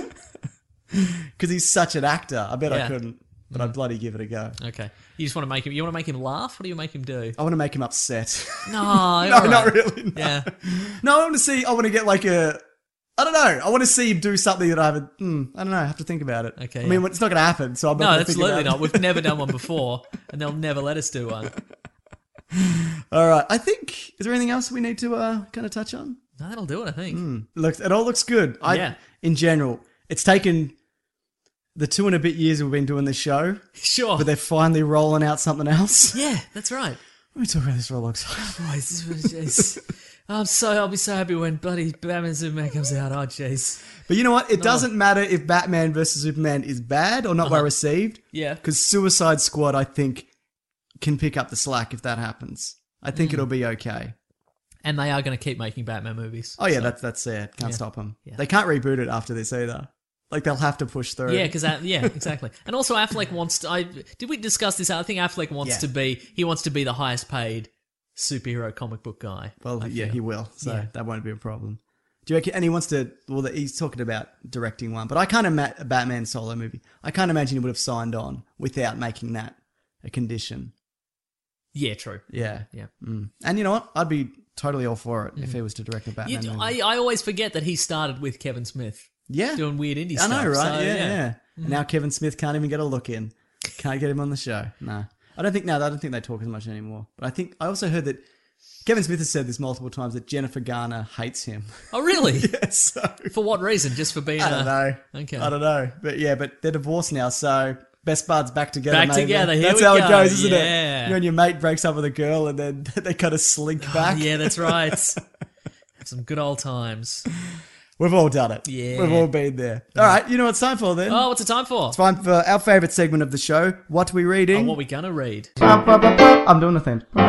Because he's such an actor. I bet I Yeah. couldn't, but I'd bloody give it a go. Okay. You just want to make him. You want to make him laugh. What do you make him do? I want to make him upset. No, no, not really. No. Yeah. No, I want to see, I want to get like a, I don't know. I want to see him do something that I haven't, hmm, I don't know. I have to think about it. Okay, I mean, yeah. it's not going to happen, so I'm not No, going to think absolutely about not. it. We've never done one before, and they'll never let us do one. All right. I think, is there anything else we need to uh, kind of touch on? No, that'll do it. I think. Looks, it all looks good. I, Yeah. In general, it's taken the two and a bit years we've been doing this show, Sure. but they're finally rolling out something else. Yeah, that's right. Let me talk about this for a long time. Oh, it's- it's- I'm so I'll be so happy when bloody Batman Superman comes out. Oh, jeez. But you know what? It doesn't matter if Batman versus Superman is bad or not well received. Yeah. Because Suicide Squad, I think, can pick up the slack if that happens. I think Mm. it'll be okay. And they are going to keep making Batman movies. Oh yeah, so- that's that's it. Can't Yeah. stop them. Yeah. They can't reboot it after this either. Like they'll have to push through. Yeah, because yeah, exactly. And also, Affleck wants to. I did we discuss this? I think Affleck wants Yeah. to be. He wants to be the highest paid superhero comic book guy. Well, I yeah, feel. he will. So Yeah. that won't be a problem. Do you reckon? And he wants to. Well, he's talking about directing one, but I can't imagine a Batman solo movie. I can't imagine he would have signed on without making that a condition. Yeah, true. Yeah. Yeah. Mm. And you know what? I'd be totally all for it if he was to direct a You, Batman movie. I I always forget that he started with Kevin Smith yeah. doing weird indie I stuff. know, right? So, yeah, yeah. And now Kevin Smith can't even get a look in. Can't get him on the show. No. I don't think, no, I don't think they talk as much anymore. But I think, I also heard that Kevin Smith has said this multiple times that Jennifer Garner hates him. Oh, really? yeah, so. For what reason? Just for being? I don't a, know. Okay. I don't know. But yeah, but they're divorced now, so best buds back together. Back maybe. together, here That's we how go. it goes, isn't Yeah. it? You know, when your mate breaks up with a girl and then they kind of slink back. Yeah, that's right. Some good old times. We've all done it. Yeah. We've all been there. All right, you know what it's time for then? Oh, what's the time for? It's time for our favourite segment of the show. What are we reading? Oh, what we gonna read? I'm doing the thing. What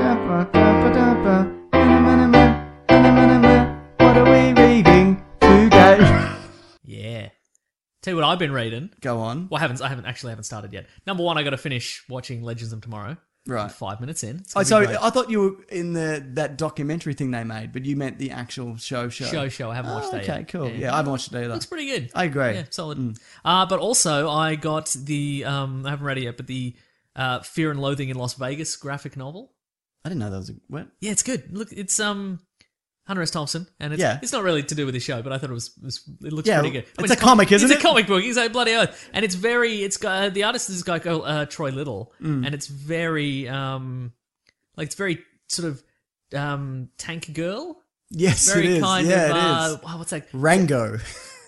are we reading today? Yeah. Tell you what I've been reading. Go on. Well, I haven't. I haven't actually haven't started yet. Number one, I got to finish watching Legends of Tomorrow. Right. Five minutes in. It's Oh, gonna be so great. I thought you were in the that documentary thing they made, but you meant the actual show show. show show. I haven't watched Oh, that okay, yet. cool. Yeah. I haven't watched it either. Looks pretty good. I agree. Yeah, solid. Mm. Uh, but also, I got the um, I haven't read it yet, but the uh, Fear and Loathing in Las Vegas graphic novel. I didn't know that was a what? Yeah, it's good. Look, it's um Hunter S. Thompson, and it's Yeah. it's not really to do with the show, but I thought it was, was it looks Yeah, pretty good. I it's mean, a comic, isn't it's it? It's a comic book. He's like bloody oath, and it's very. It's got uh, the artist is this guy called uh, Troy Little, Mm. and it's very um like it's very sort of um Tank Girl. Yes, Very it is. kind yeah, of it uh, is. wow, what's that? Rango.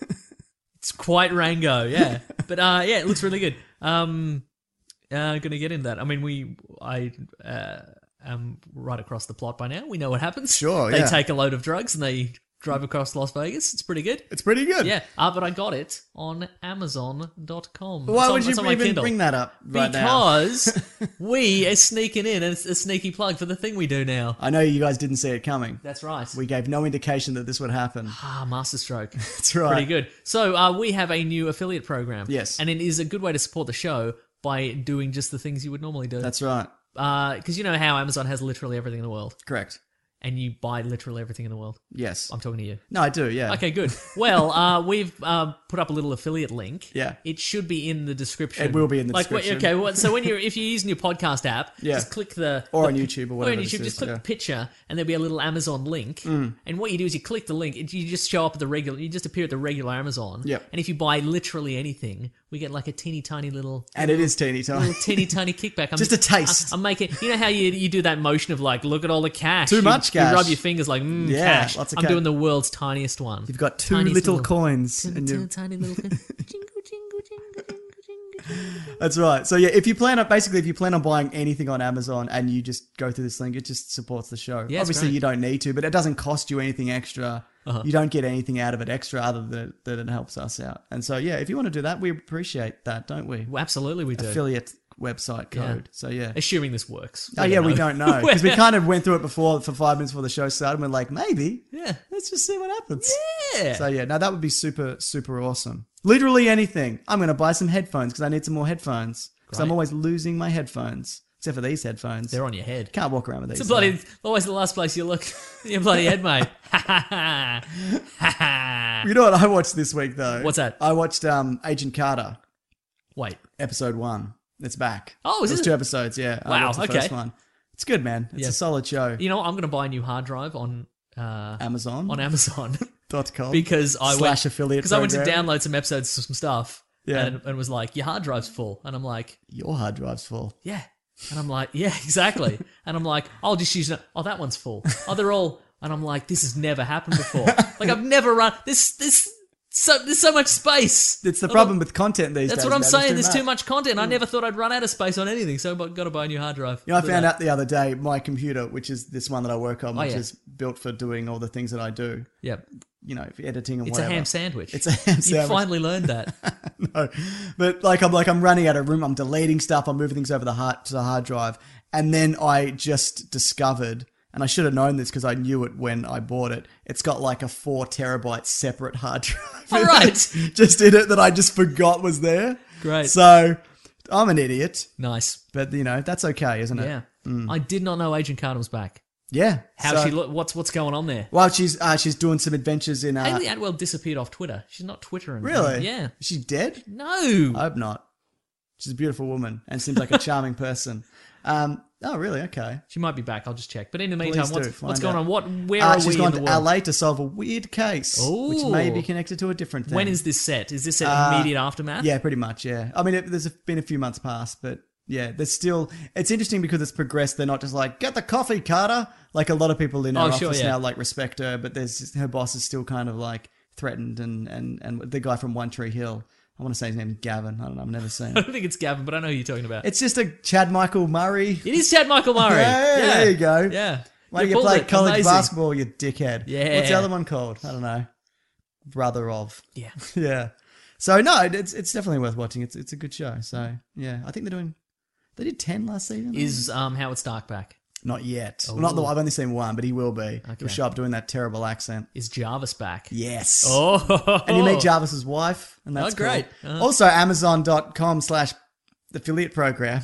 It's quite Rango, yeah. But uh, yeah, it looks really good. Um, uh, gonna get into that. I mean, we, I, uh, am right across the plot by now. We know what happens. Sure, They yeah. take a load of drugs and they drive across Las Vegas. It's pretty good. It's pretty good. Yeah, uh, but I got it on Amazon dot com. Why It's on- would you it's on my even Kindle. bring that up right now? Because we are sneaking in, and it's a sneaky plug for the thing we do now. I know you guys didn't see it coming. That's right. We gave no indication that this would happen. Ah, masterstroke. That's right. Pretty good. So uh, we have a new affiliate program. Yes. And it is a good way to support the show by doing just the things you would normally do. That's right. Because you know how Amazon has literally everything in the world, Correct. and you buy literally everything in the world. Yes. I'm talking to you. No, I do, yeah. Okay, good. Well, uh, we've uh, put up a little affiliate link. Yeah. It should be in the description. It will be in the like, wh- description. Okay, well, so when you're if you're using your podcast app, Yeah. just click the Or the- on YouTube or whatever on this YouTube, is, just click yeah. the picture, and there'll be a little Amazon link. And what you do is you click the link, it, you just show up at the regular. You just appear at the regular Amazon. Yep. And if you buy literally anything, we get like a teeny tiny little. And it is teeny tiny. Little teeny tiny kickback. I'm, Just a taste. I'm making. You know how you you do that motion of like, look at all the cash. Too You- much You cash. rub your fingers like, mm, Yeah, cash. lots of I'm cash. doing the world's tiniest one. You've got two Tiniest little coins. Tiny, and you- tiny little. jingle, jingle, jingle, jingle, jingle, jingle. That's right. So yeah, if you plan on basically if you plan on buying anything on Amazon and you just go through this link, it just supports the show. Yeah, it's Obviously, great. you don't need to, but it doesn't cost you anything extra. Uh-huh. You don't get anything out of it extra other than that it helps us out. And so yeah, if you want to do that, we appreciate that, don't we? Well, absolutely, we do. Affiliate website Yeah. code. So yeah. Assuming this works. Oh yeah, we don't know because we kind of went through it before for five minutes before the show started. And we're like, maybe, Yeah. let's just see what happens. Yeah. So yeah, no, that would be super, super awesome. Literally anything. I'm going to buy some headphones because I need some more headphones because I'm Great. always losing my headphones. Except for these headphones. They're on your head. Can't walk around with these. It's a bloody, always the last place you look. Your bloody head, mate. Ha ha ha. Ha ha. You know what I watched this week though? What's that? I watched um, Agent Carter, Wait. episode one. It's back. Oh, is There's it? two episodes, yeah. I Wow, watched the okay. first one. It's good, man. It's Yeah. a solid show. You know what? I'm going to buy a new hard drive on uh, Amazon. on Amazon dot com. because I Slash went affiliate because I went to program. download some episodes of some stuff. Yeah. And, and was like, your hard drive's full, and I'm like, Your hard drive's full. yeah. And I'm like, yeah, exactly. And I'm like, I'll just use it. Oh, that one's full. Oh, they're all. And I'm like, this has never happened before. Like I've never run this. This so there's so much space. It's the Like, problem with content these That's days. what I'm man. saying. There's too much content. I never thought I'd run out of space on anything, so I've got to buy a new hard drive. You know, I found out the other day my computer, which is this one that I work on, Oh, which yeah. is built for doing all the things that I do. Yep. You know, editing and It's whatever. a ham sandwich. It's a ham You sandwich. finally learned that. No, but like I'm like I'm running out of room. I'm deleting stuff. I'm moving things over the hard to the hard drive, and then I just discovered, and I should have known this because I knew it when I bought it. It's got like a four terabyte separate hard drive. All in right. it, just in it that I just forgot was there. Great. So I'm an idiot, Nice. but you know that's okay, isn't it? Yeah. I did not know Agent Carter was back. Yeah. How So- she look? What's what's going on there? Well, she's uh, she's doing some adventures in. Uh, Haley Atwell disappeared off Twitter. She's not Twittering. really? Yeah. Is she dead? No. I hope not. She's a beautiful woman and seems like a charming person. Um, oh, really? Okay. She might be back. I'll just check. But in the Please meantime, do, what's, find what's going out. on? What? Where Uh, are she's we gone in to the world? L A to solve a weird case, which Ooh. may be connected to a different thing. When is this set? Is this set Uh, immediate aftermath? Yeah, pretty much. Yeah. I mean, it, there's been a few months past, but yeah, there's still. It's interesting because it's progressed. They're not just like get the coffee, Carter. Like a lot of people in our Oh, office sure, yeah. now like respect her, but there's her boss is still kind of like threatened, and and and the guy from One Tree Hill. I want to say his name is Gavin. I don't know. I've never seen I him. don't think it's Gavin, but I know who you're talking about. It's just a Chad Michael Murray. It is Chad Michael Murray. Yeah, yeah. there you go. Yeah. Why do you pulled play it. college Amazing. basketball, you dickhead? Yeah. What's the other one called? I don't know. Brother of. Yeah. Yeah. So no, it's it's definitely worth watching. It's it's a good show. So yeah, I think they're doing. They did ten last season. Is um Howard Stark back? not yet. Well, not the. I've only seen one, but he will be. He'll show up doing that terrible accent. Is Jarvis back? Yes. Oh. And you meet Jarvis's wife, and that's Oh, great. cool. Uh-huh. Also, Amazon dot com slash affiliate program.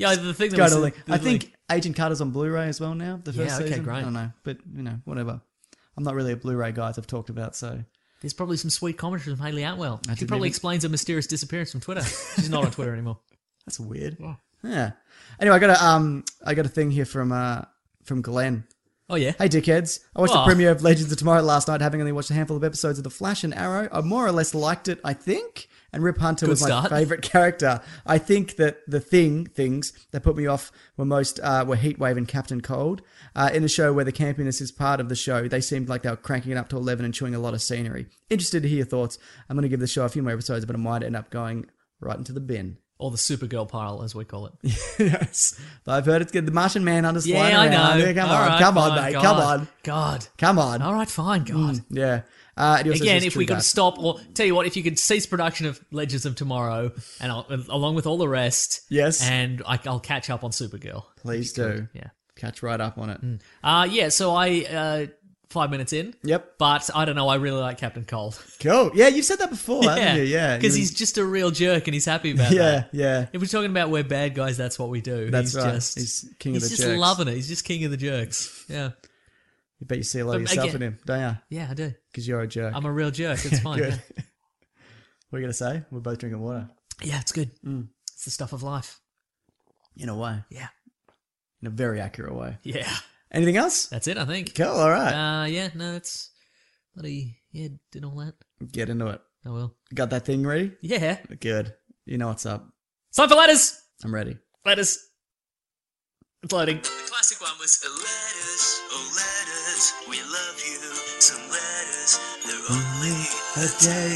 Yeah, the thing that Go was to link. the I think link- Agent Carter's on Blu-ray as well now. The first Yeah, okay, season. great. I don't know, but you know, whatever. I'm not really a Blu-ray guy, as I've talked about. So there's probably some sweet commentary from Hayley Atwell. She didn't probably even- explains her mysterious disappearance from Twitter. She's not on Twitter anymore. that's weird. Yeah. Anyway, I got a um, I got a thing here from uh, from Glenn. Oh yeah. Hey, dickheads. I watched the Oh. premiere of Legends of Tomorrow last night, having only watched a handful of episodes of The Flash and Arrow. I more or less liked it, I think. And Rip Hunter Good was my start. favourite character. I think that the thing, things that put me off were most, uh, were Heatwave and Captain Cold. Uh, in a show where the campiness is part of the show, they seemed like they were cranking it up to eleven and chewing a lot of scenery. Interested to hear your thoughts. I'm going to give the show a few more episodes, but it might end up going right into the bin. Or the Supergirl pile, as we call it. Yes. But I've heard it's good. The Martian Manhunter's Yeah, flying I around. know. Yeah, come All on, right, come on, fine, mate. God. Come on. God. Come on. All right, fine, God. Yeah. Uh, and he also Again, says if we True could Bat. stop, or tell you what, if you could cease production of Legends of Tomorrow, and I'll, along with all the rest, Yes. and I, I'll catch up on Supergirl. Please do. Yeah. Catch right up on it. Uh, yeah, so I, uh, five minutes in. Yep. But I don't know, I really like Captain Cold. Cool. Yeah, you've said that before, haven't you? Yeah. Because You- he's just a real jerk and he's happy about Yeah, that. yeah. If we're talking about we're bad guys, that's what we do. That's he's right. Just, He's king of he's the just jerks. loving it. He's just king of the jerks. Yeah. You bet you see a lot of But yourself again- in him, don't you? Yeah, I do. Because you're a jerk. I'm a real jerk. It's fine. Good. Yeah. What are you going to say? We're both drinking water. Yeah, it's good. It's the stuff of life. In a way. Yeah. In a very accurate way. Yeah. Anything else? That's it, I think. Cool, all right. Uh, yeah, no, it's bloody, yeah, did all that. Get into it. I will. Got that thing ready? Yeah. Good. You know what's up. It's time for letters. I'm ready. Letters. It's loading. The classic one was letters, oh letters, we love you. Some letters, they're only A day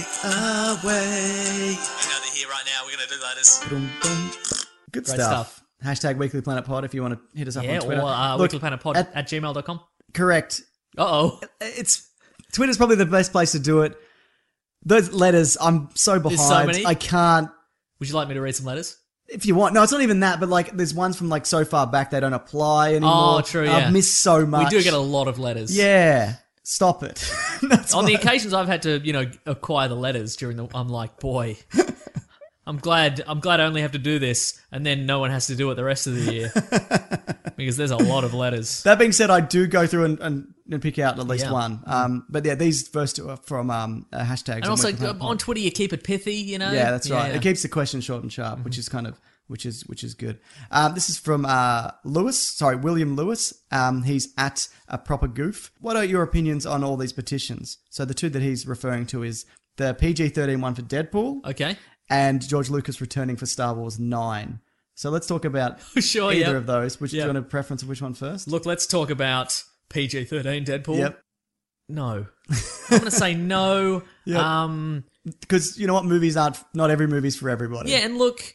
away. I know they're here right now. We're gonna do letters. Boom, boom. Good Great stuff. stuff. Hashtag Weekly Planet Pod if you want to hit us up Yeah, on Twitter. or uh, Look, weeklyplanetpod at- at, gmail dot com. correct. Uh-oh. It's Twitter's probably the best place to do it. Those letters, I'm so behind. There's so many? I can't. Would you like me to read some letters? If you want, no, it's not even that. But like, there's ones from like so far back they don't apply anymore. Oh, true, yeah. I've missed so much. We do get a lot of letters. Yeah, stop it. That's On the why- occasions I've had to, you know, acquire the letters during the, I'm like, boy, I'm glad, I'm glad I only have to do this, and then no one has to do it the rest of the year because there's a lot of letters. That being said, I do go through and, and, and pick out at least Yeah. one. Um, but yeah, these first two are from um uh, hashtags. And on also Weekly Planet uh, Pod. on Twitter, you keep it pithy, you know. Yeah, that's right. Yeah. It keeps the question short and sharp, which is kind of which is which is good. Um, this is from uh, Lewis. Sorry, William Lewis. Um, he's at a proper goof. What are your opinions on all these petitions? So the two that he's referring to is the P G thirteen one for Deadpool Okay. and George Lucas returning for Star Wars nine. So let's talk about Sure, either yep. of those. Which Yep. do you want a preference of which one first? Look, let's talk about P G thirteen Deadpool. Yep. No. I'm going to say no. Yep. Um, Because you know what, movies aren't. Not every movie's for everybody. yeah, and look,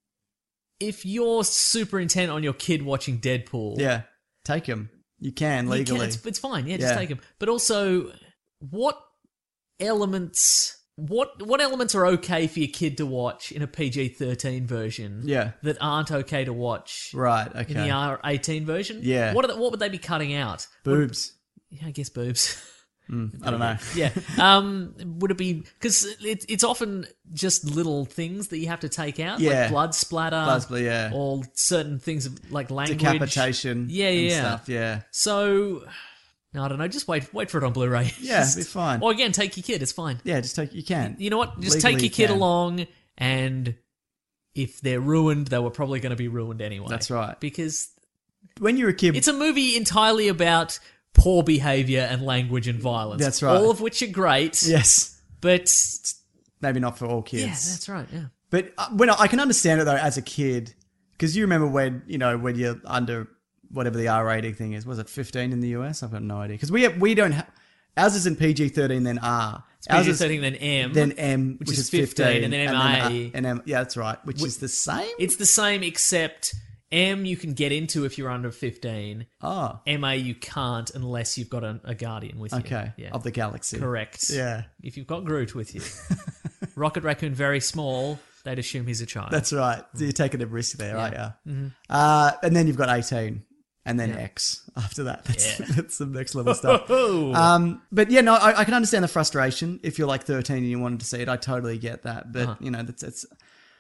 if you're super intent on your kid watching Deadpool, Yeah. Take them. You can you legally. can, it's, it's fine. Yeah, just Yeah. take them. But also, what elements... What what elements are okay for your kid to watch in a P G thirteen version Yeah. that aren't okay to watch Right. in Okay. the R eighteen version? Yeah. What are the, what would they be cutting out? Boobs. Yeah, I guess boobs. I don't know. Yeah. Um, would it be because it, it's often just little things that you have to take out, Yeah. like blood splatter, Blood splatter, yeah. or certain things of, like language, Decapitation. Yeah, and yeah. Stuff. Yeah. So, no, I don't know. Just wait, wait for it on Blu-ray. Yeah, Just- it'd be fine. Or again, take your kid. It's fine. Yeah. Just take. You can. You know what? Just Legally take you your kid can. along, and if they're ruined, they were probably going to be ruined anyway. That's right. Because When you're a kid, it's a movie entirely about poor behavior and language and violence. That's right. All of which are great. yes, But maybe not for all kids. yeah, that's right. Yeah. But uh, when I, I can understand it though as a kid, because you remember when you know when you're under whatever the R rating thing is. Was it fifteen in the U S? I've got no idea because we have, we don't have ours isn't P G thirteen then R. Ours P G is thirteen then M. then M, which, which is is fifteen, fifteen, and then and M A. then, uh, and M. Yeah, that's right. Which is the same. It's the same except M you can get into if you're under fifteen. Oh, M A you can't unless you've got a, a guardian with you. okay. Yeah. Of the galaxy. Correct. Yeah. If you've got Groot with you. Rocket Raccoon very small, they'd assume he's a child. That's right. So you're taking a risk there, aren't Yeah. you? Uh, and then you've got eighteen, and then X after that. That's, Yeah. that's the next level stuff. Um, but yeah, no, I, I can understand the frustration if you're like thirteen and you wanted to see it. I totally get that. But Uh-huh. you know, that's it's.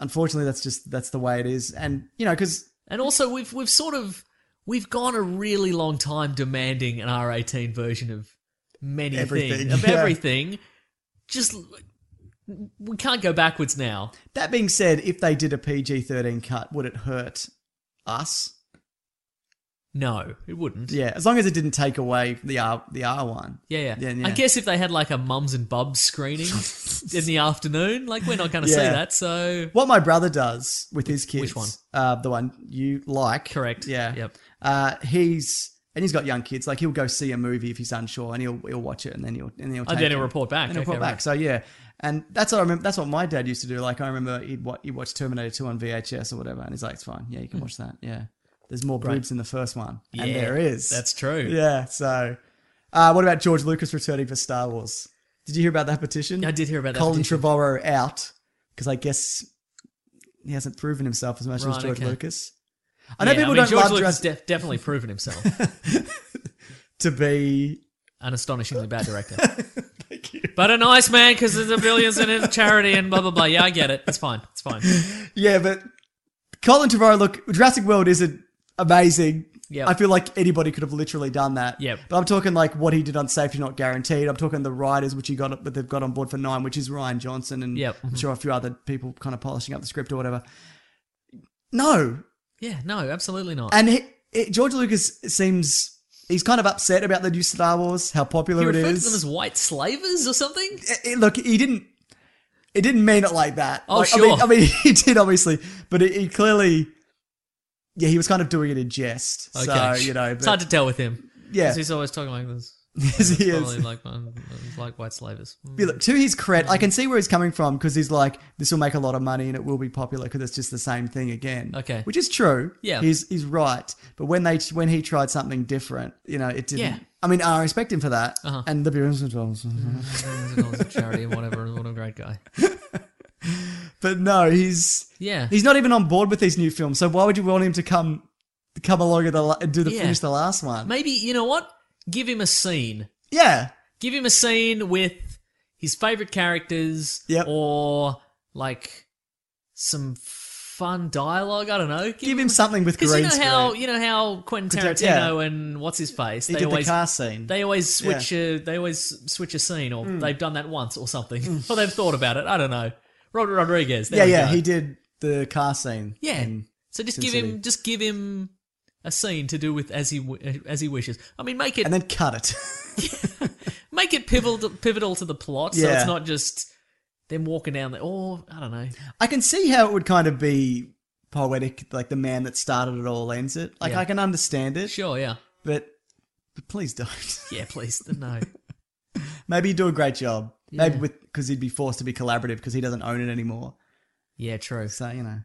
unfortunately, that's just that's the way it is. And you know, because And also, we've we've sort of we've gone a really long time demanding an R eighteen version of many Everything, things, of yeah. everything. Just we can't go backwards now. that being said, if they did a P G thirteen cut, would it hurt us? No, it wouldn't. Yeah, as long as it didn't take away the R the R one. Yeah, yeah. Yeah, yeah. I guess if they had like a mums and bubs screening in the afternoon, like we're not going to see Yeah. that. So What my brother does with his kids. Which one? Uh, the one you like. Correct. Yeah. Yep. Uh, he's and he's got young kids. Like he'll go see a movie if he's unsure, and he'll he'll watch it, and then he'll and then he'll. Oh, Take then he'll it. report back. And he'll Okay, report back. right. So yeah, and that's what I remember. That's what my dad used to do. Like I remember he'd watch, he'd watch Terminator two on V H S or whatever, and he's like, "It's fine. Yeah, you can watch that. Yeah, there's more boobs in the first one, and Yeah, there is. that's true. Yeah. So, uh, what about George Lucas returning for Star Wars? Did you hear about that petition? I did hear about that Colin petition. Trevorrow out because I guess he hasn't proven himself as much as Right, George okay. Lucas. I know Yeah, people mean, don't George love Lucas Jurassic def- definitely proven himself to be. an astonishingly bad director. Thank you. But a nice man because there's a billions in his charity and blah blah blah. Yeah, I get it. It's fine. It's fine. Yeah, but Colin Trevorrow, look, Jurassic World isn't amazing. Yep. I feel like anybody could have literally done that. Yep. But I'm talking like what he did on Safety Not Guaranteed. I'm talking the writers, which he got, but they've got on board for nine, which is Ryan Johnson and Yep. I'm sure a few other people kind of polishing up the script or whatever. No. Yeah, no, absolutely not. And he, it, George Lucas seems, he's kind of upset about the new Star Wars, how popular he it referred is. to them as white slavers or something. It- it- look, he didn't. It didn't mean it like that. Oh, Like, sure. I mean, I mean, he did obviously, but he, he clearly, yeah, he was kind of doing it in jest. Okay. So you know, it's but, hard to tell with him. Yeah. 'Cause he's always talking like this. Yes, he is. Probably like, um, like white slavers. But look, to his credit, I can see where he's coming from because he's like, this will make a lot of money and it will be popular because it's just the same thing again. Okay. Which is true. Yeah. He's he's right. But when they when he tried something different, you know, it didn't. Yeah. I mean, I respect him for that. Uh-huh. And the billions as well. Millions of dollars of charity and whatever. What a great guy. But no, he's Yeah. he's not even on board with these new films. So why would you want him to come come along and, the, la- and do the Yeah. finish the last one? Maybe, you know what? Give him a scene. Yeah. Give him a scene with his favorite characters Yep. or like some fun dialogue. I don't know. Give him something with Because green you know screen. how you know how Quentin Protect- Tarantino yeah. and what's his face He they did always the car scene. they always switch Yeah. a, they always switch a scene or they've done that once or something or they've thought about it. I don't know. Robert Rodriguez. There yeah, we yeah, go. he did the car scene. Yeah. in So just Sin give City. him just give him a scene to do with as he w- as he wishes. I mean, make it and then cut it. make it pivotal pivotal to the plot, so Yeah. it's not just them walking down there. Or I don't know. I can see how it would kind of be poetic, like the man that started it all ends it. Like Yeah. I can understand it, Sure, yeah, but but please don't. yeah. Please, no. Maybe he'd do a great job. Yeah. Maybe with because he'd be forced to be collaborative because he doesn't own it anymore. Yeah, true. So you know,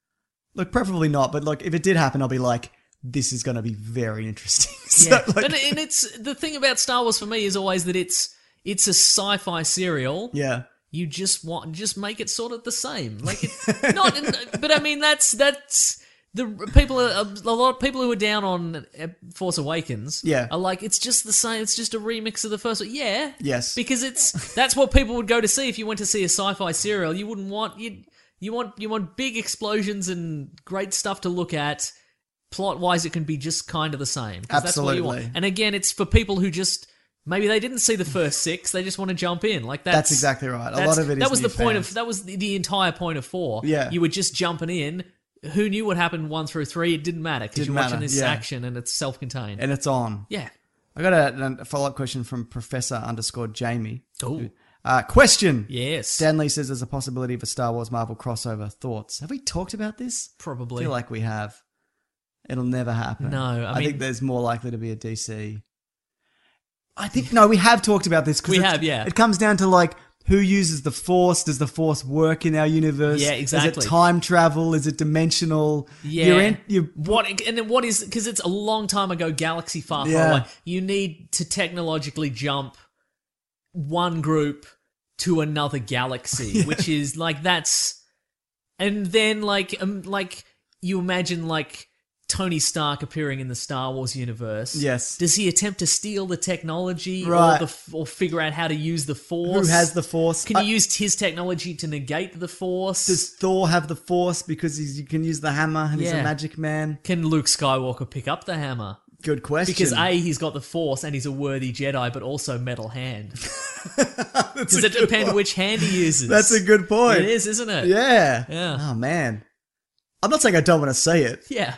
look, preferably not. But look, if it did happen, I'll be like, this is going to be very interesting. So, Yeah, like- and, and it's the thing about Star Wars for me is always that it's it's a sci-fi serial. yeah. You just want just make it sort of the same, like it not. But I mean, that's that's the people. Are, a lot of people who are down on uh, Force Awakens, Yeah. are like it's just the same. It's just a remix of the first one. Yeah, Yes. because it's that's what people would go to see if you went to see a sci-fi serial. You wouldn't want you you want you want big explosions and great stuff to look at. Plot wise, it can be just kind of the same. 'cause That's what you want. Absolutely. And again, it's for people who just. Maybe they didn't see the first six; they just want to jump in. Like that's, That's exactly right. A that's- lot of it is that was new the point fans. of that was the, the entire point of four. Yeah. you were just jumping in. Who knew what happened one through three? It didn't matter because Didn't you're watching matter, this yeah. action and it's self-contained. and it's on. yeah. I got a, a follow up question from Professor underscore Jamie. Oh, Uh, question. yes. Stanley says there's a possibility of a Star Wars Marvel crossover. Thoughts? Have we talked about this? I Probably. feel like we have. It'll never happen. No, I I, mean- think there's more likely to be a D C. I think no, we have talked about this. 'cause We it's- have, yeah. It comes down to like who uses the Force. Does the Force work in our universe? Yeah, exactly. Is it time travel? Is it dimensional? Yeah. You're in, you What and then what is because it's a long time ago, galaxy far, far Yeah. away. You need to technologically jump one group to another galaxy, which is like that's, and then like um like you imagine like Tony Stark appearing in the Star Wars universe. Yes. Does he attempt to steal the technology Right. or, the, or figure out how to use the Who Force? has the Force? Can Uh, you use his technology to negate the Force? Does Thor have the Force because he's, you can use the hammer and he's Yeah. a magic man? Can Luke Skywalker pick up the hammer? Good question. Because A, he's got the Force and he's a worthy Jedi, but also metal hand. That's Does a it good depend point. which hand he uses? That's a good point. It is, isn't it? Yeah. Yeah. Oh, man. I'm not saying I don't want to say it. Yeah.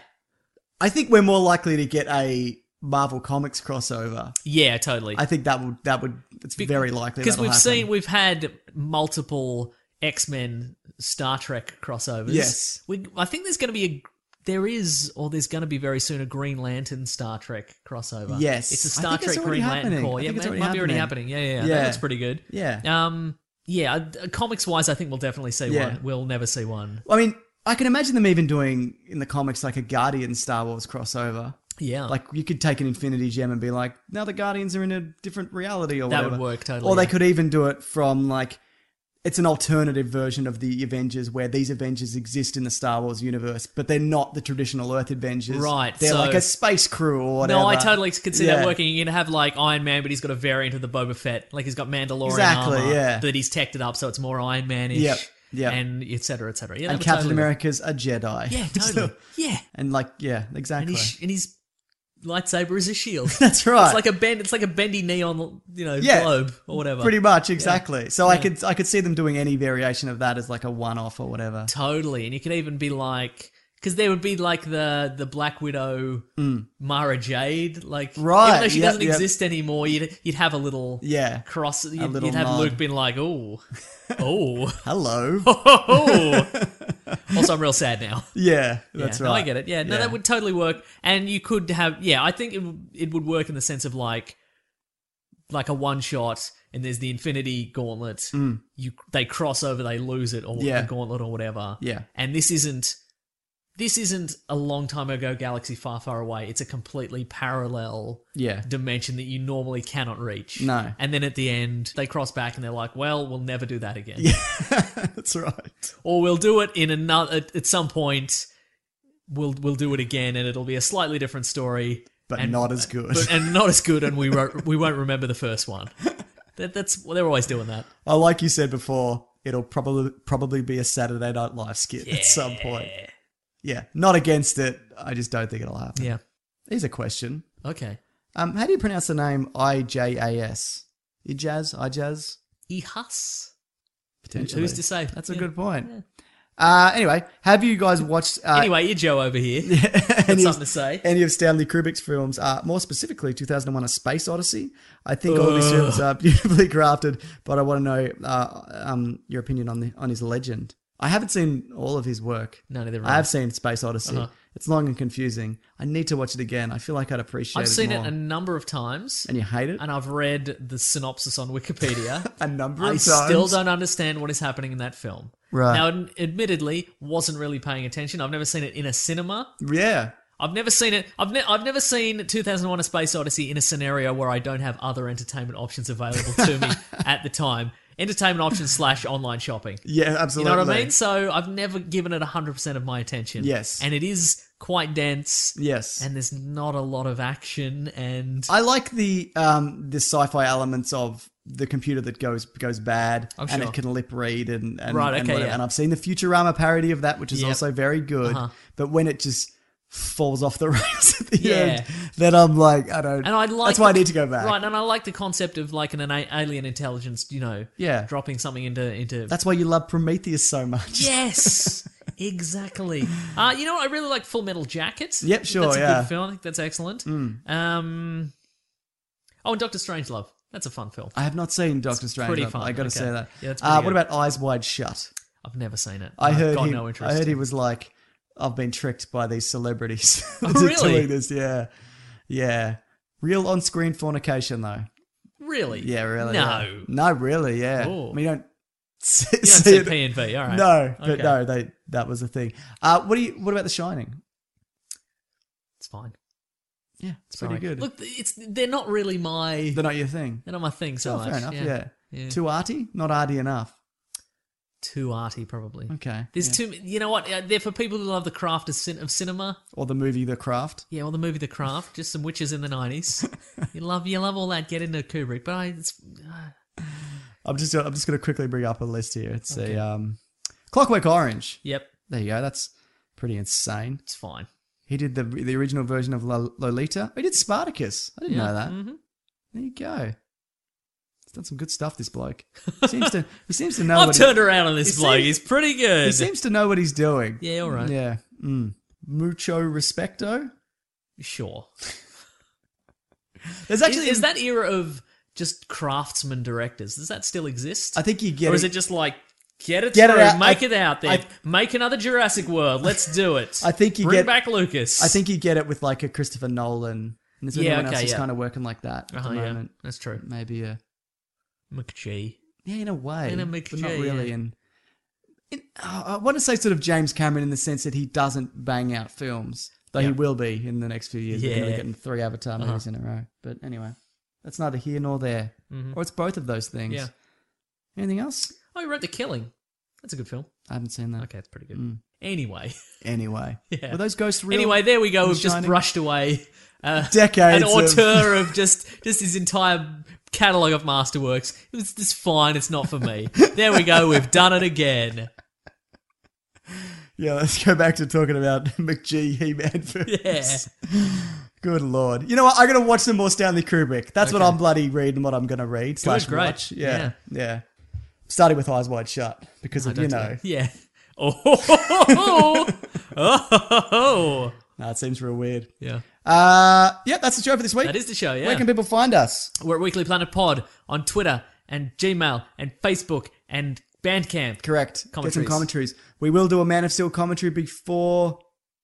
I think we're more likely to get a Marvel Comics crossover. Yeah, totally. I think that would, that would, it's Be- very likely Because that'll we've happen. seen, we've had multiple X-Men Star Trek crossovers. Yes. We, I think there's going to be a, there is, or there's going to be very soon a Green Lantern Star Trek crossover. Yes. It's a I Star think it's Trek already Green Lantern happening. Corps. I Yeah, think it's it already might be already happening. happening. Yeah, yeah, yeah. Yeah. That looks pretty good. Yeah. Um, yeah, uh, comics-wise, I think we'll definitely see Yeah. one. We'll never see one. I mean, I can imagine them even doing in the comics like a Guardian Star Wars crossover. Yeah. Like you could take an Infinity Gem and be like, now the Guardians are in a different reality or That whatever. would work totally, Or they yeah. could even do it from like, it's an alternative version of the Avengers where these Avengers exist in the Star Wars universe, but they're not the traditional Earth Avengers. Right, They're so- like a space crew or whatever. No, I totally could see Yeah. that working. You're going to have like Iron Man, but he's got a variant of the Boba Fett. Like he's got Mandalorian Exactly, armor, yeah. but he's teched it up so it's more Iron Man-ish. Yep, yep. And et cetera, et cetera. Yeah, that And would Captain totally work. America's a Jedi. Yeah, totally. Yeah. And like, yeah, And exactly. his, and his lightsaber is a shield. That's right. It's like a bend. It's like a bendy neon, you know, Yeah. globe or whatever. Pretty much, exactly. So I Yeah. could I could see them doing any variation of that as like a one-off or whatever. Totally, and you could even be like, because there would be like the the Black Widow, Mara Jade, like Mm. Right, even though she yep, doesn't yep. exist anymore, you'd you'd have a little Yeah. cross. You'd, little you'd have nod. Luke being like, oh, oh, Hello. oh. Also, I'm real sad now. Yeah, that's yeah, right. No, I get it. Yeah, no, Yeah. that would totally work. And you could have, yeah, I think it would- it would work in the sense of like, like a one shot, and there's the Infinity Gauntlet. You they cross over, they lose it, or Mm. Yeah. the Gauntlet, or whatever. Yeah. And this isn't, this isn't a long time ago galaxy far, far away. It's a completely parallel Yeah. dimension that you normally cannot reach. No. And then at the end, they cross back and they're like, well, we'll never do that again. That's right. Or we'll do it in another at, at some point. We'll we'll do it again, and it'll be a slightly different story, But and, not as good. but, and not as good, and we won't, we won't remember the first one. That, that's well, they're always doing that. Oh, like you said before, it'll probably probably be a Saturday Night Live skit at some point. Yeah, not against it. I just don't think it'll happen. Yeah. Here's a question. Okay. Um, how do you pronounce the name I J A S? Ijaz? Ijaz? Ihas. Potentially. Who's to say? That's a Yeah. good point. Uh, anyway, have you guys watched uh, Anyway, you're Joe over here. any, something of, to say. any of Stanley Kubrick's films? Uh, more specifically, two thousand one: A Space Odyssey. I think all of his films are beautifully crafted, but I want to know uh, um, your opinion on the on his legend. I haven't seen all of his work. No, neither have I I. have seen Space Odyssey. Uh-huh. It's long and confusing. I need to watch it again. I feel like I'd appreciate I've it seen more. it a number of times, And you hate it? and I've read the synopsis on Wikipedia. A number of I times. still don't understand what is happening in that film. Right. Now, ad- admittedly, wasn't really paying attention. I've never seen it in a cinema. Yeah. I've never seen it. I've, ne- I've never seen two thousand one: A Space Odyssey in a scenario where I don't have other entertainment options available to me at the time. Entertainment options slash online shopping. Yeah, You absolutely. know what I mean? So I've never given it one hundred percent of my attention. Yes. And it is quite dense. Yes. And there's not a lot of action. And I like the um the sci-fi elements of the computer that goes goes bad Oh, and sure. it can lip read and and, Right, and okay, whatever. yeah. And I've seen the Futurama parody of that, which is Yep. also very good. Uh-huh. But when it just falls off the rails at the Yeah. end, then I'm like, I don't. And I like that's why the- I need to go back. Right, and I like the concept of like an, an a- alien intelligence, you know, Yeah. dropping something into into. That's why you love Prometheus so much. Yes, exactly. Uh, you know what? I really like Full Metal Jacket. Yep, sure, That's a yeah. Mm. good film. I think that's excellent. Um, oh, and Doctor Strangelove. That's a fun film. I have not seen Doctor Strange. pretty I- fun, I got to okay. say that. Yeah, that's uh, pretty what good. about Eyes Wide Shut? I've never seen it. I I've heard got he. no interest. I heard he was like, I've been tricked by these celebrities Oh, into really? doing this. Yeah, yeah. Real on-screen fornication though. Really? Yeah, really. No. yeah. No, really. Yeah. Oh. I mean, you don't see, You don't see see it. P and V, all right. No, but Okay. no, they that was a thing. Uh, what do you? What about The Shining? It's fine. Yeah, it's Sorry. pretty good. Look, it's they're not really my They're not your thing. they're not my thing so Oh, much. fair enough. Yeah. Yeah. Too arty? Not arty enough. Too arty, probably. Okay. There's yeah. too. You know what? Uh, They're for people who love the craft of, cin- of cinema. Or the movie The Craft. Yeah, or the movie The Craft. Just some witches in the nineties. you love, you love all that. Get into Kubrick, but I. It's, uh, I'm just, I'm just going to quickly bring up a list here. It's Okay. a um, Clockwork Orange. yep, There you go. That's pretty insane. it's fine. He did the the original version of Lo- Lolita. He did Spartacus. I didn't Yeah. know that. Mm-hmm. There you go. He's done some good stuff. This bloke. He seems to. He seems to know. I've what turned he, around on this he bloke. seems- He's pretty good. He seems to know what he's doing. Yeah, all right. Yeah. Mm. Mucho respecto. Sure. There's Actually, actually is, is that era of just craftsman directors? Does that still exist? I think you get or is it. it just like get it Get it through, out- make I- it out there, I- make another Jurassic World? Let's do it. I think you bring get- back Lucas. I think you get it with like a Christopher Nolan. And there's Yeah, anyone else okay, who's yeah. kind of working like that at Uh-huh, the yeah, moment. that's true. Maybe a McGee. yeah, in a way, In a but McG, not really. yeah. And in, uh, I want to say sort of James Cameron in the sense that he doesn't bang out films, though he Yeah. will be in the next few years. We're going to be Yeah. getting three Avatar movies in a row. But anyway, that's neither here nor there, or it's both of those things. Yeah. Anything else? Oh, he wrote The Killing. That's a good film. I haven't seen that. Okay, it's pretty good. Anyway. Anyway, Yeah. were those ghosts real? Anyway, there we go. in We've just Shining? brushed away uh, Decades an of- auteur of, just just his entire catalogue of masterworks. It was just fine. It's not for me. There we go. We've done it again. Yeah, let's go back to talking about McGee He-Man films. Yeah. Good lord. You know what? I'm going to watch some more Stanley Kubrick. That's what Okay. I'm bloody reading, what I'm going to read. Slash great. watch. Yeah, Yeah. yeah. Starting with Eyes Wide Shut because of, I you don't know. do- Yeah. Oh, oh, oh, oh. No, it seems real weird. Yeah. Uh, yeah, that's the show for this week. That is the show, yeah. Where can people find us? We're at Weekly Planet Pod on Twitter and Gmail and Facebook and Bandcamp. Correct. Get some Commentaries. commentaries. We will do a Man of Steel commentary before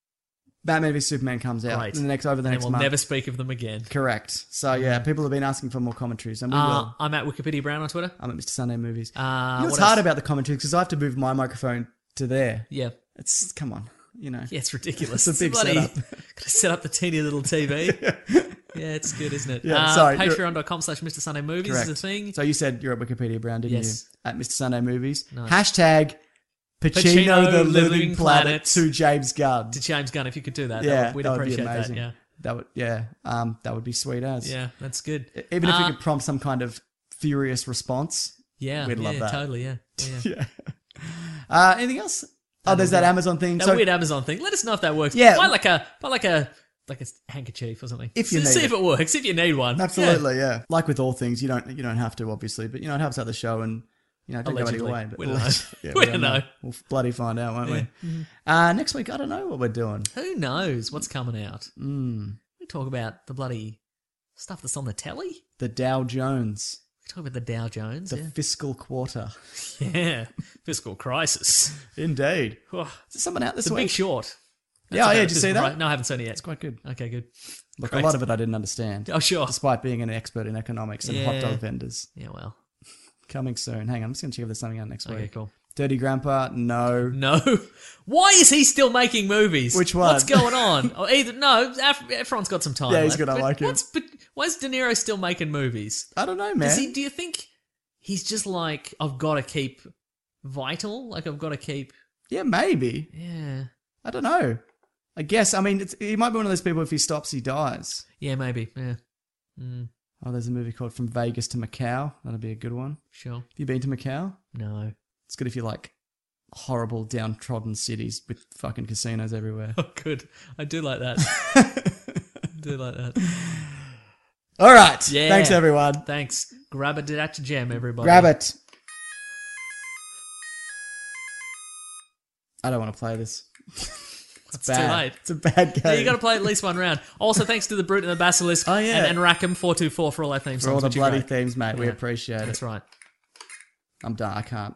Batman v Superman comes out. Right. In the next, over the And next we'll month. never speak of them again. Correct. So, yeah, people have been asking for more commentaries, and we Uh, will. I'm at Wikipedia Brown on Twitter. I'm at Mister Sunday Movies. Uh, you know what's what hard else? about the commentaries because I have to move my microphone to there. Yeah. It's come on, you know. Yeah, it's ridiculous. It's a big bloody, setup. Gotta set up the teeny little T V. Yeah, it's good, isn't it? Yeah, uh, sorry, you're- Patreon.com slash Mr. Sunday Movies Correct. is a thing. So you said you're at Wikipedia Brown, didn't Yes. you? At Mister Sunday Movies. Nice. Hashtag Pacino, Pacino, the Living Living Planet, Planet. to James Gunn. To James Gunn, if you could do that, yeah, that would, we'd that would appreciate be amazing. that. Yeah, That would, yeah, um, that would be sweet as. yeah, that's good. Even if Uh, we could prompt some kind of furious response. yeah, we'd yeah, love that. totally, yeah. yeah. Yeah. Uh, anything else? Oh, there's that Amazon thing. That so weird Amazon thing. Let us know if that works. Yeah. buy like a, buy like a, like a handkerchief or something. If you see, need see it. if it works. If you need one, Absolutely, yeah. Like with all things, you don't you don't have to, obviously, but you know it helps out the show, and you know it don't Allegedly. go any way. But We don't know. Yeah, We don't know. We'll bloody find out, won't we? Uh, next week, I don't know what we're doing. Yeah. Who knows what's coming out? Mm. We talk about the bloody stuff that's on the telly. The Dow Jones, We talk about the Dow Jones. the fiscal quarter. Yeah, yeah. Fiscal crisis. Indeed. Oh, Is there someone out this the week? Big Short. Yeah, oh, about yeah, it. did you see that? Right. No, I haven't seen it yet. It's quite good. Okay, good. Look, Great. a lot of it I didn't understand. Oh, sure. Despite being an expert in economics and hot Yeah. dog vendors. Yeah, well. Coming soon. Hang on, I'm just going to check if there's something out next Okay, week. cool. Dirty Grandpa, no. No. Why is he still making movies? Which one? What's going on? Or either no, Af- Efron's got some time. Yeah, he's left, good, I but like him. what's, but why is De Niro still making movies? I don't know, man. Does he? Do you think he's just like I've got to keep vital? Like I've got to keep. Yeah, maybe. Yeah. I don't know. I guess, I mean, it's, he might be one of those people, if he stops, he dies. Yeah, maybe. Yeah. Mm, Oh, there's a movie called From Vegas to Macau. That'll be a good one. sure. Have you been to Macau? No. It's good if you like horrible, downtrodden cities with fucking casinos everywhere. Oh, good. I do like that. I do like that. All right. Yeah. Thanks, everyone. Thanks. Grab it at your gem, everybody. Grab it. I don't want to play this. It's Bad. too late. It's a bad game. Yeah, you got to play at least one round. Also, thanks to the Brute and the Basilisk Oh, yeah. and, and Rackham four two four for all our theme songs. For all the which are bloody great. themes, mate. We Yeah. appreciate That's it. right. I'm done. I can't.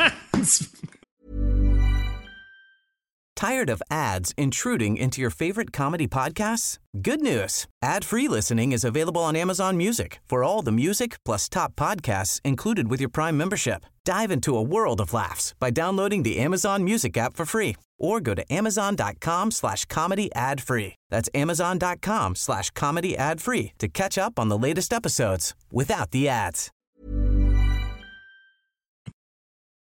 Tired of ads intruding into your favorite comedy podcasts? Good news. Ad-free listening is available on Amazon Music for all the music plus top podcasts included with your Prime membership. Dive into a world of laughs by downloading the Amazon Music app for free or go to amazon.com slash comedy ad free. That's amazon.com slash comedy ad free to catch up on the latest episodes without the ads.